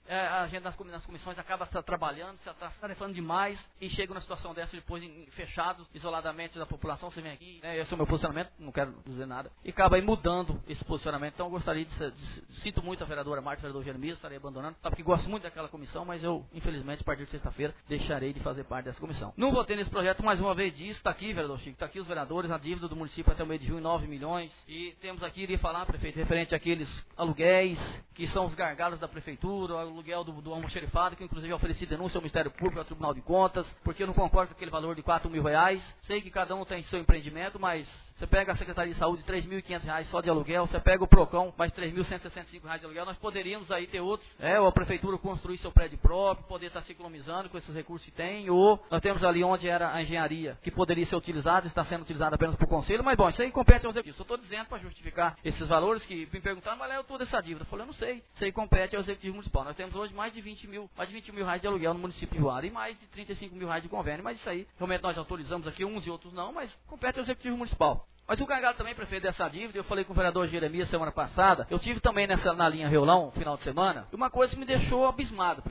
a gente nas comissões acaba trabalhando, se atarefando demais e chega numa situação dessa depois fechados, isoladamente da população. Você vem aqui, esse é o meu posicionamento, não quero dizer nada, e acaba aí mudando esse posicionamento. Então eu gostaria sinto muito a vereadora Marta, o vereador Jeremias, estarei abandonando, sabe que gosto muito daquela comissão, mas eu, infelizmente, a partir de sexta-feira, deixarei de fazer parte dessa comissão. Não votei nesse projeto, mais uma vez disso, está aqui, vereador Chico, está aqui os vereadores, a dívida do município até o mês de junho, 9 milhões, e temos aqui, iria falar, prefeito, referente àqueles aluguéis, que são os gargalos da prefeitura, o aluguel do almoxerifado, que inclusive eu ofereci denúncia ao Ministério Público, ao Tribunal de Contas, porque eu não concordo com aquele valor de R$4.000. Sei que cada um tem seu empreendimento, mas você pega a Secretaria de Saúde, R$3.500 só de aluguel, você pega o Procon, mais R$3.165 de aluguel, nós poderíamos aí ter outros, ou a prefeitura construir seu prédio próprio, poder estar se economizando com esses recursos que tem, ou nós temos ali onde era a engenharia, que poderia ser utilizada, está sendo utilizada apenas por conselho, mas bom, isso aí compete ao executivo. Eu estou dizendo para justificar esses valores que me perguntaram, mas eu toda essa dívida. Eu falei, eu não sei, isso aí compete ao executivo municipal. Nós temos hoje mais de 20 mil reais de aluguel no município de Juara e mais de 35 mil reais de convênio, mas isso aí, realmente nós autorizamos aqui, uns e outros não, mas compete ao executivo municipal. Mas o gargalo também, prefeito, dessa dívida, eu falei com o vereador Jeremias semana passada, eu tive também na linha Reolão, final de semana, e uma coisa que me deixou abismado, prefeito.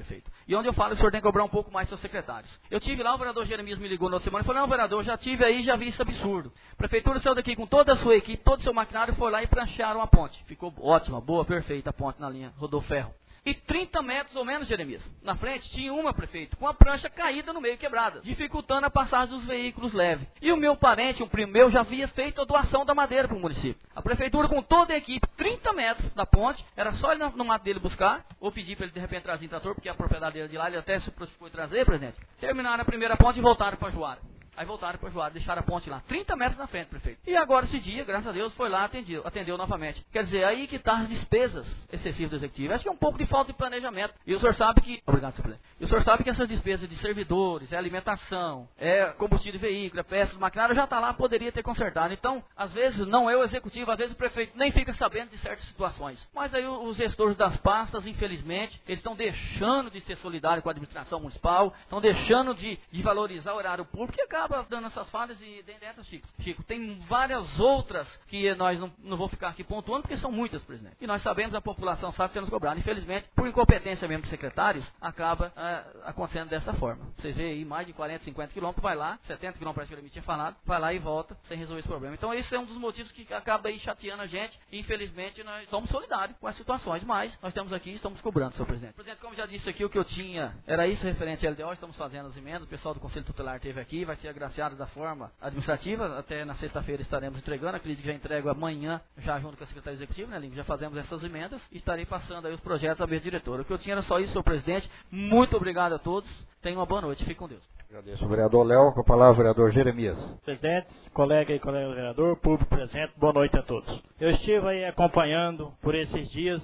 e onde eu falo que o senhor tem que cobrar um pouco mais seus secretários. Eu tive lá, o vereador Jeremias me ligou na semana e falou, não, vereador, já tive aí, já vi isso absurdo. A prefeitura saiu daqui com toda a sua equipe, todo o seu maquinário, foi lá e pranchearam a ponte. Ficou ótima, boa, perfeita a ponte na linha Rodoferro. E 30 metros ou menos, Jeremias, na frente tinha uma, prefeito, com a prancha caída no meio, quebrada, dificultando a passagem dos veículos leves. E o meu parente, um primo meu, já havia feito a doação da madeira para o município. A prefeitura, com toda a equipe, 30 metros da ponte, era só ele no mato dele buscar, ou pedir para ele de repente trazer em trator, porque a propriedade dele de lá, ele até se foi trazer, presidente. Terminaram a primeira ponte e voltaram para Juara. Aí voltaram para Juara, deixaram a ponte lá, 30 metros na frente, prefeito. E agora esse dia, graças a Deus, foi lá, atendeu novamente. Quer dizer, aí que está as despesas excessivas do executivo. Acho que é um pouco de falta de planejamento. E o senhor sabe que... Obrigado, senhor presidente. E o senhor sabe que essas despesas de servidores, alimentação, combustível de veículo, peças de maquinário, já está lá, poderia ter consertado. Então, às vezes, não é o executivo, às vezes o prefeito nem fica sabendo de certas situações. Mas aí os gestores das pastas, infelizmente, eles estão deixando de ser solidários com a administração municipal, estão deixando de valorizar o horário público e acaba dando essas falhas e dentro, Chico, tem várias outras que nós não vou ficar aqui pontuando, porque são muitas, presidente. E nós sabemos, a população sabe que nos cobrado. Infelizmente, por incompetência mesmo dos secretários, acaba acontecendo dessa forma. Vocês veem aí, mais de 40, 50 quilômetros, vai lá, 70 quilômetros, parece que ele me tinha falado, vai lá e volta, sem resolver esse problema. Então, esse é um dos motivos que acaba aí chateando a gente, e infelizmente, nós somos solidários com as situações, mas nós estamos aqui e estamos cobrando, senhor presidente. Presidente, como já disse aqui, o que eu tinha era isso referente à LDO, estamos fazendo as emendas, o pessoal do Conselho Tutelar esteve aqui, vai ser agraciado da forma administrativa, até na sexta-feira estaremos entregando, acredito que já entrego amanhã, já junto com a Secretaria Executiva, né, Link? Já fazemos essas emendas e estarei passando aí os projetos à mesa diretora. O que eu tinha era só isso, senhor presidente. Muito obrigado a todos. Tenham uma boa noite. Fique com Deus. Agradeço. O vereador Léo, com a palavra o vereador Jeremias. Presidente, colega e colega vereador, público presente, boa noite a todos. Eu estive aí acompanhando por esses dias,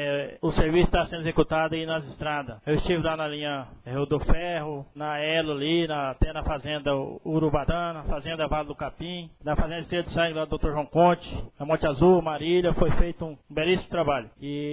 o serviço está sendo executado aí nas estradas. Eu estive lá na linha Rodoferro, na Elo ali, até na fazenda Urubadã, na fazenda Vale do Capim, na fazenda Estrela de Sangue lá do Dr. João Conte, na Monte Azul, Marília, foi feito um belíssimo trabalho.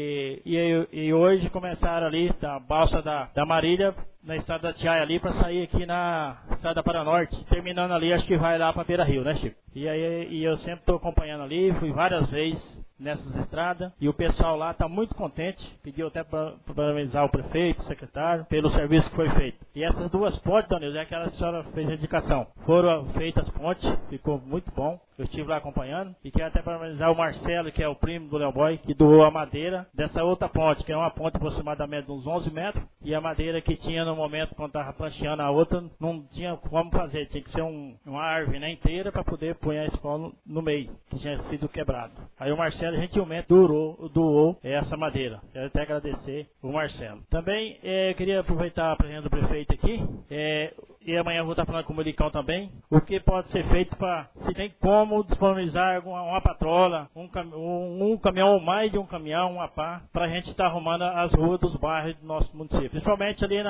E hoje começaram ali, da balsa da Marília, na estrada da Tiaia ali, para sair aqui na estrada para Norte, terminando ali, acho que vai lá para Beira Rio, né, Chico? E eu sempre estou acompanhando ali, fui várias vezes nessas estradas, e o pessoal lá está muito contente, pediu até para parabenizar o prefeito, o secretário, pelo serviço que foi feito. E essas duas pontes, Danilo, é aquela que a senhora fez a indicação, foram feitas as pontes, ficou muito bom, eu estive lá acompanhando, e quero até parabenizar o Marcelo, que é o primo do Léo Boy, que doou a madeira dessa outra ponte, que é uma ponte aproximadamente de uns 11 metros, e a madeira que tinha no momento, quando estava plancheando a outra, não tinha como fazer, tinha que ser uma árvore, né, inteira, para poder pôr a escola no meio, que tinha sido quebrado. Aí o Marcelo gentilmente doou essa madeira. Quero até agradecer o Marcelo. Também queria aproveitar a presença do prefeito aqui, e amanhã eu vou estar falando com o Melicão também, o que pode ser feito se tem como disponibilizar uma patrola, um caminhão ou mais de um caminhão, uma pá, para a gente estar arrumando as ruas dos bairros do nosso município. Principalmente ali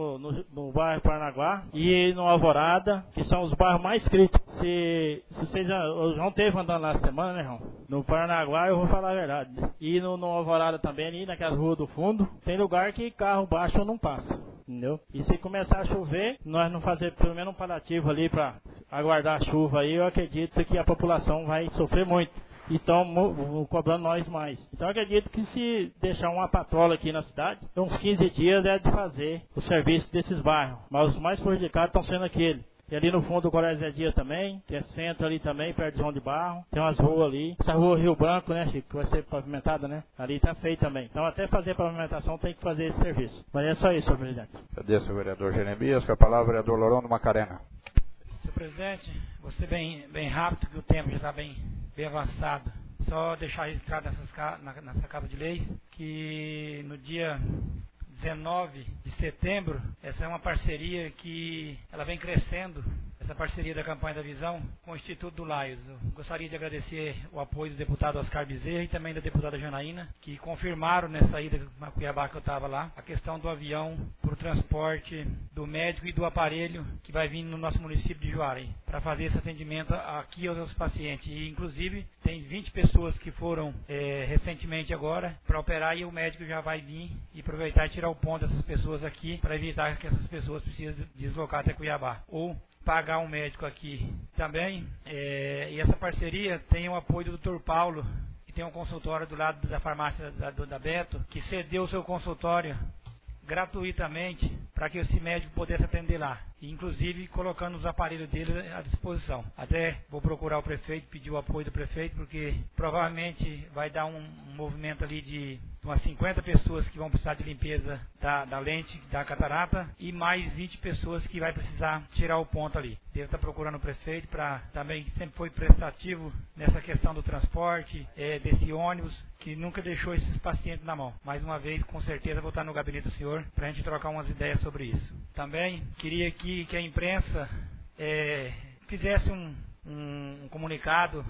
no bairro Paranaguá e no Alvorada, que são os bairros mais críticos. Se vocês o João teve andando lá essa semana, né, João? No Paranaguá, eu vou falar a verdade. E no Alvorada também, ali naquelas ruas do fundo, tem lugar que carro baixo não passa. Entendeu? E se começar a chover, nós não fazer pelo menos um parativo ali para aguardar a chuva aí, eu acredito que a população vai sofrer muito. Então, cobrando nós mais. Então, eu acredito que se deixar uma patrola aqui na cidade, uns 15 dias é de fazer o serviço desses bairros. Mas os mais prejudicados estão sendo aqueles. E ali no fundo do Colégio Zé Dia também, que é centro ali também, perto de João de Barro. Tem umas ruas ali. Essa rua Rio Branco, né, Chico, que vai ser pavimentada, né? Ali tá feio também. Então até fazer a pavimentação tem que fazer esse serviço. Mas é só isso, senhor presidente. Agradeço, vereador Jeremias. Com a palavra, o vereador Lorão do Macarena. Senhor presidente, vou ser bem rápido, que o tempo já está bem avançado. Só deixar registrado nessa Casa de Leis que no dia 19 de setembro, essa é uma parceria que ela vem crescendo, essa parceria da Campanha da Visão com o Instituto do Laios. Eu gostaria de agradecer o apoio do deputado Oscar Bezerra e também da deputada Janaína, que confirmaram nessa ida a Cuiabá que eu estava lá, a questão do avião para o transporte do médico e do aparelho que vai vir no nosso município de Juara, para fazer esse atendimento aqui aos pacientes. E inclusive tem 20 pessoas que foram recentemente agora para operar, e o médico já vai vir e aproveitar e tirar o ponto dessas pessoas aqui, para evitar que essas pessoas precisem deslocar até Cuiabá ou pagar um médico aqui também. E essa parceria tem o apoio do Dr. Paulo, que tem um consultório do lado da farmácia da Beto, que cedeu o seu consultório gratuitamente para que esse médico pudesse atender lá, inclusive colocando os aparelhos dele à disposição. Até vou procurar o prefeito, pedir o apoio do prefeito, porque provavelmente vai dar um movimento ali de umas 50 pessoas que vão precisar de limpeza da lente da catarata e mais 20 pessoas que vai precisar tirar o ponto ali. Devo estar procurando o prefeito para também, que sempre foi prestativo nessa questão do transporte, desse ônibus, que nunca deixou esses pacientes na mão. Mais uma vez, com certeza, vou estar no gabinete do senhor para a gente trocar umas ideias sobre isso. Também queria que a imprensa fizesse um comunicado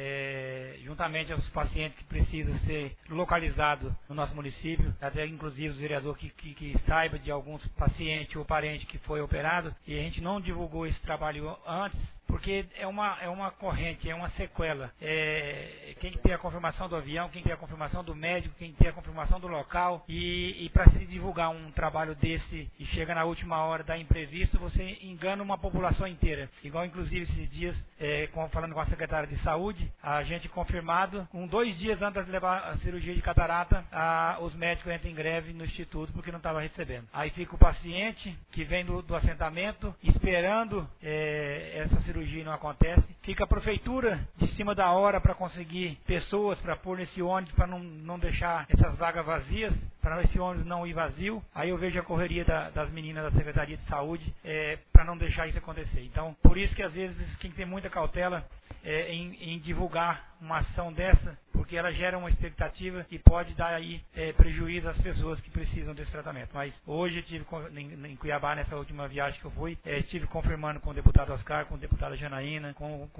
juntamente aos pacientes que precisam ser localizados no nosso município, até inclusive os vereadores que saiba de alguns pacientes ou parentes que foi operado, e a gente não divulgou esse trabalho antes, porque é uma corrente, é uma sequela. Quem tem a confirmação do avião, quem tem a confirmação do médico, quem tem a confirmação do local, e para se divulgar um trabalho desse e chega na última hora da imprevisto, você engana uma população inteira. Igual inclusive esses dias, falando com a secretária de saúde, a gente confirmado, 2 dias antes de levar a cirurgia de catarata, os médicos entram em greve no instituto porque não estava recebendo. Aí fica o paciente que vem do assentamento esperando essa cirurgia e não acontece. Fica a prefeitura de cima da hora para conseguir pessoas para pôr nesse ônibus, para não deixar essas vagas vazias, para esse ônibus não ir vazio. Aí eu vejo a correria das meninas da Secretaria de Saúde para não deixar isso acontecer. Então, por isso que às vezes quem tem muita cautela em divulgar uma ação dessa, porque ela gera uma expectativa e pode dar aí prejuízo às pessoas que precisam desse tratamento. Mas hoje eu estive em Cuiabá, nessa última viagem que eu fui, estive confirmando com o deputado Oscar, com a deputada Janaína, com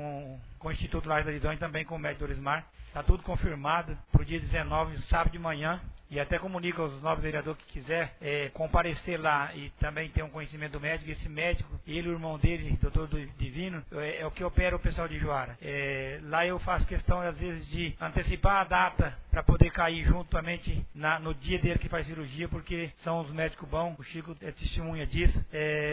o Instituto Lares da Visão e também com o médico Dorismar. Está tudo confirmado para o dia 19, sábado de manhã. E até comunico aos novos vereadores que quiser comparecer lá e também ter um conhecimento do médico. Esse médico, ele e o irmão dele, doutor Divino, é o que opera o pessoal de Juara. Lá eu faço questão, às vezes, de antecipar a data para poder cair juntamente no dia dele que faz cirurgia, porque são os médicos bons, o Chico é testemunha disso,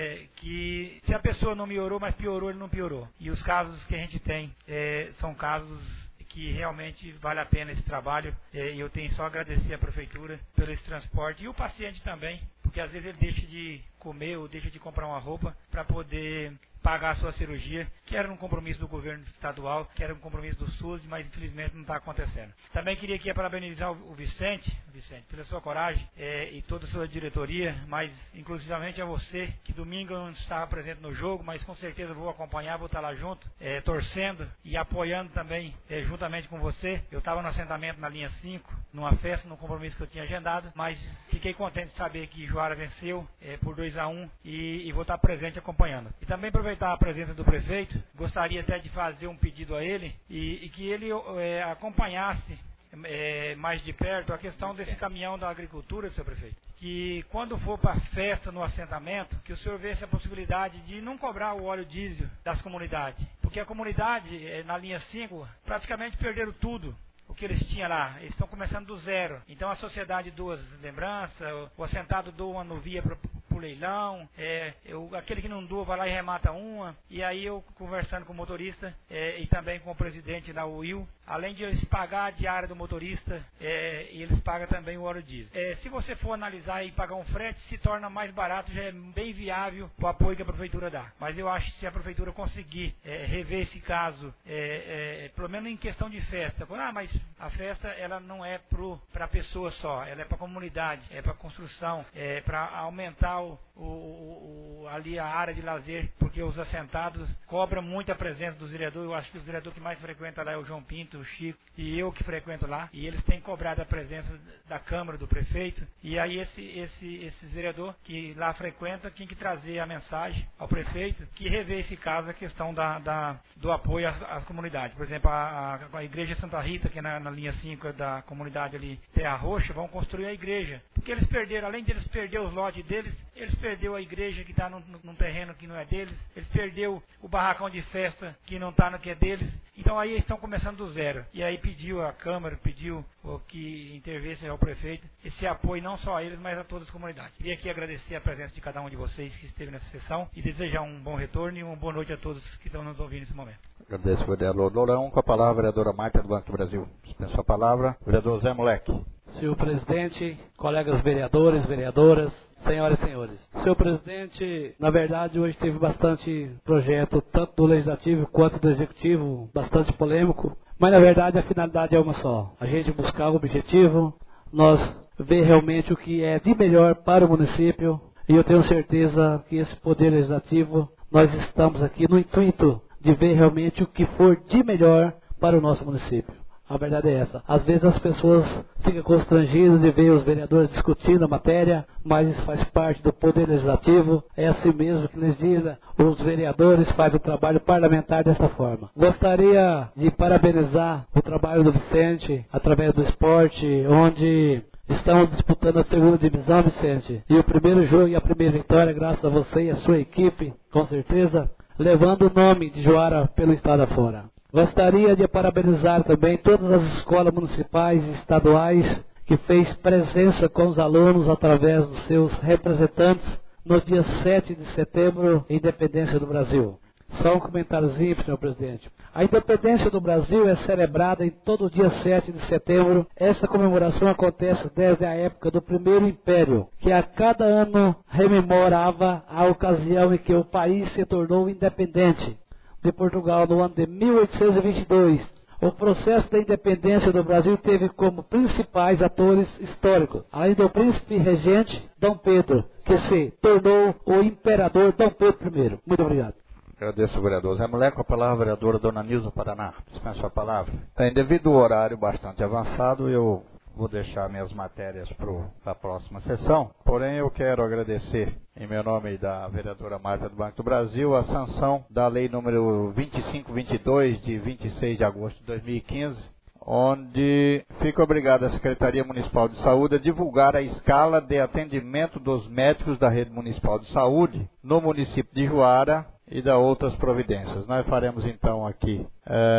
que se a pessoa não melhorou, mas piorou, ele não piorou. E os casos que a gente tem são casos que realmente vale a pena esse trabalho, e eu tenho só a agradecer à prefeitura pelo esse transporte e o paciente também, porque às vezes ele deixa de comer ou deixa de comprar uma roupa para poder pagar a sua cirurgia, que era um compromisso do governo estadual, que era um compromisso do SUS, mas infelizmente não está acontecendo. Também queria aqui parabenizar o Vicente, pela sua coragem e toda a sua diretoria, mas inclusivamente a você, que domingo eu não estava presente no jogo, mas com certeza vou acompanhar, vou estar lá junto, torcendo e apoiando também, juntamente com você. Eu estava no assentamento na linha 5, numa festa, num compromisso que eu tinha agendado, mas fiquei contente de saber que Juara venceu por 2-1 e vou estar presente acompanhando. E também aproveitar a presença do prefeito, gostaria até de fazer um pedido a ele e que ele acompanhasse mais de perto a questão desse caminhão da agricultura, seu prefeito. Que quando for para a festa no assentamento, que o senhor vesse a possibilidade de não cobrar o óleo diesel das comunidades. Porque a comunidade, na linha 5, praticamente perderam tudo o que eles tinham lá. Eles estão começando do zero. Então a sociedade doa as lembranças, o assentado doa uma novia para o leilão, aquele que não doa vai lá e remata uma. E aí eu conversando com o motorista e também com o presidente da Will, além de eles pagar a diária do motorista, eles pagam também o óleo diesel. Se você for analisar e pagar um frete, se torna mais barato, já é bem viável o apoio que a prefeitura dá. Mas eu acho que se a prefeitura conseguir rever esse caso, pelo menos em questão de festa, mas a festa ela não é para a pessoa só, ela é para a comunidade, é para a construção, é para aumentar ali a área de lazer, porque os assentados cobram muito a presença dos vereadores. Eu acho que os vereadores que mais frequentam lá é o João Pinto, o Chico e eu que frequento lá, e eles têm cobrado a presença da Câmara, do prefeito, e aí esse vereador que lá frequenta tem que trazer a mensagem ao prefeito que rever esse caso, a questão do apoio às comunidades. Por exemplo, a Igreja Santa Rita, que é na linha 5 da comunidade ali, Terra Roxa, vão construir a igreja, porque eles perderam, além de eles perder os lotes deles, eles perderam a igreja que está num terreno que não é deles, eles perderam o barracão de festa que não está no que é deles. Então aí eles estão começando do zero. E aí pediu a Câmara, pediu que intervesse ao prefeito esse apoio não só a eles, mas a todas as comunidades. Queria aqui agradecer a presença de cada um de vocês que esteve nessa sessão e desejar um bom retorno e uma boa noite a todos que estão nos ouvindo nesse momento. Agradeço, vereador Lourão. Com a palavra, a vereadora Marta do Banco do Brasil. Dispenso a palavra. Vereador Zé Moleque. senhor presidente, colegas vereadores, vereadoras, senhoras e senhores. Senhor presidente, na verdade hoje teve bastante projeto, tanto do Legislativo quanto do Executivo, bastante polêmico, mas na verdade a finalidade é uma só, a gente buscar o objetivo, nós ver realmente o que é de melhor para o município, e eu tenho certeza que esse Poder Legislativo, nós estamos aqui no intuito de ver realmente o que for de melhor para o nosso município. A verdade é essa. Às vezes as pessoas ficam constrangidas de ver os vereadores discutindo a matéria, mas isso faz parte do Poder Legislativo. É assim mesmo que legisla. Os vereadores fazem o trabalho parlamentar dessa forma. Gostaria de parabenizar o trabalho do Vicente através do esporte, onde estamos disputando a segunda divisão, Vicente. E o primeiro jogo e a primeira vitória, graças a você e a sua equipe, com certeza, levando o nome de Juara pelo estado afora. Gostaria de parabenizar também todas as escolas municipais e estaduais que fez presença com os alunos através dos seus representantes no dia 7 de setembro, Independência do Brasil. Só um comentáriozinho, senhor presidente. A independência do Brasil é celebrada em todo dia 7 de setembro. Essa comemoração acontece desde a época do Primeiro Império, que a cada ano rememorava a ocasião em que o país se tornou independente de Portugal no ano de 1822. O processo da independência do Brasil teve como principais atores históricos, além do príncipe regente Dom Pedro, que se tornou o imperador Dom Pedro I. Muito obrigado. Agradeço, vereador Zé Moleque. Com a palavra, a vereadora Dona Nilza Paraná. Dispensa a palavra. Bem, devido ao horário bastante avançado, eu vou deixar minhas matérias para a próxima sessão. Porém, eu quero agradecer, em meu nome e da vereadora Marta do Banco do Brasil, a sanção da lei número 2522, de 26 de agosto de 2015, onde fica obrigada a Secretaria Municipal de Saúde a divulgar a escala de atendimento dos médicos da rede municipal de saúde no município de Juara e da outras providências. Nós faremos então aqui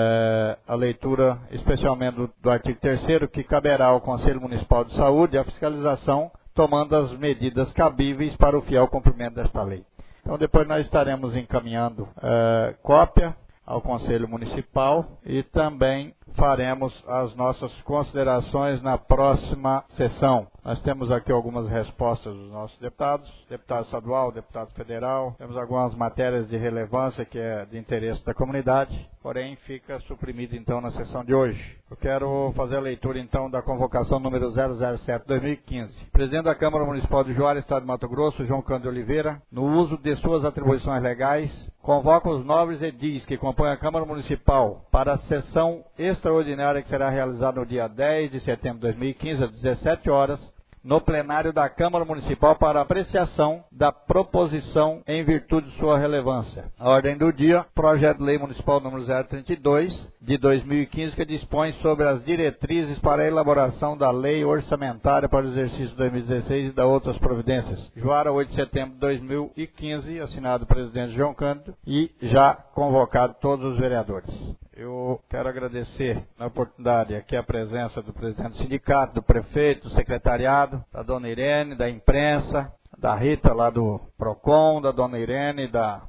a leitura, especialmente do artigo 3º, que caberá ao Conselho Municipal de Saúde a fiscalização, tomando as medidas cabíveis para o fiel cumprimento desta lei. Então depois nós estaremos encaminhando cópia ao Conselho Municipal e também faremos as nossas considerações na próxima sessão. Nós temos aqui algumas respostas dos nossos deputados, deputado estadual, deputado federal, temos algumas matérias de relevância que é de interesse da comunidade, porém fica suprimido então na sessão de hoje. Eu quero fazer a leitura então da convocação número 007/2015. Presidente da Câmara Municipal de Juara, Estado de Mato Grosso, João Cândido Oliveira, no uso de suas atribuições legais, convoca os nobres edis que compõem a Câmara Municipal para a sessão extraordinária que será realizada no dia 10 de setembro de 2015, às 17 horas, no plenário da Câmara Municipal para apreciação da proposição em virtude de sua relevância. A ordem do dia, projeto de lei municipal número 032, de 2015, que dispõe sobre as diretrizes para a elaboração da lei orçamentária para o exercício de 2016 e da outras providências. Juara, 8 de setembro de 2015, assinado o presidente João Cândido e já convocado todos os vereadores. Eu quero agradecer na oportunidade aqui a presença do presidente do sindicato, do prefeito, do secretariado, da dona Irene, da imprensa, da Rita lá do PROCON, da dona Irene, da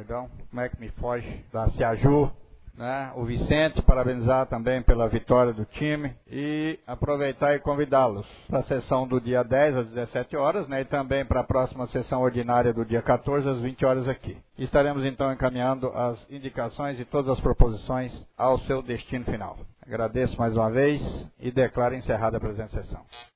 Ciaju, né? O Vicente, parabenizar também pela vitória do time e aproveitar e convidá-los para a sessão do dia 10 às 17 horas, né? E também para a próxima sessão ordinária do dia 14 às 20 horas aqui. Estaremos então encaminhando as indicações e todas as proposições ao seu destino final. Agradeço mais uma vez e declaro encerrada a presente sessão.